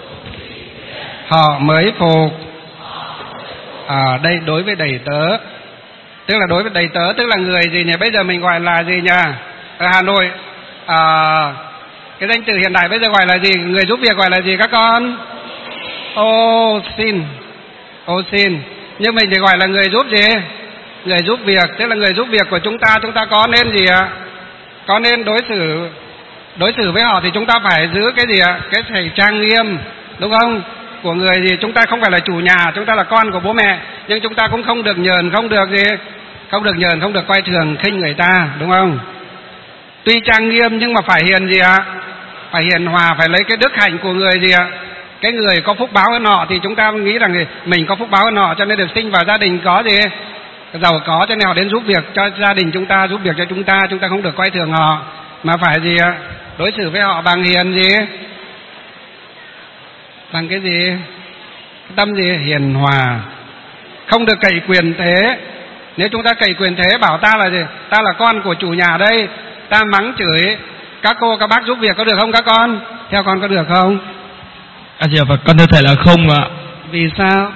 họ mới phục. Đây đối với đầy tớ, tức là đối với đầy tớ, tức là người gì nhỉ? Bây giờ mình gọi là gì nhỉ? Ở Hà Nội cái danh từ hiện đại bây giờ gọi là gì? Người giúp việc gọi là gì các con? Ô xin. Nhưng mình thì gọi là người giúp gì? Người giúp việc. Tức là người giúp việc của chúng ta có nên gì ạ? Có nên đối xử với họ thì chúng ta phải giữ cái gì ạ? Cái phải trang nghiêm, đúng không? Của người gì? Chúng ta không phải là chủ nhà, chúng ta là con của bố mẹ, nhưng chúng ta cũng không được nhờn, không được coi thường khinh người ta, đúng không? Tuy trang nghiêm nhưng mà phải hiền gì ạ? Phải hiền hòa, phải lấy cái đức hạnh của người gì ạ? Cái người có phúc báo hơn họ thì chúng ta nghĩ rằng mình có phúc báo hơn họ, cho nên được sinh vào gia đình có gì? Giàu có, cho nên họ đến giúp việc cho gia đình chúng ta, giúp việc cho chúng ta không được coi thường họ, mà phải gì ạ? Đối xử với họ bằng hiền gì? Bằng cái gì? tâm gì? Hiền hòa. Không được cậy quyền thế. Nếu chúng ta cậy quyền thế bảo ta là gì? Ta là con của chủ nhà đây, ta mắng chửi các cô các bác giúp việc có được không các con? Theo con có được không? Dạ Phật, con thưa thầy là không ạ. Vì sao?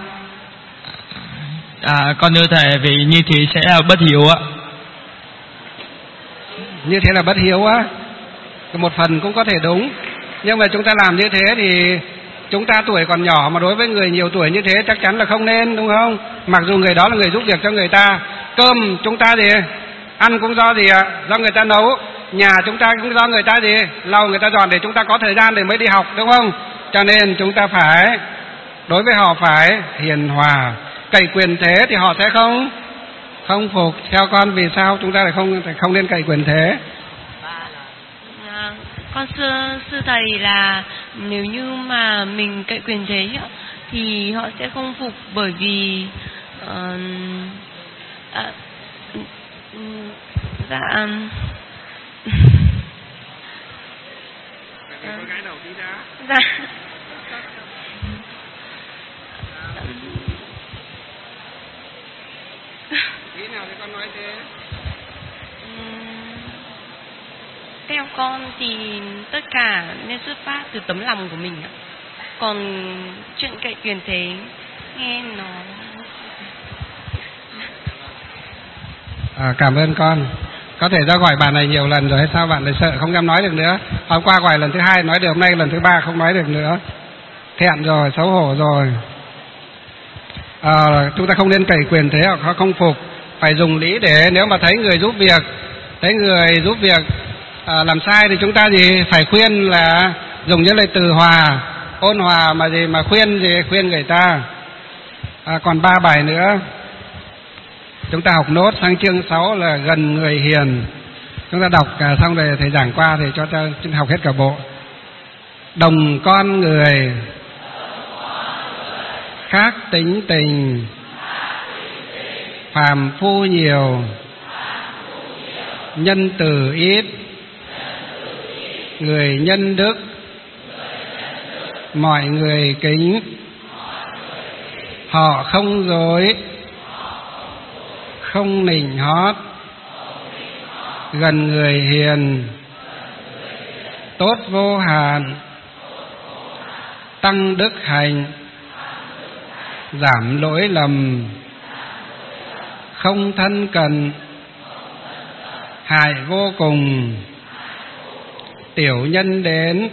Con thưa thầy vì như thế sẽ là bất hiếu ạ. Như thế là bất hiếu á? Một phần cũng có thể đúng, nhưng mà chúng ta làm như thế thì chúng ta tuổi còn nhỏ, mà đối với người nhiều tuổi như thế chắc chắn là không nên, đúng không? Mặc dù người đó là người giúp việc cho người ta. Cơm chúng ta gì? Ăn cũng do gì ạ? Do người ta nấu. Nhà chúng ta cũng do người ta gì? Lau, người ta dọn để chúng ta có thời gian để mới đi học, đúng không? Cho nên chúng ta phải, đối với họ phải hiền hòa. Cậy quyền thế thì họ sẽ không phục. Theo con vì sao chúng ta lại không nên cậy quyền thế? Con sư thầy là nếu như mà mình cậy quyền thế thì họ sẽ không phục, bởi vì dạ Ý nào thì con nói thế? Theo con thì tất cả nên xuất phát từ tấm lòng của mình ạ. Còn chuyện cậy quyền thế nghe nó... Cảm ơn con. Có thể ra gọi bạn này nhiều lần rồi hay sao bạn lại sợ không dám nói được nữa? Hôm qua gọi lần thứ 2 nói được, hôm nay lần thứ 3 không nói được nữa. Thẹn rồi, xấu hổ rồi. Chúng ta không nên cậy quyền thế hoặc không phục. Phải dùng lý để nếu mà thấy người giúp việc làm sai thì chúng ta gì? Phải khuyên, là dùng những lời từ hòa, ôn hòa mà gì mà khuyên người ta. Còn 3 bài nữa. Chúng ta học nốt sang chương 6 là gần người hiền. Chúng ta đọc xong rồi thầy giảng qua thì cho chúng ta học hết cả bộ. Đồng con người, khác tính tình, phàm phu nhiều, nhân từ ít, người nhân đức, mọi người kính, họ không dối, không nịnh hót, gần người hiền, tốt vô hạn, tăng đức hạnh, giảm lỗi lầm, không thân cận, hại vô cùng, tiểu nhân đến,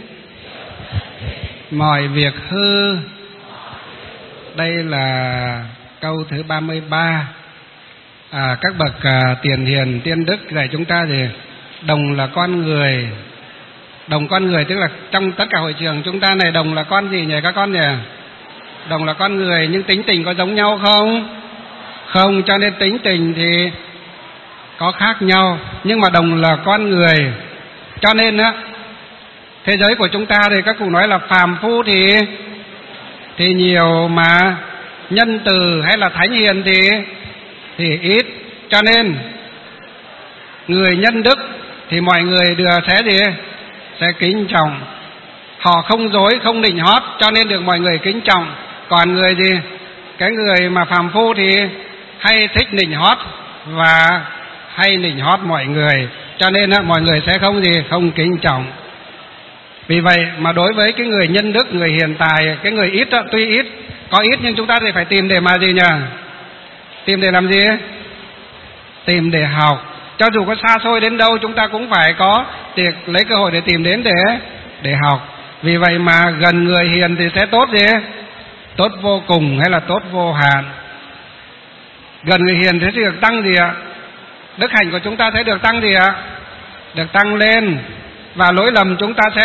mọi việc hư. Đây là câu thứ 33. Các bậc tiền hiền tiên đức dạy chúng ta thì đồng là con người. Đồng con người tức là trong tất cả hội trường chúng ta này đồng là con gì nhỉ các con nhỉ? Đồng là con người, nhưng tính tình có giống nhau không? Không, cho nên tính tình thì có khác nhau, nhưng mà đồng là con người. Cho nên á, thế giới của chúng ta thì các cụ nói là phàm phu thì nhiều, mà nhân từ hay là thánh hiền thì ít. Cho nên người nhân đức thì mọi người đều sẽ kính trọng. Họ không dối, không nịnh hót, cho nên được mọi người kính trọng. Còn người cái người mà phàm phu thì hay thích nịnh hót và hay nịnh hót mọi người, cho nên mọi người sẽ không kính trọng. Vì vậy mà đối với cái người nhân đức, người hiền tài, cái người ít tuy ít, có ít nhưng chúng ta thì phải tìm để mà gì nhỉ? Tìm để làm gì? Tìm để học. Cho dù có xa xôi đến đâu chúng ta cũng phải có lấy cơ hội để tìm đến để học. Vì vậy mà gần người hiền thì sẽ tốt gì? Tốt vô cùng hay là tốt vô hạn? Gần người hiền thế thì được tăng gì ạ? Đức hạnh của chúng ta sẽ được tăng gì ạ? Được tăng lên. Và lỗi lầm chúng ta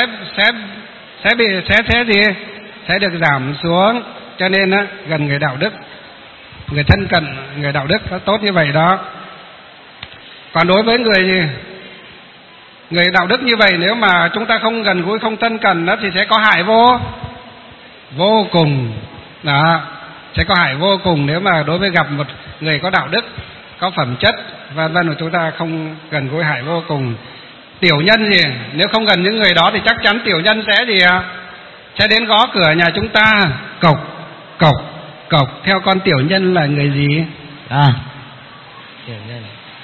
sẽ được giảm xuống. Cho nên gần người đạo đức, người thân cận người đạo đức nó tốt như vậy đó. Còn đối với người đạo đức như vậy, nếu mà chúng ta không gần gũi, không thân cận đó, thì sẽ có hại vô cùng đó. Sẽ có hại vô cùng nếu mà đối với gặp một người có đạo đức, có phẩm chất vân vân, chúng ta không gần gũi, hại vô cùng. Tiểu nhân gì? Nếu không gần những người đó thì chắc chắn tiểu nhân sẽ đến gõ cửa nhà chúng ta, cộc Cộc, theo con tiểu nhân là người gì? Tiểu nhân.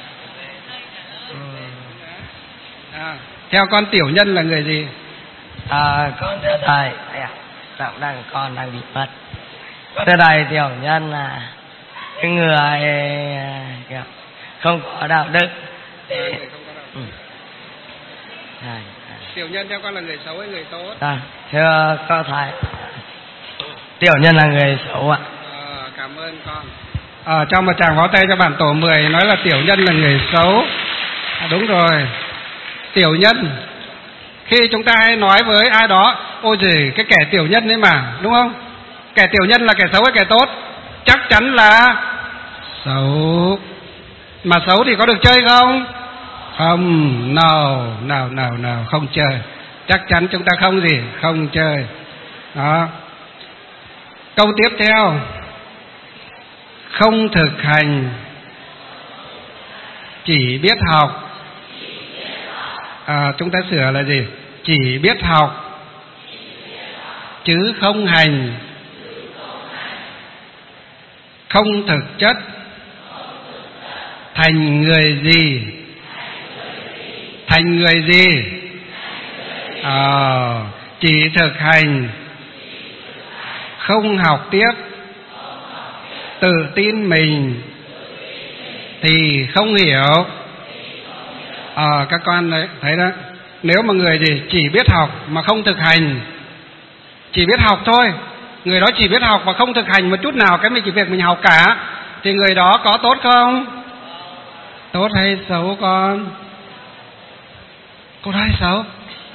Theo con tiểu nhân là người gì? Con thưa thầy, giọng con đang bị mất. Con thưa thầy, tiểu nhân là những người không có đạo đức. Tiểu nhân theo con là người xấu hay người tốt? Thưa con thầy, tiểu nhân là người xấu ạ. Cảm ơn con. Cho một tràng pháo tay cho bản tổ 10 nói là tiểu nhân là người xấu. Đúng rồi. Tiểu nhân, khi chúng ta hay nói với ai đó, ôi giời, cái kẻ tiểu nhân ấy mà, đúng không? Kẻ tiểu nhân là kẻ xấu hay kẻ tốt? Chắc chắn là xấu. Mà xấu thì có được chơi không? Không, nào, không chơi. Chắc chắn chúng ta không chơi. Đó. Câu tiếp theo, không thực hành, chỉ biết học. Chúng ta sửa là gì? Chỉ biết học, chứ không hành. Không thực chất, thành người gì? Thành người gì? Chỉ thực hành, không học tiếp, tự tin mình thì không hiểu. Các con đấy, thấy đó. Nếu mà người gì chỉ biết học mà không thực hành, chỉ biết học thôi, người đó chỉ biết học và không thực hành một chút nào cái việc mình học cả, thì người đó có tốt không? Tốt hay xấu con? Tốt hay xấu?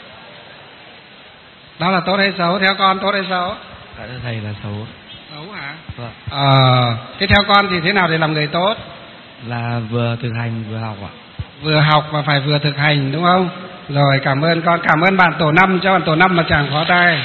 Đó là tốt hay xấu? Theo con tốt hay xấu? Thầy là xấu. Xấu hả? Vâng. Thế theo con thì thế nào để làm người tốt? Là vừa thực hành vừa học ạ. Vừa học và phải vừa thực hành, đúng không? Rồi, cảm ơn con. Cảm ơn bạn tổ 5, cho bạn tổ 5 mà chàng pháo tay.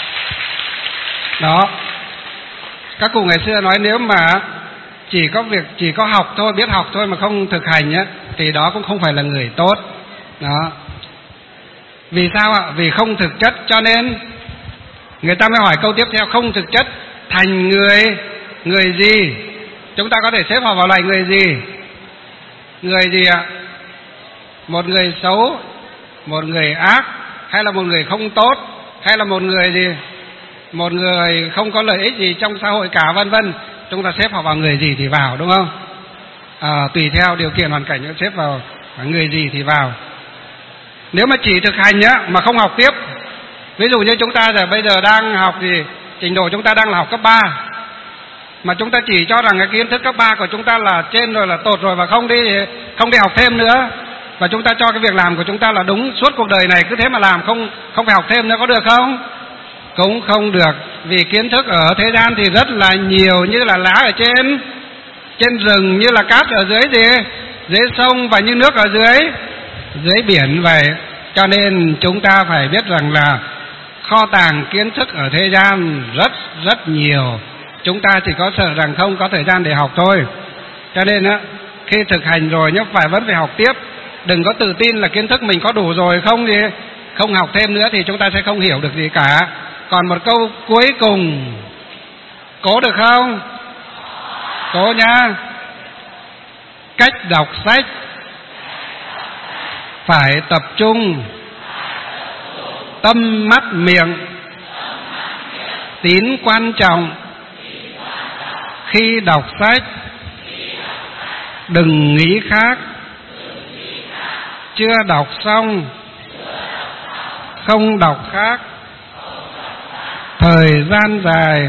Đó. Các cụ ngày xưa nói nếu mà chỉ có học thôi, biết học thôi mà không thực hành á, thì đó cũng không phải là người tốt. Đó. Vì sao ạ? Vì không thực chất, cho nên người ta mới hỏi câu tiếp theo, không thực chất thành người gì? Chúng ta có thể xếp họ vào loại người gì? Người gì ạ? Một người xấu, một người ác, hay là một người không tốt, hay là một người gì? Một người không có lợi ích gì trong xã hội cả, vân vân. Chúng ta xếp họ vào người gì thì vào, đúng không? Tùy theo điều kiện hoàn cảnh xếp vào người gì thì vào. Nếu mà chỉ thực hành nhá mà không học tiếp, ví dụ như chúng ta bây giờ đang học thì trình độ chúng ta đang là học cấp 3, mà chúng ta chỉ cho rằng cái kiến thức cấp 3 của chúng ta là trên rồi, là tột rồi, và không đi học thêm nữa, và chúng ta cho cái việc làm của chúng ta là đúng suốt cuộc đời này, cứ thế mà làm, không phải học thêm nữa, có được không? Cũng không được, vì kiến thức ở thế gian thì rất là nhiều, như là lá ở trên rừng, như là cát ở dưới sông, và như nước ở dưới biển vậy. Cho nên chúng ta phải biết rằng là kho tàng kiến thức ở thế gian rất nhiều, chúng ta chỉ có sợ rằng không có thời gian để học thôi. Cho nên á, khi thực hành rồi nhá, vẫn phải học tiếp. Đừng có tự tin là kiến thức mình có đủ rồi, không học thêm nữa thì chúng ta sẽ không hiểu được gì cả. Còn một câu cuối cùng, cố được không? Cố nhá. Cách đọc sách phải tập trung, tâm mắt miệng tín quan trọng. Khi đọc sách đừng nghĩ khác, chưa đọc xong không đọc khác. Thời gian dài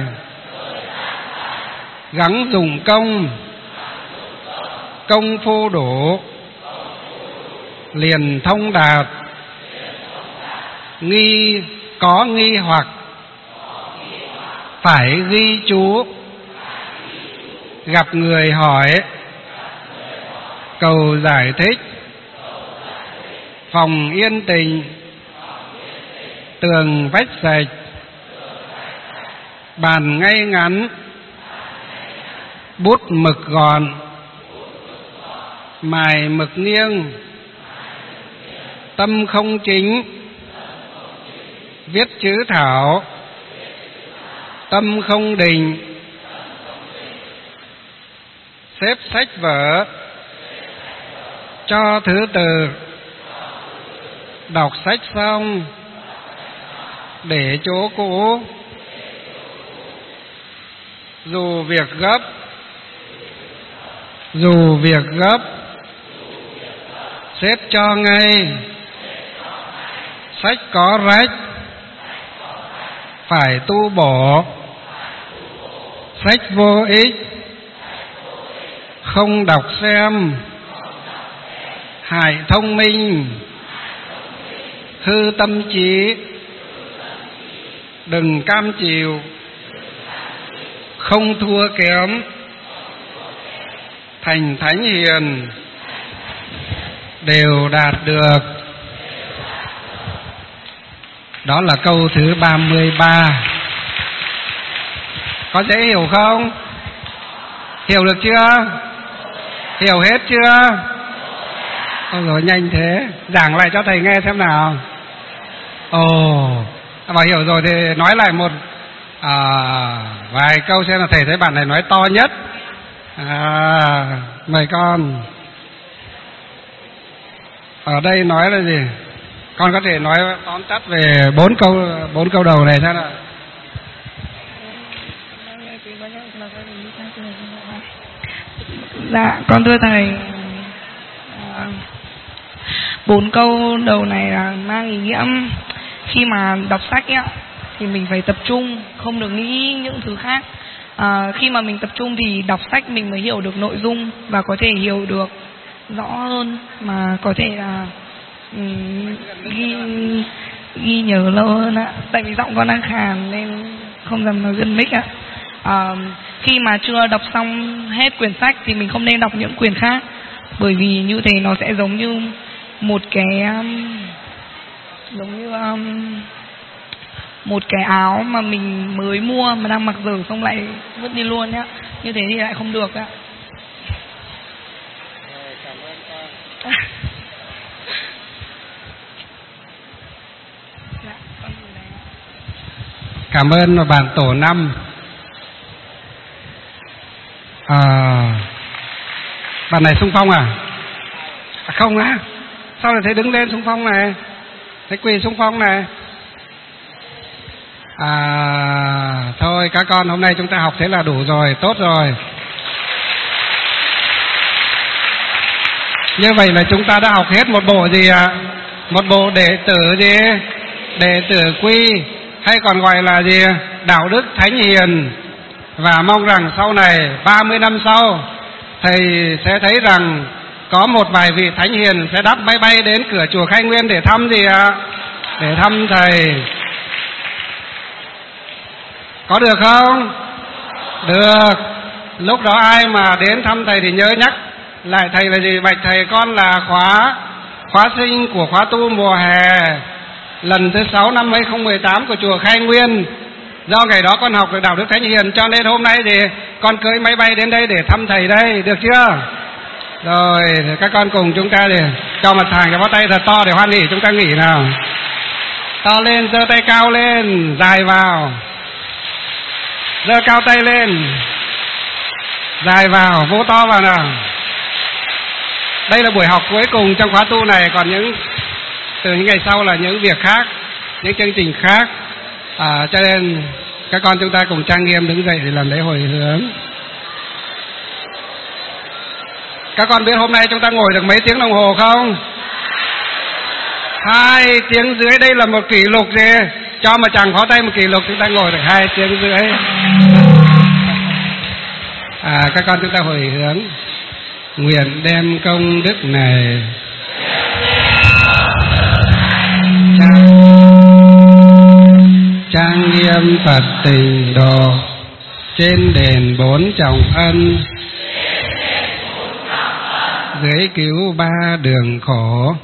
gắng dùng công phu đủ, liền thông đạt. Có nghi hoặc phải ghi chú, gặp người hỏi cầu giải thích. Phòng yên tĩnh, tường vách sạch, bàn ngay ngắn, bút mực gọn, mài mực nghiêng, tâm không chính, viết chữ thảo, tâm không định, xếp sách vở cho thứ tự, đọc sách xong để chỗ cũ, dù việc gấp xếp cho ngay, sách có rách phải tu bổ, sách vô ích không đọc xem, hại thông minh hư tâm trí, đừng cam chịu không thua kém, thành thánh hiền đều đạt được. Đó là câu thứ 33. Có dễ hiểu không? Hiểu được chưa? Hiểu hết chưa? Ôi rồi nhanh thế. Giảng lại cho thầy nghe xem nào. Mà hiểu rồi thì nói lại một vài câu xem là thầy thấy bạn này nói to nhất. Mời con. Ở đây nói là gì? Con có thể nói tóm tắt về bốn câu đầu này xem nào. Dạ, con thưa thầy, 4 câu đầu này là mang ý nghĩa khi mà đọc sách ấy, thì mình phải tập trung, không được nghĩ những thứ khác. Khi mà mình tập trung thì đọc sách mình mới hiểu được nội dung và có thể hiểu được rõ hơn, mà có thể là ghi nhớ lâu hơn ạ. Tại vì giọng con đang khàn nên không dám nói gần mic ạ. Khi mà chưa đọc xong hết quyển sách thì mình không nên đọc những quyển khác, bởi vì như thế nó sẽ giống như một cái một cái áo mà mình mới mua mà đang mặc dở xong lại vứt đi luôn nhá. Như thế thì lại không được ạ. Cảm ơn bạn tổ 5. Bạn này xung phong à? Không á? Sao lại thấy đứng lên xung phong này? Thấy quỳ xung phong này? Thôi các con hôm nay chúng ta học thế là đủ rồi, tốt rồi. Như vậy là chúng ta đã học hết một bộ gì ạ? Một bộ đệ tử gì? Đệ tử quy, hay còn gọi là gì? Đạo đức thánh hiền. Và mong rằng sau này 30 năm sau thầy sẽ thấy rằng có một vài vị thánh hiền sẽ đáp máy bay đến cửa chùa Khai Nguyên để thăm gì ạ? Để thăm thầy. Có được không? Được. Lúc đó ai mà đến thăm thầy thì nhớ nhắc lại thầy là gì? Bạch thầy con là khóa sinh của khóa tu mùa hè lần thứ 6 năm 2018 của chùa Khai Nguyên. Do ngày đó con học được đạo đức thánh hiền cho nên hôm nay thì con cưỡi máy bay đến đây để thăm thầy đây, được chưa? Rồi các con cùng chúng ta thì cho mặt hàng cho bó tay thật to để hoan hỉ, chúng ta nghỉ nào. To lên, giơ tay cao lên, dài vào. Giơ cao tay lên, dài vào, vỗ to vào nào. Đây là buổi học cuối cùng trong khóa tu này, còn từ những ngày sau là những việc khác, những chương trình khác. Cho nên các con chúng ta cùng trang nghiêm đứng dậy để làm lễ hồi hướng. Các con biết hôm nay chúng ta ngồi được mấy tiếng đồng hồ không? 2 tiếng rưỡi. Đây là một kỷ lục gì? Cho mà chẳng khó tay một kỷ lục, chúng ta ngồi được 2 tiếng rưỡi. Các con chúng ta hồi hướng. Nguyện đem công đức này trang nghiêm Phật Tịnh Độ trên đền 4 trọng ân, dưới cứu 3 đường khổ.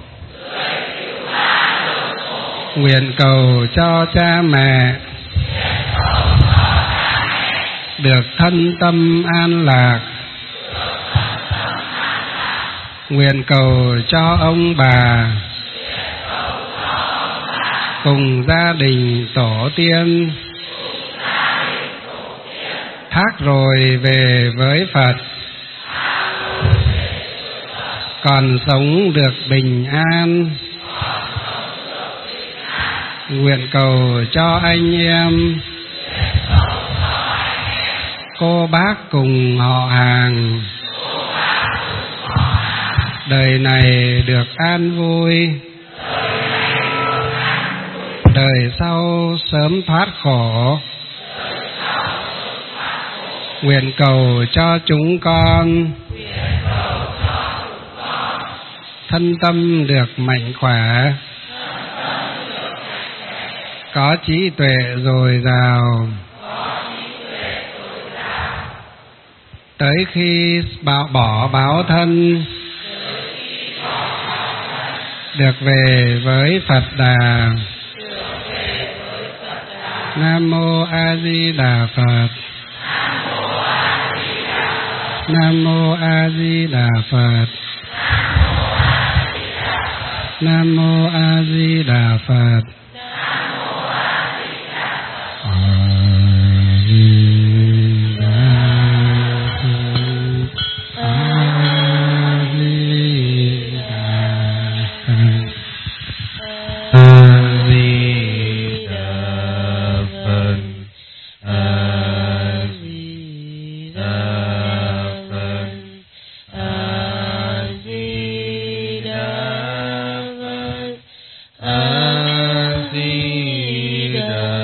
Nguyện cầu cho cha mẹ được thân tâm an lạc. Nguyện cầu cho ông bà cùng gia đình tổ tiên thác rồi về với Phật. còn sống được bình an. Nguyện cầu cho anh em, cô bác cùng họ hàng, đời này được an vui, đời sau sớm thoát khổ. Nguyện cầu cho chúng con thân tâm được mạnh khỏe, có trí tuệ dồi dào, tới khi bỏ báo thân được về với Phật Đà. Nam mô A Di Đà Phật. Nam mô A Di Đà Phật. Nam mô A Di Đà Phật. A Di Đà